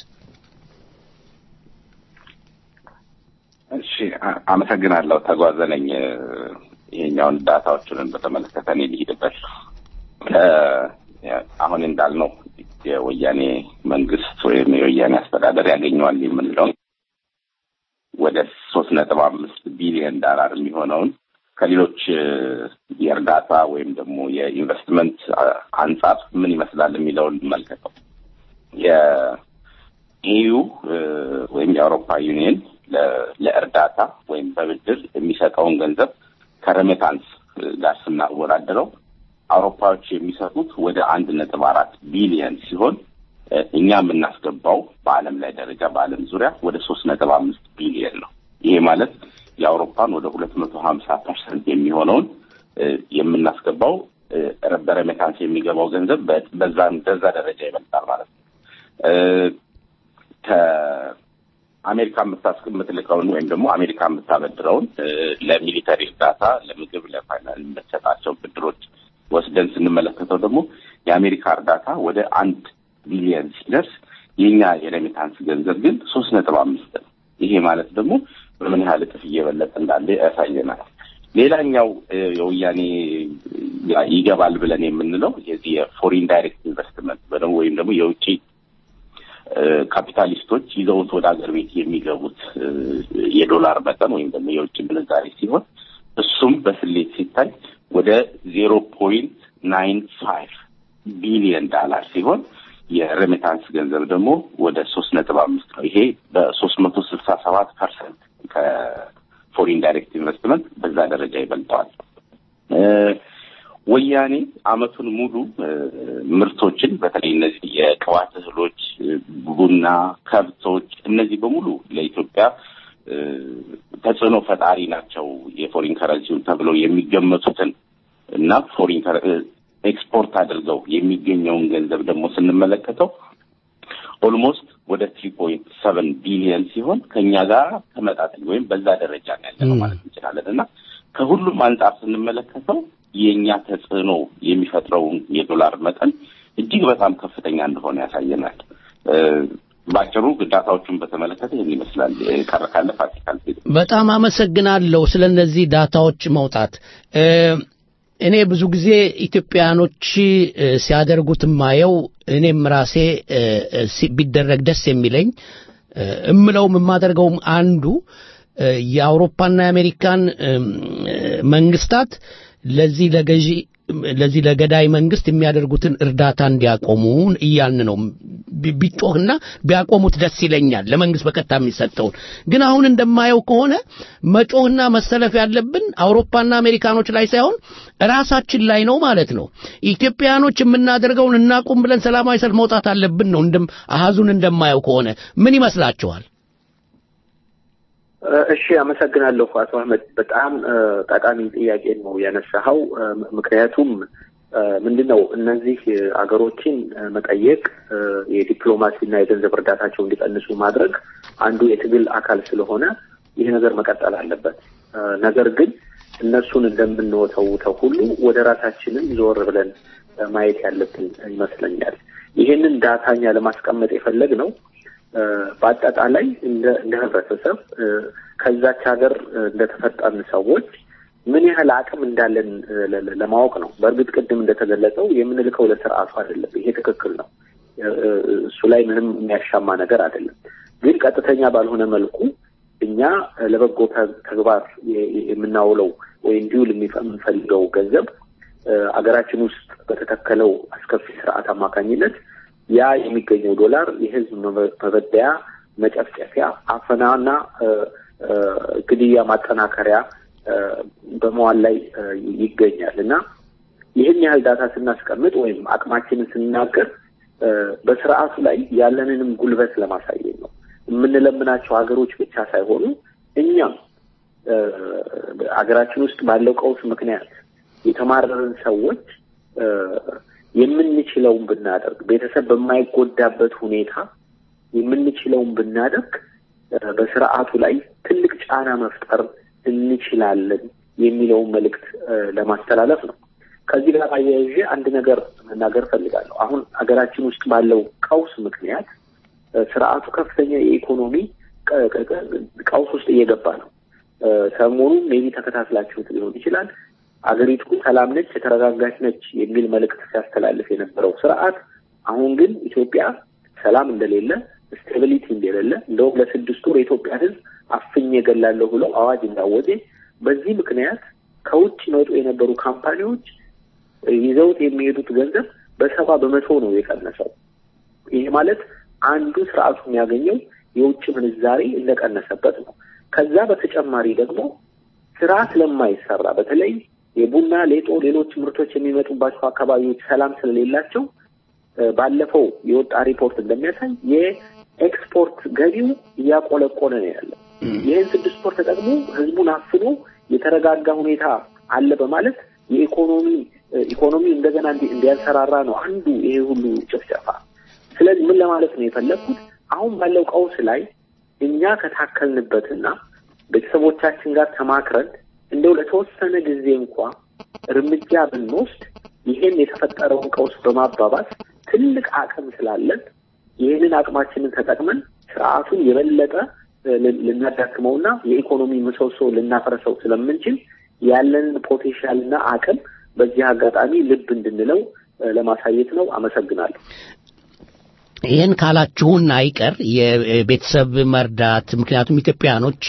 S12: እሺ አመሰግናለሁ። ተጓዘነኝ ይሄኛውን ዳታዎቹን በተመለከተ እኔ ልሂድበት። አሁን እንዳልነው የወያኔ መንግስት ወይም የወያኔ አስተዳደር ያገኘዋል የምንለው ወደ ሶስት ነጥብ አምስት ቢሊዮን ዶላር የሚሆነውን ከሌሎች የእርዳታ ወይም ደግሞ የኢንቨስትመንት አንጻር ምን ይመስላል የሚለውን እንመልከተው። የኢዩ ወይም የአውሮፓ ዩኒየን ለእርዳታ ወይም በብድር የሚሰጠውን ገንዘብ ከረሜታንስ ጋር ስናወዳድረው አውሮፓዎች የሚሰጡት ወደ አንድ ነጥብ አራት ቢሊዮን ሲሆን እኛ የምናስገባው በዓለም ላይ ደረጃ በዓለም ዙሪያ ወደ ሶስት ነጥብ አምስት ቢሊዮን ነው። ይሄ ማለት የአውሮፓን ወደ ሁለት መቶ ሀምሳ ፐርሰንት የሚሆነውን የምናስገባው በረሜታንስ የሚገባው ገንዘብ በዛ በዛ ደረጃ ይበልጣል ማለት ነው። ከአሜሪካ የምታስቀምጥልቀውን ወይም ደግሞ አሜሪካ የምታበድረውን ለሚሊተሪ እርዳታ፣ ለምግብ፣ ለፋይናንስ የምትሰጣቸው ብድሮች ወስደን ስንመለከተው ደግሞ የአሜሪካ እርዳታ ወደ አንድ ቢሊዮን ሲደርስ የኛ የሬሚታንስ ገንዘብ ግን ሶስት ነጥብ አምስት ነው። ይሄ ማለት ደግሞ በምን ያህል እጥፍ እየበለጠ እንዳለ ያሳየናል። ሌላኛው የወያኔ ይገባል ብለን የምንለው የዚህ የፎሪን ዳይሬክት ኢንቨስትመንት በደም ወይም ደግሞ የውጪ ካፒታሊስቶች ይዘውት ወደ ሀገር ቤት የሚገቡት የዶላር መጠን ወይም ደግሞ የውጭ ምንዛሪ ሲሆን እሱም በስሌት ሲታይ ወደ ዜሮ ነጥብ ናይን ፋይቭ ቢሊዮን ዶላር ሲሆን የሬሚታንስ ገንዘብ ደግሞ ወደ ሶስት ነጥብ አምስት ነው። ይሄ በሶስት መቶ ስልሳ ሰባት ፐርሰንት ከፎሪን ዳይሬክት ኢንቨስትመንት በዛ ደረጃ ይበልጠዋል። ወያኔ አመቱን ሙሉ ምርቶችን በተለይ እነዚህ የቅባት እህሎች፣ ቡና፣ ከብቶች እነዚህ በሙሉ ለኢትዮጵያ ተጽዕኖ ፈጣሪ ናቸው የፎሪን ከረንሲውን ተብለው የሚገመቱትን እና ፎሪን ኤክስፖርት አድርገው የሚገኘውን ገንዘብ ደግሞ ስንመለከተው ኦልሞስት ወደ ሶስት ነጥብ ሰባት ቢሊዮን ሲሆን ከኛ ጋር ተመጣጣኝ ወይም በዛ ደረጃ ነው ያለው ማለት እንችላለን እና ከሁሉም አንጻር ስንመለከተው የኛ ተጽዕኖ የሚፈጥረው የዶላር መጠን እጅግ በጣም ከፍተኛ እንደሆነ ያሳየናል። ባጭሩ ዳታዎቹን በተመለከተ ይሄን ይመስላል። ካረካለ ፋሲካል
S3: በጣም አመሰግናለሁ ስለነዚህ ዳታዎች ማውጣት። እኔ ብዙ ጊዜ ኢትዮጵያኖች ሲያደርጉት ማየው እኔም ራሴ ቢደረግ ደስ የሚለኝ እምለውም የማደርገውም አንዱ የአውሮፓና የአሜሪካን መንግስታት ለዚህ ለገዢ ለዚህ ለገዳይ መንግስት የሚያደርጉትን እርዳታ እንዲያቆሙ እያልን ነው። ቢጮህና ቢያቆሙት ደስ ይለኛል ለመንግስት በቀጥታ የሚሰጠውን። ግን አሁን እንደማየው ከሆነ መጮህና መሰለፍ ያለብን አውሮፓና አሜሪካኖች ላይ ሳይሆን ራሳችን ላይ ነው ማለት ነው። ኢትዮጵያኖች የምናደርገውን እናቁም ብለን ሰላማዊ ሰልፍ መውጣት አለብን ነው እንደም አሃዙን እንደማየው ከሆነ ምን ይመስላችኋል?
S11: እሺ አመሰግናለሁ አቶ አህመድ። በጣም ጠቃሚ ጥያቄ ነው ያነሳኸው። ምክንያቱም ምንድነው እነዚህ አገሮችን መጠየቅ የዲፕሎማሲና የገንዘብ እርዳታቸው እንዲቀንሱ ማድረግ አንዱ የትግል አካል ስለሆነ ይህ ነገር መቀጠል አለበት። ነገር ግን እነሱን እንደምንወተውተው ሁሉ ወደ ራሳችንም ዞር ብለን ማየት ያለብን ይመስለኛል። ይሄንን ዳታኛ ለማስቀመጥ የፈለግነው በአጠቃላይ እንደ እንደ ህብረተሰብ ከዛች ሀገር እንደተፈጠርን ሰዎች ምን ያህል አቅም እንዳለን ለማወቅ ነው። በእርግጥ ቅድም እንደተገለጸው የምንልከው ለስርዓቱ አይደለም። ይሄ ትክክል ነው። እሱ ላይ ምንም የሚያሻማ ነገር አይደለም። ግን ቀጥተኛ ባልሆነ መልኩ እኛ ለበጎ ተግባር የምናውለው ወይ እንዲውል የምንፈልገው ገንዘብ አገራችን ውስጥ በተተከለው አስከፊ ስርዓት አማካኝነት ያ የሚገኘው ዶላር የህዝብ መበደያ፣ መጨፍጨፊያ፣ አፈናና ግድያ ማጠናከሪያ በመዋል ላይ ይገኛል እና ይህን ያህል ዳታ ስናስቀምጥ ወይም አቅማችንን ስናገር በስርዓቱ ላይ ያለንንም ጉልበት ለማሳየት ነው። የምንለምናቸው ሀገሮች ብቻ ሳይሆኑ እኛም ሀገራችን ውስጥ ባለው ቀውስ ምክንያት የተማረረን ሰዎች የምንችለውን ብናደርግ ቤተሰብ በማይጎዳበት ሁኔታ የምንችለውን ብናደርግ በስርዓቱ ላይ ትልቅ ጫና መፍጠር እንችላለን የሚለውን መልእክት ለማስተላለፍ ነው። ከዚህ ጋር አያይዤ አንድ ነገር መናገር ፈልጋለሁ። አሁን ሀገራችን ውስጥ ባለው ቀውስ ምክንያት ስርዓቱ ከፍተኛ የኢኮኖሚ ቀውስ ውስጥ እየገባ ነው። ሰሞኑን ሜቢ ተከታትላችሁት ሊሆን ይችላል። አገሪቱ ሰላም ነች፣ የተረጋጋች ነች የሚል መልእክት ሲያስተላልፍ የነበረው ስርዓት አሁን ግን ኢትዮጵያ ሰላም እንደሌለ ስቴቢሊቲ እንደሌለ እንደውም ለስድስት ወር የኢትዮጵያ ሕዝብ አፍኜ ገላለሁ ብሎ አዋጅ እንዳወጀ በዚህ ምክንያት ከውጭ መጡ የነበሩ ካምፓኒዎች ይዘውት የሚሄዱት ገንዘብ በሰባ በመቶ ነው የቀነሰው። ይሄ ማለት አንዱ ስርዓቱ የሚያገኘው የውጭ ምንዛሬ እንደቀነሰበት ነው። ከዛ በተጨማሪ ደግሞ ስራ ስለማይሰራ በተለይ የቡና ሌጦ ሌሎች ምርቶች የሚመጡባቸው አካባቢዎች ሰላም ስለሌላቸው ባለፈው የወጣ ሪፖርት እንደሚያሳይ የኤክስፖርት ገቢው እያቆለቆለ ነው ያለው። ይህን ስድስት ወር ተጠቅሞ ህዝቡን አፍኖ የተረጋጋ ሁኔታ አለ በማለት የኢኮኖሚ ኢኮኖሚ እንደገና እንዲያንሰራራ ነው አንዱ ይሄ ሁሉ ጭፍጨፋ። ስለዚህ ምን ለማለት ነው የፈለኩት አሁን ባለው ቀውስ ላይ እኛ ከታከልንበትና ቤተሰቦቻችን ጋር ተማክረን እንደው ለተወሰነ ጊዜ እንኳን እርምጃ ብንወስድ ይሄን የተፈጠረውን ቀውስ በማባባስ ትልቅ አቅም ስላለን ይሄንን አቅማችንን ተጠቅመን ስርዓቱን የበለጠ ልናዳክመውና የኢኮኖሚ ምሰሶ ልናፈርሰው ስለምንችል ያለንን ፖቴንሻልና አቅም በዚህ አጋጣሚ ልብ እንድንለው ለማሳየት ነው። አመሰግናለሁ።
S4: ይሄን ካላችሁን አይቀር የቤተሰብ መርዳት ምክንያቱም ኢትዮጵያኖች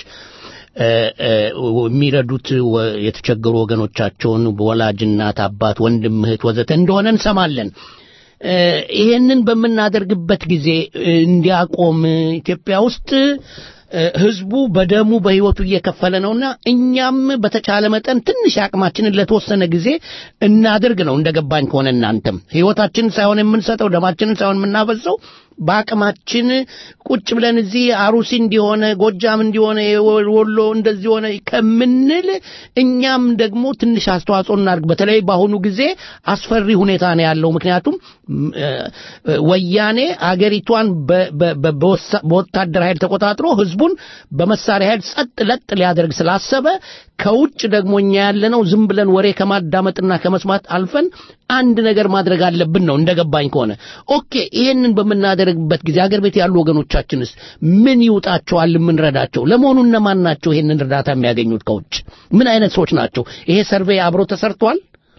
S4: የሚረዱት የተቸገሩ ወገኖቻቸውን በወላጅ እናት፣ አባት፣ ወንድም፣ እህት ወዘተ እንደሆነ እንሰማለን። ይሄንን በምናደርግበት ጊዜ እንዲያቆም ኢትዮጵያ ውስጥ ህዝቡ በደሙ በህይወቱ እየከፈለ ነውና እኛም በተቻለ መጠን ትንሽ አቅማችንን ለተወሰነ ጊዜ እናድርግ ነው እንደገባኝ ከሆነ እናንተም ህይወታችንን ሳይሆን የምንሰጠው ደማችንን ሳይሆን የምናፈሰው በአቅማችን ቁጭ ብለን እዚህ አሩሲ እንዲሆነ ጎጃም እንዲሆነ ወሎ እንደዚህ ሆነ ከምንል እኛም ደግሞ ትንሽ አስተዋጽኦ እናድርግ። በተለይ በአሁኑ ጊዜ አስፈሪ ሁኔታ ነው ያለው። ምክንያቱም ወያኔ አገሪቷን በወታደር ኃይል ተቆጣጥሮ ህዝቡን በመሳሪያ ኃይል ጸጥ ለጥ ሊያደርግ ስላሰበ ከውጭ ደግሞ እኛ ያለነው ዝም ብለን ወሬ ከማዳመጥና ከመስማት አልፈን አንድ ነገር ማድረግ አለብን ነው እንደገባኝ ከሆነ። ኦኬ ይሄንን በመናደርግበት ጊዜ አገር ቤት ያሉ ወገኖቻችንስ ምን ይውጣቸዋል? ምን ረዳቸው? ለመሆኑ እነማን ናቸው ይሄንን እርዳታ የሚያገኙት ከውጭ? ምን አይነት ሰዎች ናቸው? ይሄ ሰርቬይ አብሮ ተሰርቷል?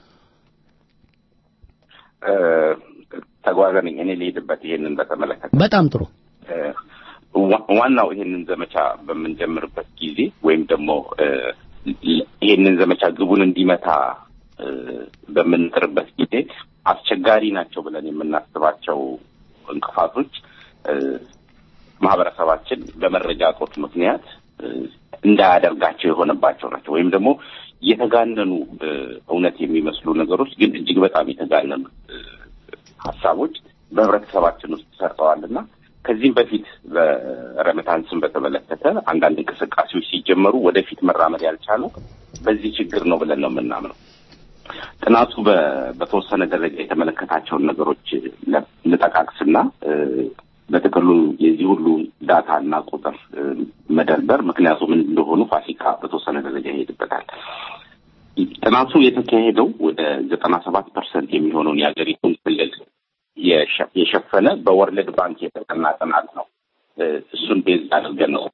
S12: ተጓዘነኝ እኔ ልሄድበት ይሄንን በተመለከተ።
S4: በጣም ጥሩ።
S12: ዋናው ይሄንን ዘመቻ በምንጀምርበት ጊዜ ወይም ደግሞ ይሄንን ዘመቻ ግቡን እንዲመታ በምንጥርበት ጊዜ አስቸጋሪ ናቸው ብለን የምናስባቸው እንቅፋቶች ማህበረሰባችን በመረጃ እጦት ምክንያት እንዳያደርጋቸው የሆነባቸው ናቸው። ወይም ደግሞ የተጋነኑ እውነት የሚመስሉ ነገሮች ግን እጅግ በጣም የተጋነኑ ሐሳቦች በህብረተሰባችን ውስጥ ሰርተዋልና ከዚህም በፊት በረመታንስን በተመለከተ አንዳንድ እንቅስቃሴዎች ሲጀመሩ ወደፊት መራመድ ያልቻለው በዚህ ችግር ነው ብለን ነው የምናምነው። ጥናቱ በተወሰነ ደረጃ የተመለከታቸውን ነገሮች ልጠቃቅስና በተከሉ የዚህ ሁሉ ዳታና ቁጥር መደርደር ምክንያቱ ምን እንደሆኑ ፋሲካ በተወሰነ ደረጃ ይሄድበታል። ጥናቱ የተካሄደው ወደ ዘጠና ሰባት ፐርሰንት የሚሆነውን የአገሪቱን ክልል የሸፈነ በወርልድ ባንክ የተጠና ጥናት ነው። እሱን ቤዝ አድርገን ነው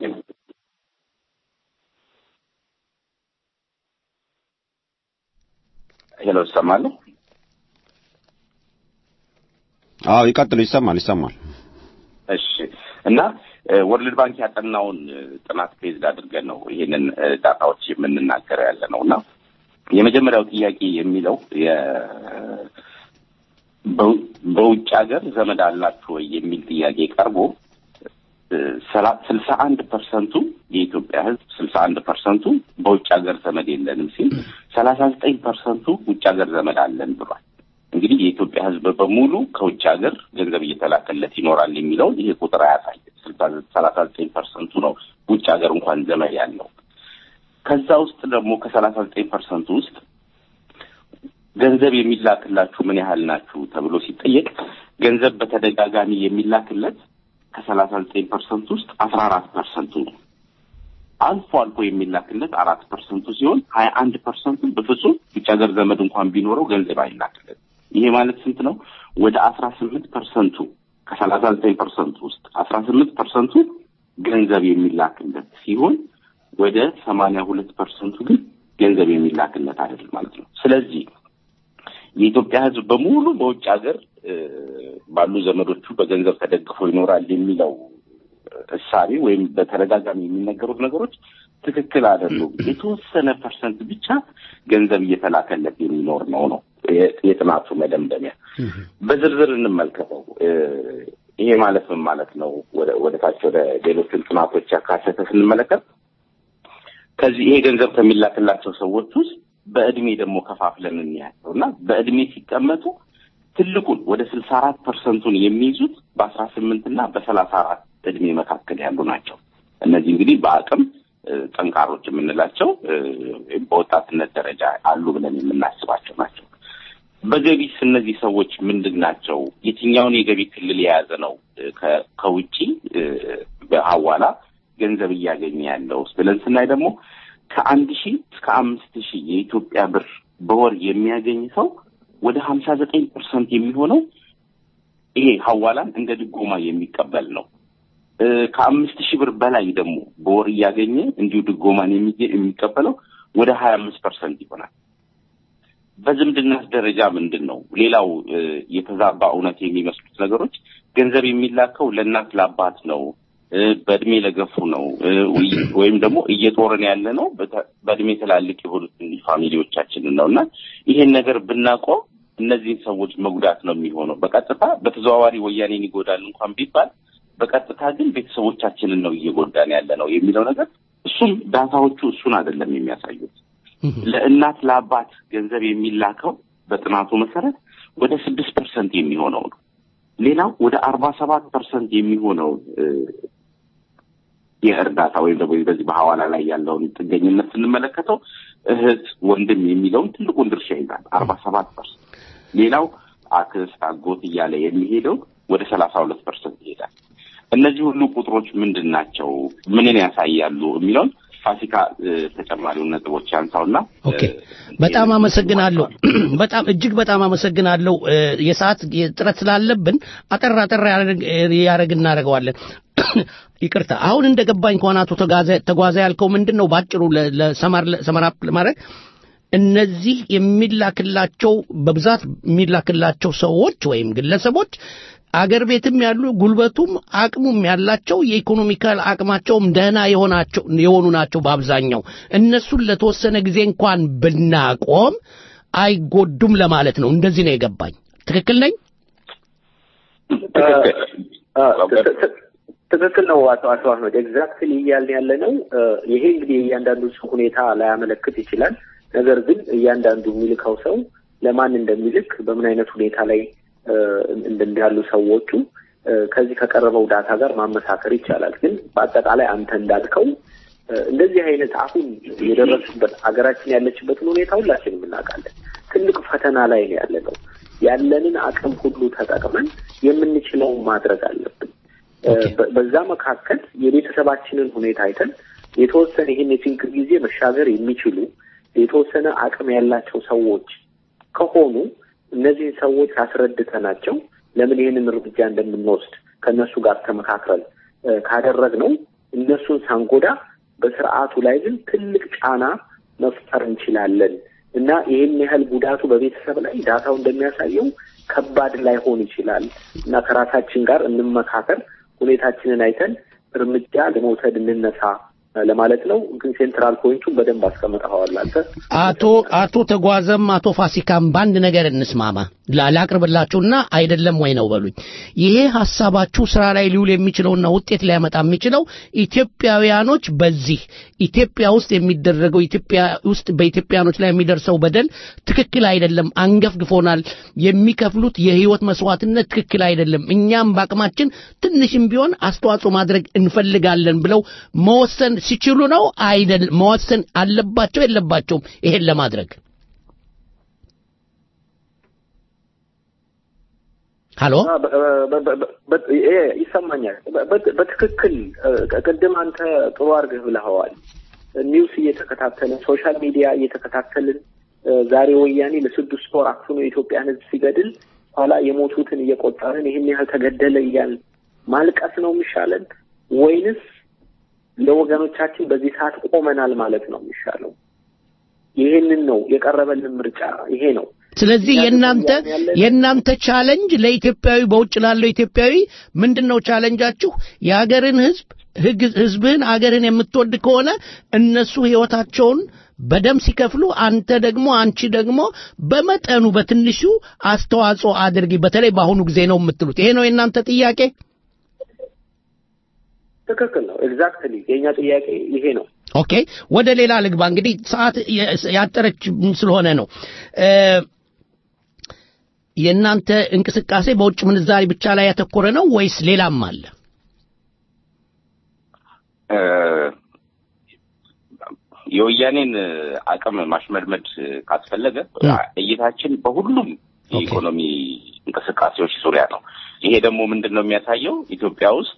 S12: ሄሎ ሰማሉ።
S10: አዎ ይቀጥሉ። ይሰማል ይሰማል።
S12: እሺ እና ወርልድ ባንክ ያጠናውን ጥናት ቤዝ አድርገን ነው ይሄንን ዳታዎች የምንናገር ያለ ነውና የመጀመሪያው ጥያቄ የሚለው የ በውጭ ሀገር ዘመድ አላችሁ ወይ የሚል ጥያቄ ቀርቦ ስልሳ አንድ ፐርሰንቱ የኢትዮጵያ ሕዝብ ስልሳ አንድ ፐርሰንቱ በውጭ ሀገር ዘመድ የለንም ሲል ሰላሳ ዘጠኝ ፐርሰንቱ ውጭ ሀገር ዘመድ አለን ብሏል። እንግዲህ የኢትዮጵያ ሕዝብ በሙሉ ከውጭ ሀገር ገንዘብ እየተላከለት ይኖራል የሚለው ይሄ ቁጥር አያሳይም። ሰላሳ ዘጠኝ ፐርሰንቱ ነው ውጭ ሀገር እንኳን ዘመድ ያለው። ከዛ ውስጥ ደግሞ ከሰላሳ ዘጠኝ ፐርሰንቱ ውስጥ ገንዘብ የሚላክላችሁ ምን ያህል ናችሁ ተብሎ ሲጠየቅ ገንዘብ በተደጋጋሚ የሚላክለት ከሰላሳ ዘጠኝ ፐርሰንት ውስጥ አስራ አራት ፐርሰንት ነው። አልፎ አልፎ የሚላክለት አራት ፐርሰንት ሲሆን ሀያ አንድ ፐርሰንት በፍጹም ውጭ ሀገር ዘመድ እንኳን ቢኖረው ገንዘብ አይላክለት። ይሄ ማለት ስንት ነው? ወደ አስራ ስምንት ፐርሰንት ከሰላሳ ዘጠኝ ፐርሰንት ውስጥ አስራ ስምንት ፐርሰንት ገንዘብ የሚላክለት ሲሆን ወደ ሰማንያ ሁለት ፐርሰንት ግን ገንዘብ የሚላክለት አይደል ማለት ነው። ስለዚህ የኢትዮጵያ ሕዝብ በሙሉ በውጭ ሀገር ባሉ ዘመዶቹ በገንዘብ ተደግፎ ይኖራል የሚለው እሳቤ ወይም በተደጋጋሚ የሚነገሩት ነገሮች ትክክል አይደሉም። የተወሰነ ፐርሰንት ብቻ ገንዘብ እየተላከለት የሚኖር ነው ነው የጥናቱ መደምደሚያ። በዝርዝር እንመልከተው። ይሄ ማለት ምን ማለት ነው? ወደ ወደ ታች ወደ ሌሎች ጥናቶች ያካተተ ስንመለከት ከዚህ ይሄ ገንዘብ ከሚላክላቸው ሰዎች ውስጥ በእድሜ ደግሞ ከፋፍለን እንያቸውና በእድሜ ሲቀመጡ ትልቁን ወደ ስልሳ አራት ፐርሰንቱን የሚይዙት በአስራ ስምንት እና በሰላሳ አራት እድሜ መካከል ያሉ ናቸው። እነዚህ እንግዲህ በአቅም ጠንካሮች የምንላቸው በወጣትነት ደረጃ አሉ ብለን የምናስባቸው ናቸው። በገቢስ እነዚህ ሰዎች ምንድናቸው? የትኛውን የገቢ ክልል የያዘ ነው ከውጪ በሐዋላ ገንዘብ እያገኘ ያለው ብለን ስናይ ደግሞ ከአንድ ሺህ እስከ አምስት ሺህ የኢትዮጵያ ብር በወር የሚያገኝ ሰው ወደ ሀምሳ ዘጠኝ ፐርሰንት የሚሆነው ይሄ ሐዋላን እንደ ድጎማ የሚቀበል ነው። ከአምስት ሺህ ብር በላይ ደግሞ በወር እያገኘ እንዲሁ ድጎማን የሚቀበለው ወደ ሀያ አምስት ፐርሰንት ይሆናል። በዝምድና ደረጃ ምንድነው? ሌላው የተዛባ እውነት የሚመስሉት ነገሮች ገንዘብ የሚላከው ለእናት ለአባት ነው፣ በእድሜ ለገፉ ነው፣ ወይም ደግሞ እየጦርን ያለ ነው በእድሜ ትላልቅ የሆኑት ፋሚሊዎቻችንን ነውና ይሄን ነገር ብናቆም እነዚህን ሰዎች መጉዳት ነው የሚሆነው። በቀጥታ በተዘዋዋሪ ወያኔን ይጎዳል እንኳን ቢባል በቀጥታ ግን ቤተሰቦቻችንን ነው እየጎዳን ያለ ነው የሚለው ነገር እሱም ዳታዎቹ እሱን አይደለም የሚያሳዩት። ለእናት ለአባት ገንዘብ የሚላከው በጥናቱ መሰረት ወደ ስድስት ፐርሰንት የሚሆነው ነው። ሌላው ወደ አርባ ሰባት ፐርሰንት የሚሆነው የእርዳታ ወይም ደግሞ በዚህ በሐዋላ ላይ ያለውን ጥገኝነት ስንመለከተው እህት ወንድም የሚለውን ትልቁን ድርሻ ይዛል አርባ ሰባት ፐርሰንት። ሌላው አክስት አጎት እያለ የሚሄደው ወደ ሰላሳ ሁለት ፐርሰንት ይሄዳል። እነዚህ ሁሉ ቁጥሮች ምንድናቸው? ምንን ያሳያሉ የሚለውን ፋሲካ ተጨማሪውን ነጥቦች ያንሳውና።
S4: ኦኬ፣ በጣም አመሰግናለሁ። በጣም እጅግ በጣም አመሰግናለሁ። የሰዓት ጥረት ስላለብን አጠር አጠር ያረግ እናደርገዋለን። ይቅርታ፣ አሁን እንደገባኝ ከሆነ አቶ ተጓዘ ተጓዘ ያልከው ምንድነው? ባጭሩ ለሰማር ለሰማራ ለማድረግ እነዚህ የሚላክላቸው በብዛት የሚላክላቸው ሰዎች ወይም ግለሰቦች አገር ቤትም ያሉ ጉልበቱም አቅሙም ያላቸው የኢኮኖሚካል አቅማቸውም ደህና የሆናቸው የሆኑ ናቸው በአብዛኛው። እነሱን ለተወሰነ ጊዜ እንኳን ብናቆም አይጎዱም ለማለት ነው። እንደዚህ ነው የገባኝ። ትክክል ነኝ?
S11: ትክክል ነው አቶ አቶ አህመድ። ኤግዛክትሊ እያልን ያለ ነው። ይሄ እንግዲህ እያንዳንዱ ሰው ሁኔታ ላያመለክት ይችላል። ነገር ግን እያንዳንዱ የሚልከው ሰው ለማን እንደሚልክ በምን አይነት ሁኔታ ላይ እንዳሉ ሰዎቹ ከዚህ ከቀረበው ዳታ ጋር ማመሳከር ይቻላል። ግን በአጠቃላይ አንተ እንዳልከው እንደዚህ አይነት አሁን የደረስበት ሀገራችን ያለችበትን ሁኔታ ሁላችንም እናውቃለን። ትልቅ ፈተና ላይ ነው ያለነው። ያለንን አቅም ሁሉ ተጠቅመን የምንችለውን ማድረግ አለብን። በዛ መካከል የቤተሰባችንን ሁኔታ አይተን የተወሰነ ይህን የችግር ጊዜ መሻገር የሚችሉ የተወሰነ አቅም ያላቸው ሰዎች ከሆኑ እነዚህ ሰዎች አስረድተናቸው ለምን ይሄንን እርምጃ እንደምንወስድ ከነሱ ጋር ተመካክረን ካደረግነው እነሱን ሳንጎዳ በስርዓቱ ላይ ግን ትልቅ ጫና መፍጠር እንችላለን እና ይሄን ያህል ጉዳቱ በቤተሰብ ላይ ዳታው እንደሚያሳየው ከባድ ላይሆን ይችላል እና ከራሳችን ጋር እንመካከር፣ ሁኔታችንን አይተን እርምጃ ለመውሰድ እንነሳ ለማለት ነው። ግን ሴንትራል ፖይንቱን በደንብ አስቀምጠዋል አንተ።
S4: አቶ አቶ ተጓዘም አቶ ፋሲካም ባንድ ነገር እንስማማ ላላቅርብላችሁና አይደለም ወይ ነው በሉኝ። ይሄ ሐሳባችሁ ስራ ላይ ሊውል የሚችለውና ውጤት ሊያመጣ የሚችለው ኢትዮጵያውያኖች በዚህ ኢትዮጵያ ውስጥ የሚደረገው ኢትዮጵያ ውስጥ በኢትዮጵያኖች ላይ የሚደርሰው በደል ትክክል አይደለም፣ አንገፍግፎናል፣ የሚከፍሉት የህይወት መስዋዕትነት ትክክል አይደለም፣ እኛም በአቅማችን ትንሽም ቢሆን አስተዋጽኦ ማድረግ እንፈልጋለን ብለው መወሰን ሲችሉ ነው አይደል? መወሰን አለባቸው የለባቸውም ይሄን ለማድረግ? ሃሎ
S11: ይሰማኛል። በትክክል ቅድም አንተ ጥሩ አድርገህ ብለኸዋል። ኒውስ እየተከታተልን ሶሻል ሚዲያ እየተከታተልን ዛሬ ወያኔ ለስድስት ወር አክሱም የኢትዮጵያን ህዝብ ሲገድል ኋላ የሞቱትን እየቆጠርን ይህን ያህል ተገደለ እያልን ማልቀስ ነው የሚሻለን ወይንስ ለወገኖቻችን በዚህ ሰዓት ቆመናል ማለት ነው የሚሻለው? ይሄንን ነው የቀረበልን ምርጫ ይሄ ነው።
S4: ስለዚህ የናንተ የናንተ ቻሌንጅ ለኢትዮጵያዊ በውጭ ላለው ኢትዮጵያዊ ምንድነው ቻሌንጃችሁ? የሀገርን ህዝብ ህዝብን አገርን የምትወድ ከሆነ እነሱ ህይወታቸውን በደም ሲከፍሉ አንተ ደግሞ አንቺ ደግሞ በመጠኑ በትንሹ አስተዋጽኦ አድርጊ፣ በተለይ በአሁኑ ጊዜ ነው የምትሉት። ይሄ ነው የናንተ ጥያቄ?
S11: ትክክል ነው። ኤግዛክትሊ የኛ ጥያቄ ይሄ ነው።
S4: ኦኬ፣ ወደ ሌላ ልግባ። እንግዲህ ሰዓት ያጠረች ስለሆነ ነው። የናንተ እንቅስቃሴ በውጭ ምንዛሪ ብቻ ላይ ያተኮረ ነው ወይስ ሌላም አለ?
S12: የወያኔን አቅም ማሽመድመድ ካስፈለገ እይታችን በሁሉም የኢኮኖሚ እንቅስቃሴዎች ዙሪያ ነው። ይሄ ደግሞ ምንድነው የሚያሳየው? ኢትዮጵያ ውስጥ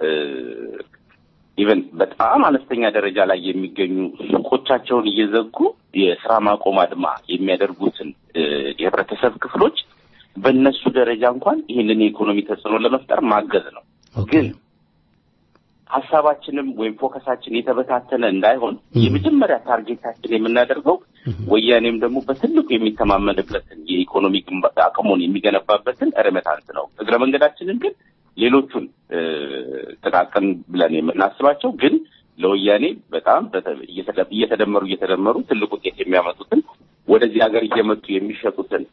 S12: ኢቨን በጣም አነስተኛ ደረጃ ላይ የሚገኙ ሱቆቻቸውን እየዘጉ የስራ ማቆም አድማ የሚያደርጉትን የህብረተሰብ ክፍሎች በእነሱ ደረጃ እንኳን ይህንን የኢኮኖሚ ተጽዕኖ ለመፍጠር ማገዝ ነው። ግን ሐሳባችንም ወይም ፎከሳችን የተበታተነ እንዳይሆን የመጀመሪያ ታርጌታችን የምናደርገው ወያኔም ደግሞ በትልቁ የሚተማመንበትን የኢኮኖሚ አቅሙን የሚገነባበትን ሬሜታንስ ነው። እግረ መንገዳችንን ግን ሌሎቹን ጥቃቅን ብለን የምናስባቸው ግን ለወያኔ በጣም እየተደመሩ እየተደመሩ ትልቁ ውጤት የሚያመጡትን ወደዚህ ሀገር እየመጡ የሚሸጡትን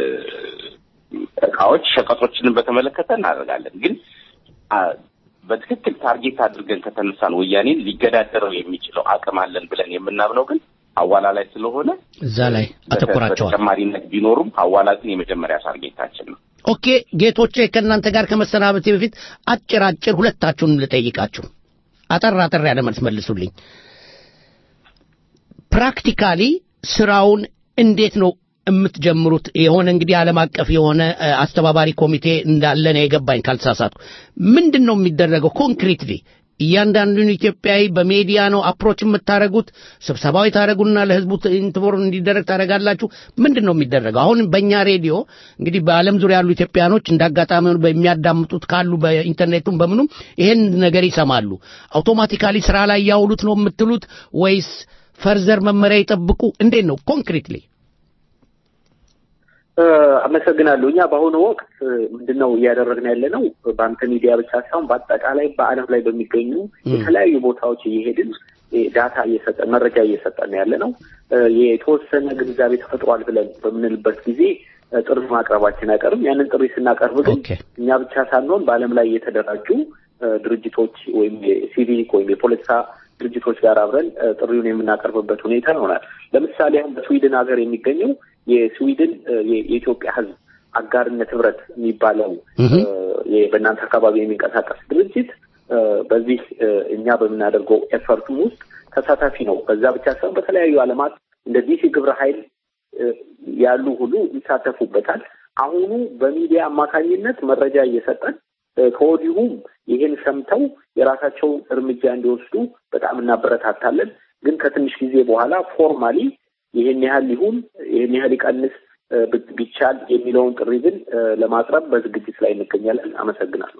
S12: እቃዎች ሸቀጦችንን በተመለከተ እናደርጋለን። ግን በትክክል ታርጌት አድርገን ከተነሳን ወያኔን ሊገዳደረው የሚችለው አቅም አለን ብለን የምናምነው ግን ሐዋላ ላይ ስለሆነ
S4: እዛ ላይ አተኩራቸዋል።
S12: ተጨማሪነት ቢኖርም ሐዋላ ግን የመጀመሪያ ታርጌታችን ነው።
S4: ኦኬ ጌቶቼ፣ ከእናንተ ጋር ከመሰናበቴ በፊት አጭር አጭር ሁለታችሁንም ልጠይቃችሁ። አጠር አጠር ያለ መልስ መልሱልኝ። ፕራክቲካሊ ስራውን እንዴት ነው የምትጀምሩት? የሆነ እንግዲህ ዓለም አቀፍ የሆነ አስተባባሪ ኮሚቴ እንዳለ ነው የገባኝ ካልተሳሳትኩ። ምንድነው የሚደረገው ኮንክሪትሊ? እያንዳንዱን ኢትዮጵያዊ በሜዲያ ነው አፕሮች የምታረጉት? ስብሰባው ታረጉና ለህዝቡ ኢንፎርም እንዲደረግ ታረጋላችሁ? ምንድነው የሚደረገው? አሁን በእኛ ሬዲዮ እንግዲህ በዓለም ዙሪያ ያሉ ኢትዮጵያኖች እንዳጋጣሚ በሚያዳምጡት ካሉ በኢንተርኔቱም በምኑም ይሄን ነገር ይሰማሉ። አውቶማቲካሊ ስራ ላይ ያውሉት ነው የምትሉት ወይስ ፈርዘር መመሪያ ይጠብቁ? እንዴት ነው ኮንክሪትሊ?
S11: አመሰግናለሁ። እኛ በአሁኑ ወቅት ምንድነው እያደረግን ያለ ነው? በአንተ ሚዲያ ብቻ ሳይሆን በአጠቃላይ በዓለም ላይ በሚገኙ የተለያዩ ቦታዎች እየሄድን ዳታ እየሰጠን መረጃ እየሰጠን ያለ ነው። የተወሰነ ግንዛቤ ተፈጥሯል ብለን በምንልበት ጊዜ ጥሪ ማቅረባችን አይቀርም። ያንን ጥሪ ስናቀርብ ግን እኛ ብቻ ሳንሆን በዓለም ላይ የተደራጁ ድርጅቶች ወይም የሲቪክ ወይም የፖለቲካ ድርጅቶች ጋር አብረን ጥሪውን የምናቀርብበት ሁኔታ ይሆናል። ለምሳሌ አሁን በስዊድን ሀገር የሚገኘው የስዊድን የኢትዮጵያ ሕዝብ አጋርነት ህብረት የሚባለው በእናንተ አካባቢ የሚንቀሳቀስ ድርጅት በዚህ እኛ በምናደርገው ኤፈርት ውስጥ ተሳታፊ ነው። በዛ ብቻ ሳይሆን በተለያዩ ዓለማት እንደዚህ ግብረ ኃይል ያሉ ሁሉ ይሳተፉበታል። አሁኑ በሚዲያ አማካኝነት መረጃ እየሰጠን ከወዲሁም ይሄን ሰምተው የራሳቸው እርምጃ እንዲወስዱ በጣም እናበረታታለን። ግን ከትንሽ ጊዜ በኋላ ፎርማሊ ይሄን ያህል ይሁን ይሄን ያህል ይቀንስ ቢቻል የሚለውን ጥሪ ግን ለማቅረብ በዝግጅት ላይ እንገኛለን። አመሰግናለሁ።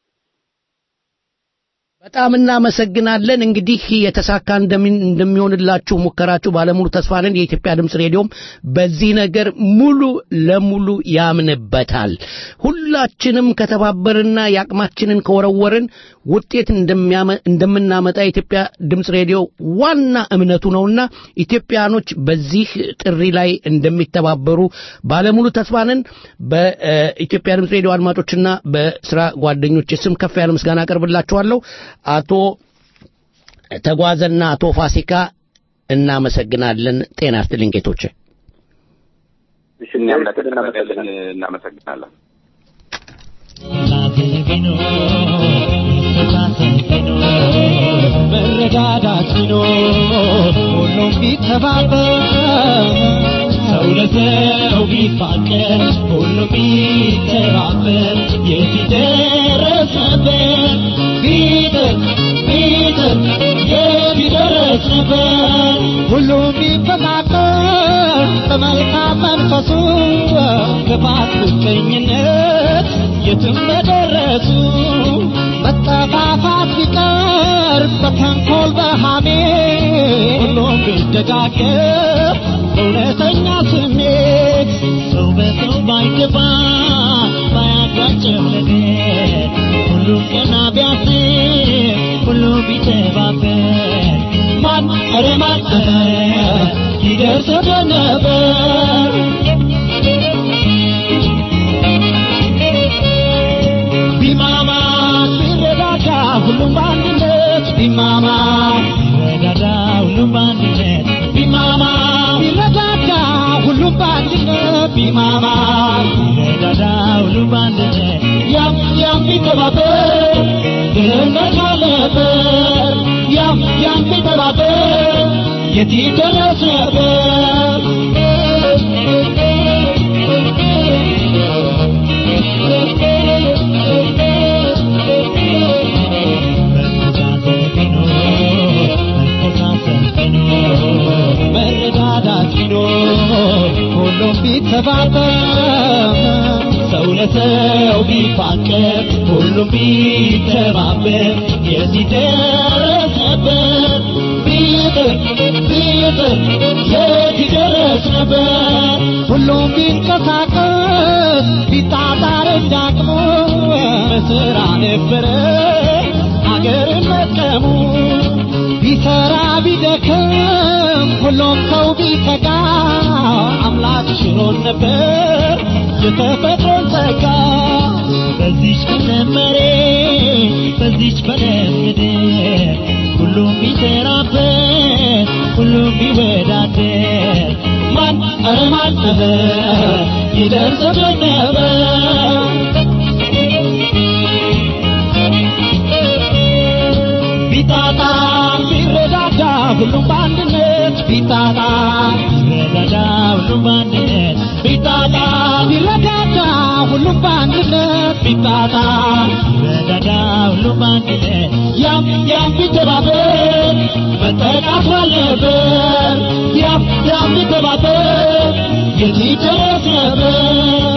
S11: በጣም እናመሰግናለን። እንግዲህ የተሳካ እንደሚሆንላችሁ ሙከራችሁ ባለሙሉ ተስፋ ነን። የኢትዮጵያ ድምጽ ሬዲዮም በዚህ ነገር ሙሉ ለሙሉ ያምንበታል። ሁላችንም ከተባበርና ያቅማችንን ከወረወርን ውጤት እንደምናመጣ የኢትዮጵያ ድምጽ ሬዲዮ ዋና እምነቱ ነውና ኢትዮጵያኖች በዚህ ጥሪ ላይ እንደሚተባበሩ ባለሙሉ ተስፋ ነን። በኢትዮጵያ ድምጽ ሬዲዮ አድማጮችና በስራ ጓደኞች ስም ከፍ ያለ ምስጋና አቀርብላችኋለሁ። አቶ ተጓዘና አቶ ፋሲካ እናመሰግናለን። ጤና ይስጥልኝ ጌቶቼ።
S12: እሺ እናመሰግናለን።
S6: መረዳዳት ቢኖር ሁሉም ቢተባበር ሰው ለሰው ቢፋቀር ሁሉም ቢተባበር የት ይደረስ ነበር? ቢጥር ቢጥር የት ይደረስ ነበር? ሁሉም ቢፈቃቀር በመልካም መንፈሱ ክፋት ምቀኝነት የትም በደረሱ መጠፋፋት ቢቀር በተንኮል በሐሜት ሁሉም ቢደጋገፍ
S13: እውነተኛ ስሜት ሰው በሰው ባይገባ ባያጋጨው ነገር ሁሉም ቀና ቢያስብ ሁሉም ቢተባበር ማን ኧረ ማን ይደርስብን ነበር ቢማማ ቢረዳዳ ሁሉም በአንድነት ቢማማ ቢረዳዳ ሁሉም በአንድነት ቢማማ ቢረዳዳ ሁሉም በአንድነት ቢማማ ቢረዳዳ ሁሉም በአንድነት ያም ያም ቢተባበር ድህነት አለበር ያም ያም ቢተባበር የት ይደረስ ነበር መረዳዳት ቢኖር ሁሉም ቢተባበር ሰው ለሰው ቢፋቀር ሁሉም ቢተባበር የዚህ ደረስ ነበር ቢጥር ቢጥር የዚህ ደረስ ነበር ሁሉም ቢንቀሳቀስ ቢጣጣር እንዳቅሙ በስራ ነበረ አገርን መጥቀሙ ቢሰራ ቢደክም ሁሉም ሰው ቢተጋ አምላክ ሽሮን ነበር የተፈጥሮን ጸጋ በዚች በነበረ በዚች በነምድር ሁሉም ቢሰራበት ሁሉም ቢወዳደር ማን ኧረ ማን ይደርስብን ነበር ቢጣጣ ቢረዳዳ ሁሉም በአንድነት ቢጣጣ ቢረዳዳ ሁሉም በአንድነት ቢጣጣ ቢረዳዳ ሁሉም በአንድነት ቢጣጣ ቢረዳዳ ሁሉም በአንድነት ያም ያም ቢተባበር መጠቃት አለበት ያም ያም ቢተባበር የት ይደረስ ነበር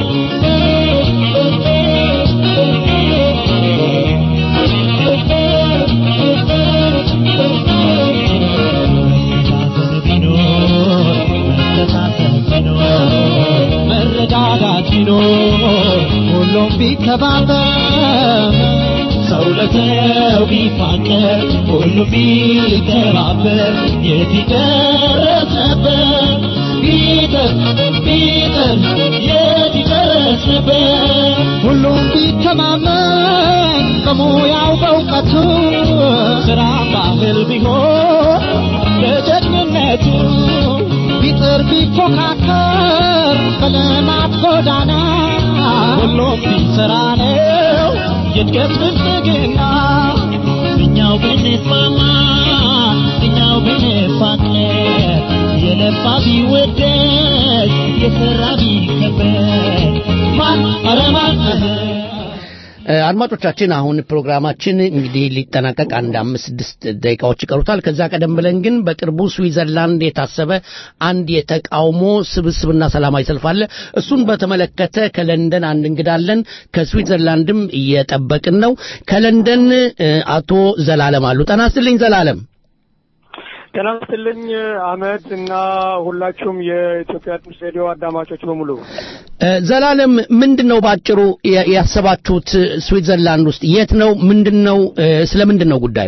S13: መረዳዳት ቢኖር ሁሉም ቢተባበር ሰው ለሰው ቢፋቀር ሁሉም ቢተባበር የት ይደረስ ነበር ቢጥር ቢጥር የት ይደረስ ነበር ሁሉም ቢተማመን በሙያው በእውቀቱ ስራ ባህል ቢሆን በጀግንነቱ ቢጥር ቢፎካከር በልማት ጎዳና ሁሉም ቢሰራ ነው የእድገት ብልጽግና እኛው ብንስማማ እኛው ብንፋቀር የለፋ ቢወደድ የሰራ ቢከበር ማን ኧረ ማን
S3: አድማጮቻችን አሁን ፕሮግራማችን እንግዲህ ሊጠናቀቅ አንድ አምስት ስድስት ደቂቃዎች ይቀሩታል ከዛ ቀደም ብለን ግን በቅርቡ ስዊዘርላንድ የታሰበ አንድ የተቃውሞ ስብስብና ሰላማዊ ሰልፍ አለ እሱን በተመለከተ ከለንደን አንድ እንግዳለን ከስዊዘርላንድም እየጠበቅን ነው ከለንደን አቶ ዘላለም አሉ ጤና ይስጥልኝ ዘላለም
S14: ጤና ይስጥልኝ አህመድ እና ሁላችሁም የኢትዮጵያ ድምፅ ሬዲዮ አዳማጮች በሙሉ
S3: ዘላለም ምንድነው ባጭሩ ያሰባችሁት ስዊዘርላንድ ውስጥ የት ነው ምንድነው ስለምንድነው ጉዳዩ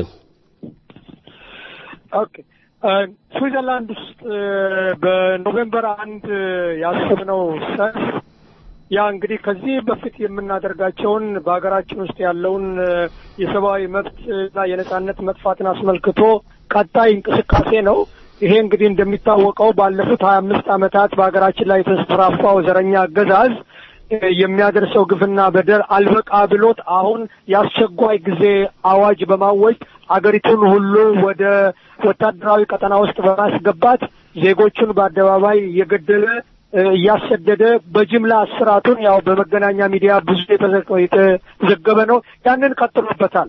S14: ኦኬ ስዊዘርላንድ ውስጥ በኖቬምበር አንድ ያሰብነው ሰልፍ ያ እንግዲህ ከዚህ በፊት የምናደርጋቸውን በአገራችን ውስጥ ያለውን የሰብአዊ መብት እና የነጻነት መጥፋትን አስመልክቶ ቀጣይ እንቅስቃሴ ነው ይሄ እንግዲህ እንደሚታወቀው ባለፉት ሀያ አምስት ዓመታት በአገራችን ላይ የተስፋፋው ዘረኛ አገዛዝ የሚያደርሰው ግፍና በደል አልበቃ ብሎት አሁን ያስቸኳይ ጊዜ አዋጅ በማወጅ አገሪቱን ሁሉ ወደ ወታደራዊ ቀጠና ውስጥ በማስገባት ዜጎቹን በአደባባይ እየገደለ እያሰደደ በጅምላ እስራቱን ያው በመገናኛ ሚዲያ ብዙ የተዘገበ ነው ያንን ቀጥሎበታል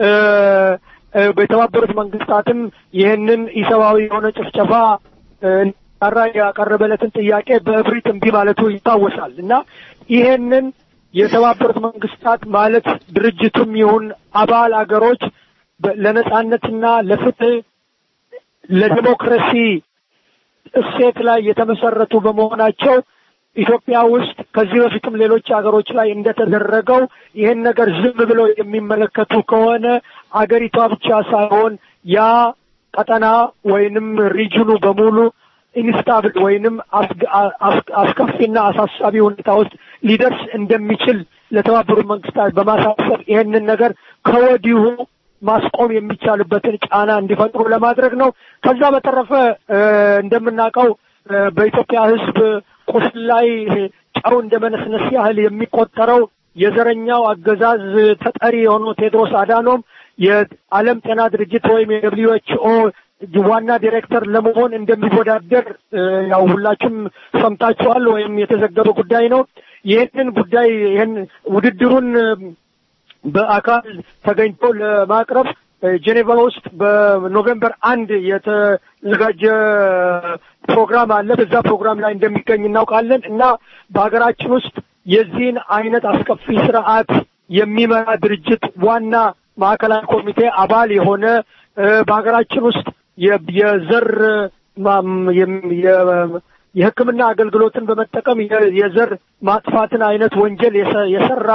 S14: በተባበሩት መንግስታትም ይህንን ኢሰብአዊ የሆነ ጭፍጨፋ አራ ያቀረበለትን ጥያቄ በእብሪት እምቢ ማለቱ ይታወሳል እና ይሄንን የተባበሩት መንግስታት ማለት ድርጅቱም ይሁን አባል አገሮች ለነጻነትና ለፍትህ ለዲሞክራሲ እሴት ላይ የተመሰረቱ በመሆናቸው ኢትዮጵያ ውስጥ ከዚህ በፊትም ሌሎች ሀገሮች ላይ እንደተደረገው ይሄን ነገር ዝም ብለው የሚመለከቱ ከሆነ አገሪቷ ብቻ ሳይሆን ያ ቀጠና ወይንም ሪጅኑ በሙሉ ኢንስታብል ወይንም አስከፊና አሳሳቢ ሁኔታ ውስጥ ሊደርስ እንደሚችል ለተባበሩት መንግስታት በማሳሰብ ይሄንን ነገር ከወዲሁ ማስቆም የሚቻልበትን ጫና እንዲፈጥሩ ለማድረግ ነው። ከዛ በተረፈ እንደምናውቀው በኢትዮጵያ ሕዝብ ቁስል ላይ ጨው እንደመነስነስ ያህል የሚቆጠረው የዘረኛው አገዛዝ ተጠሪ የሆነው ቴድሮስ አዳኖም የዓለም ጤና ድርጅት ወይም የደብሊው ኤች ኦ ዋና ዲሬክተር ለመሆን እንደሚወዳደር ያው ሁላችሁም ሰምታችኋል ወይም የተዘገበ ጉዳይ ነው። ይህንን ጉዳይ ይህን ውድድሩን በአካል ተገኝቶ ለማቅረብ ጄኔቫ ውስጥ በኖቬምበር አንድ የተዘጋጀ ፕሮግራም አለ። በዛ ፕሮግራም ላይ እንደሚገኝ እናውቃለን እና በሀገራችን ውስጥ የዚህን አይነት አስከፊ ስርዓት የሚመራ ድርጅት ዋና ማዕከላዊ ኮሚቴ አባል የሆነ በሀገራችን ውስጥ የዘር የሕክምና አገልግሎትን በመጠቀም የዘር ማጥፋትን አይነት ወንጀል የሰራ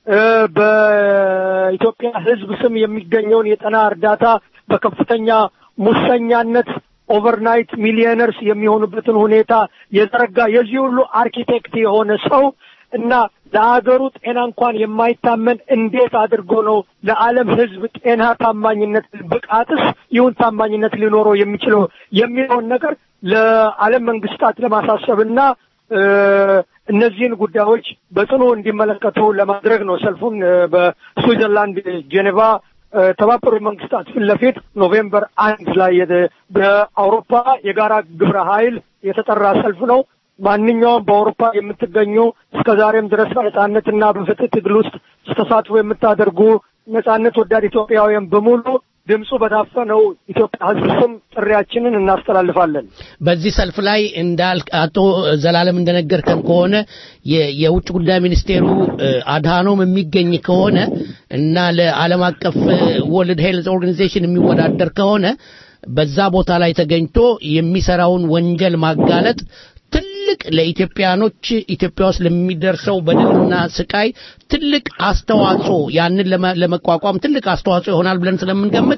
S14: በኢትዮጵያ ሕዝብ ስም የሚገኘውን የጤና እርዳታ በከፍተኛ ሙሰኛነት ኦቨርናይት ሚሊዮነርስ የሚሆኑበትን ሁኔታ የዘረጋ የዚህ ሁሉ አርኪቴክት የሆነ ሰው እና ለሀገሩ ጤና እንኳን የማይታመን እንዴት አድርጎ ነው ለዓለም ሕዝብ ጤና ታማኝነት ብቃትስ ይሁን ታማኝነት ሊኖረው የሚችለው የሚለውን ነገር ለዓለም መንግስታት ለማሳሰብና እነዚህን ጉዳዮች በጽኑ እንዲመለከቱ ለማድረግ ነው ሰልፉን በስዊዘርላንድ ጄኔቫ ተባበሩት መንግስታት ፊት ለፊት ኖቬምበር አንድ ላይ በአውሮፓ የጋራ ግብረ ኃይል የተጠራ ሰልፍ ነው። ማንኛውም በአውሮፓ የምትገኙ እስከዛሬም ድረስ በነጻነትና በፍትህ ትግል ውስጥ ተሳትፎ የምታደርጉ ነጻነት ወዳድ ኢትዮጵያውያን በሙሉ ድምፁ በታፈነው ኢትዮጵያ ህዝብ ስም ጥሪያችንን እናስተላልፋለን።
S3: በዚህ ሰልፍ ላይ እንዳል አቶ ዘላለም እንደነገርከን ከሆነ የውጭ ጉዳይ ሚኒስቴሩ አድሃኖም የሚገኝ ከሆነ እና ለዓለም አቀፍ ወርልድ ሄልዝ ኦርጋናይዜሽን የሚወዳደር ከሆነ በዛ ቦታ ላይ ተገኝቶ የሚሰራውን ወንጀል ማጋለጥ ትልቅ ለኢትዮጵያኖች ኢትዮጵያ ውስጥ ለሚደርሰው በደልና ስቃይ ትልቅ አስተዋጽኦ ያንን ለመቋቋም ትልቅ አስተዋጽኦ ይሆናል ብለን ስለምንገምት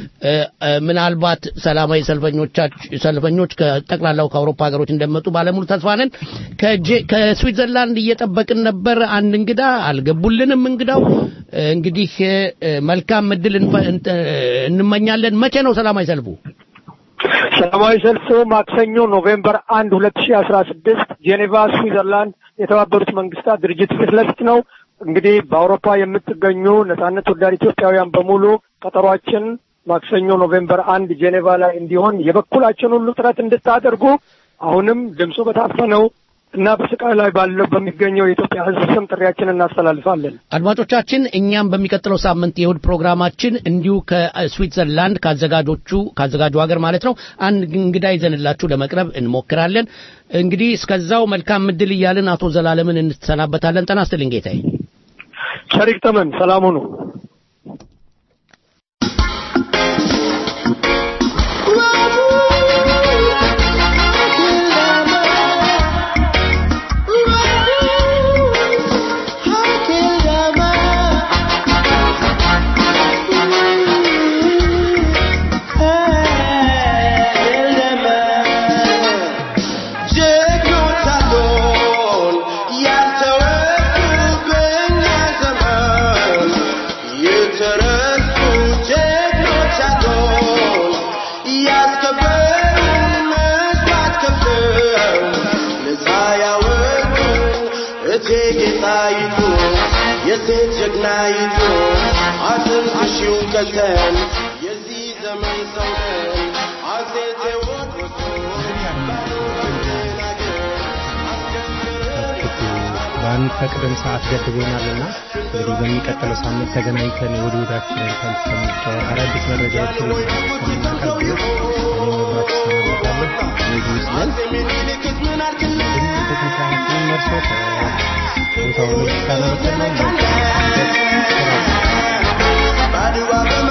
S3: ምናልባት ሰላማዊ ሰልፈኞች ሰልፈኞች ከጠቅላላው ከአውሮፓ ሀገሮች እንደመጡ ባለሙሉ ተስፋ ነን። ከስዊዘርላንድ እየጠበቅን ነበር አንድ እንግዳ አልገቡልንም። እንግዳው እንግዲህ መልካም እድል እንመኛለን። መቼ ነው ሰላማዊ ሰልፉ?
S14: ሰላማዊ ሰልፉ ማክሰኞ ኖቬምበር አንድ ሁለት ሺህ አስራ ስድስት ጄኔቫ ስዊዘርላንድ የተባበሩት መንግስታት ድርጅት ፊት ለፊት ነው። እንግዲህ በአውሮፓ የምትገኙ ነጻነት ወዳድ ኢትዮጵያውያን በሙሉ ቀጠሯችን ማክሰኞ ኖቬምበር አንድ ጄኔቫ ላይ እንዲሆን የበኩላችን ሁሉ ጥረት እንድታደርጉ አሁንም ድምፁ በታፈነው እና በስቃይ ላይ ባለው በሚገኘው የኢትዮጵያ ሕዝብ ስም ጥሪያችንን እናስተላልፋለን።
S3: አድማጮቻችን እኛም በሚቀጥለው ሳምንት የእሁድ ፕሮግራማችን እንዲሁ ከስዊትዘርላንድ ካዘጋጆቹ ካዘጋጁ ሀገር ማለት ነው አንድ እንግዳ ይዘንላችሁ ለመቅረብ እንሞክራለን። እንግዲህ እስከዛው መልካም እድል እያልን አቶ ዘላለምን እንሰናበታለን። ጤና ይስጥልኝ ጌታዬ።
S14: ሸሪክ ተመን ሰላም ሁኑ።
S2: ፈቅደን ሰዓት ገድቦናልና እንግዲህ በሚቀጥለው ሳምንት ተገናኝተን ወደ ወዳችን ከንተን አዳዲስ መረጃዎችን እናቀርብ ነው።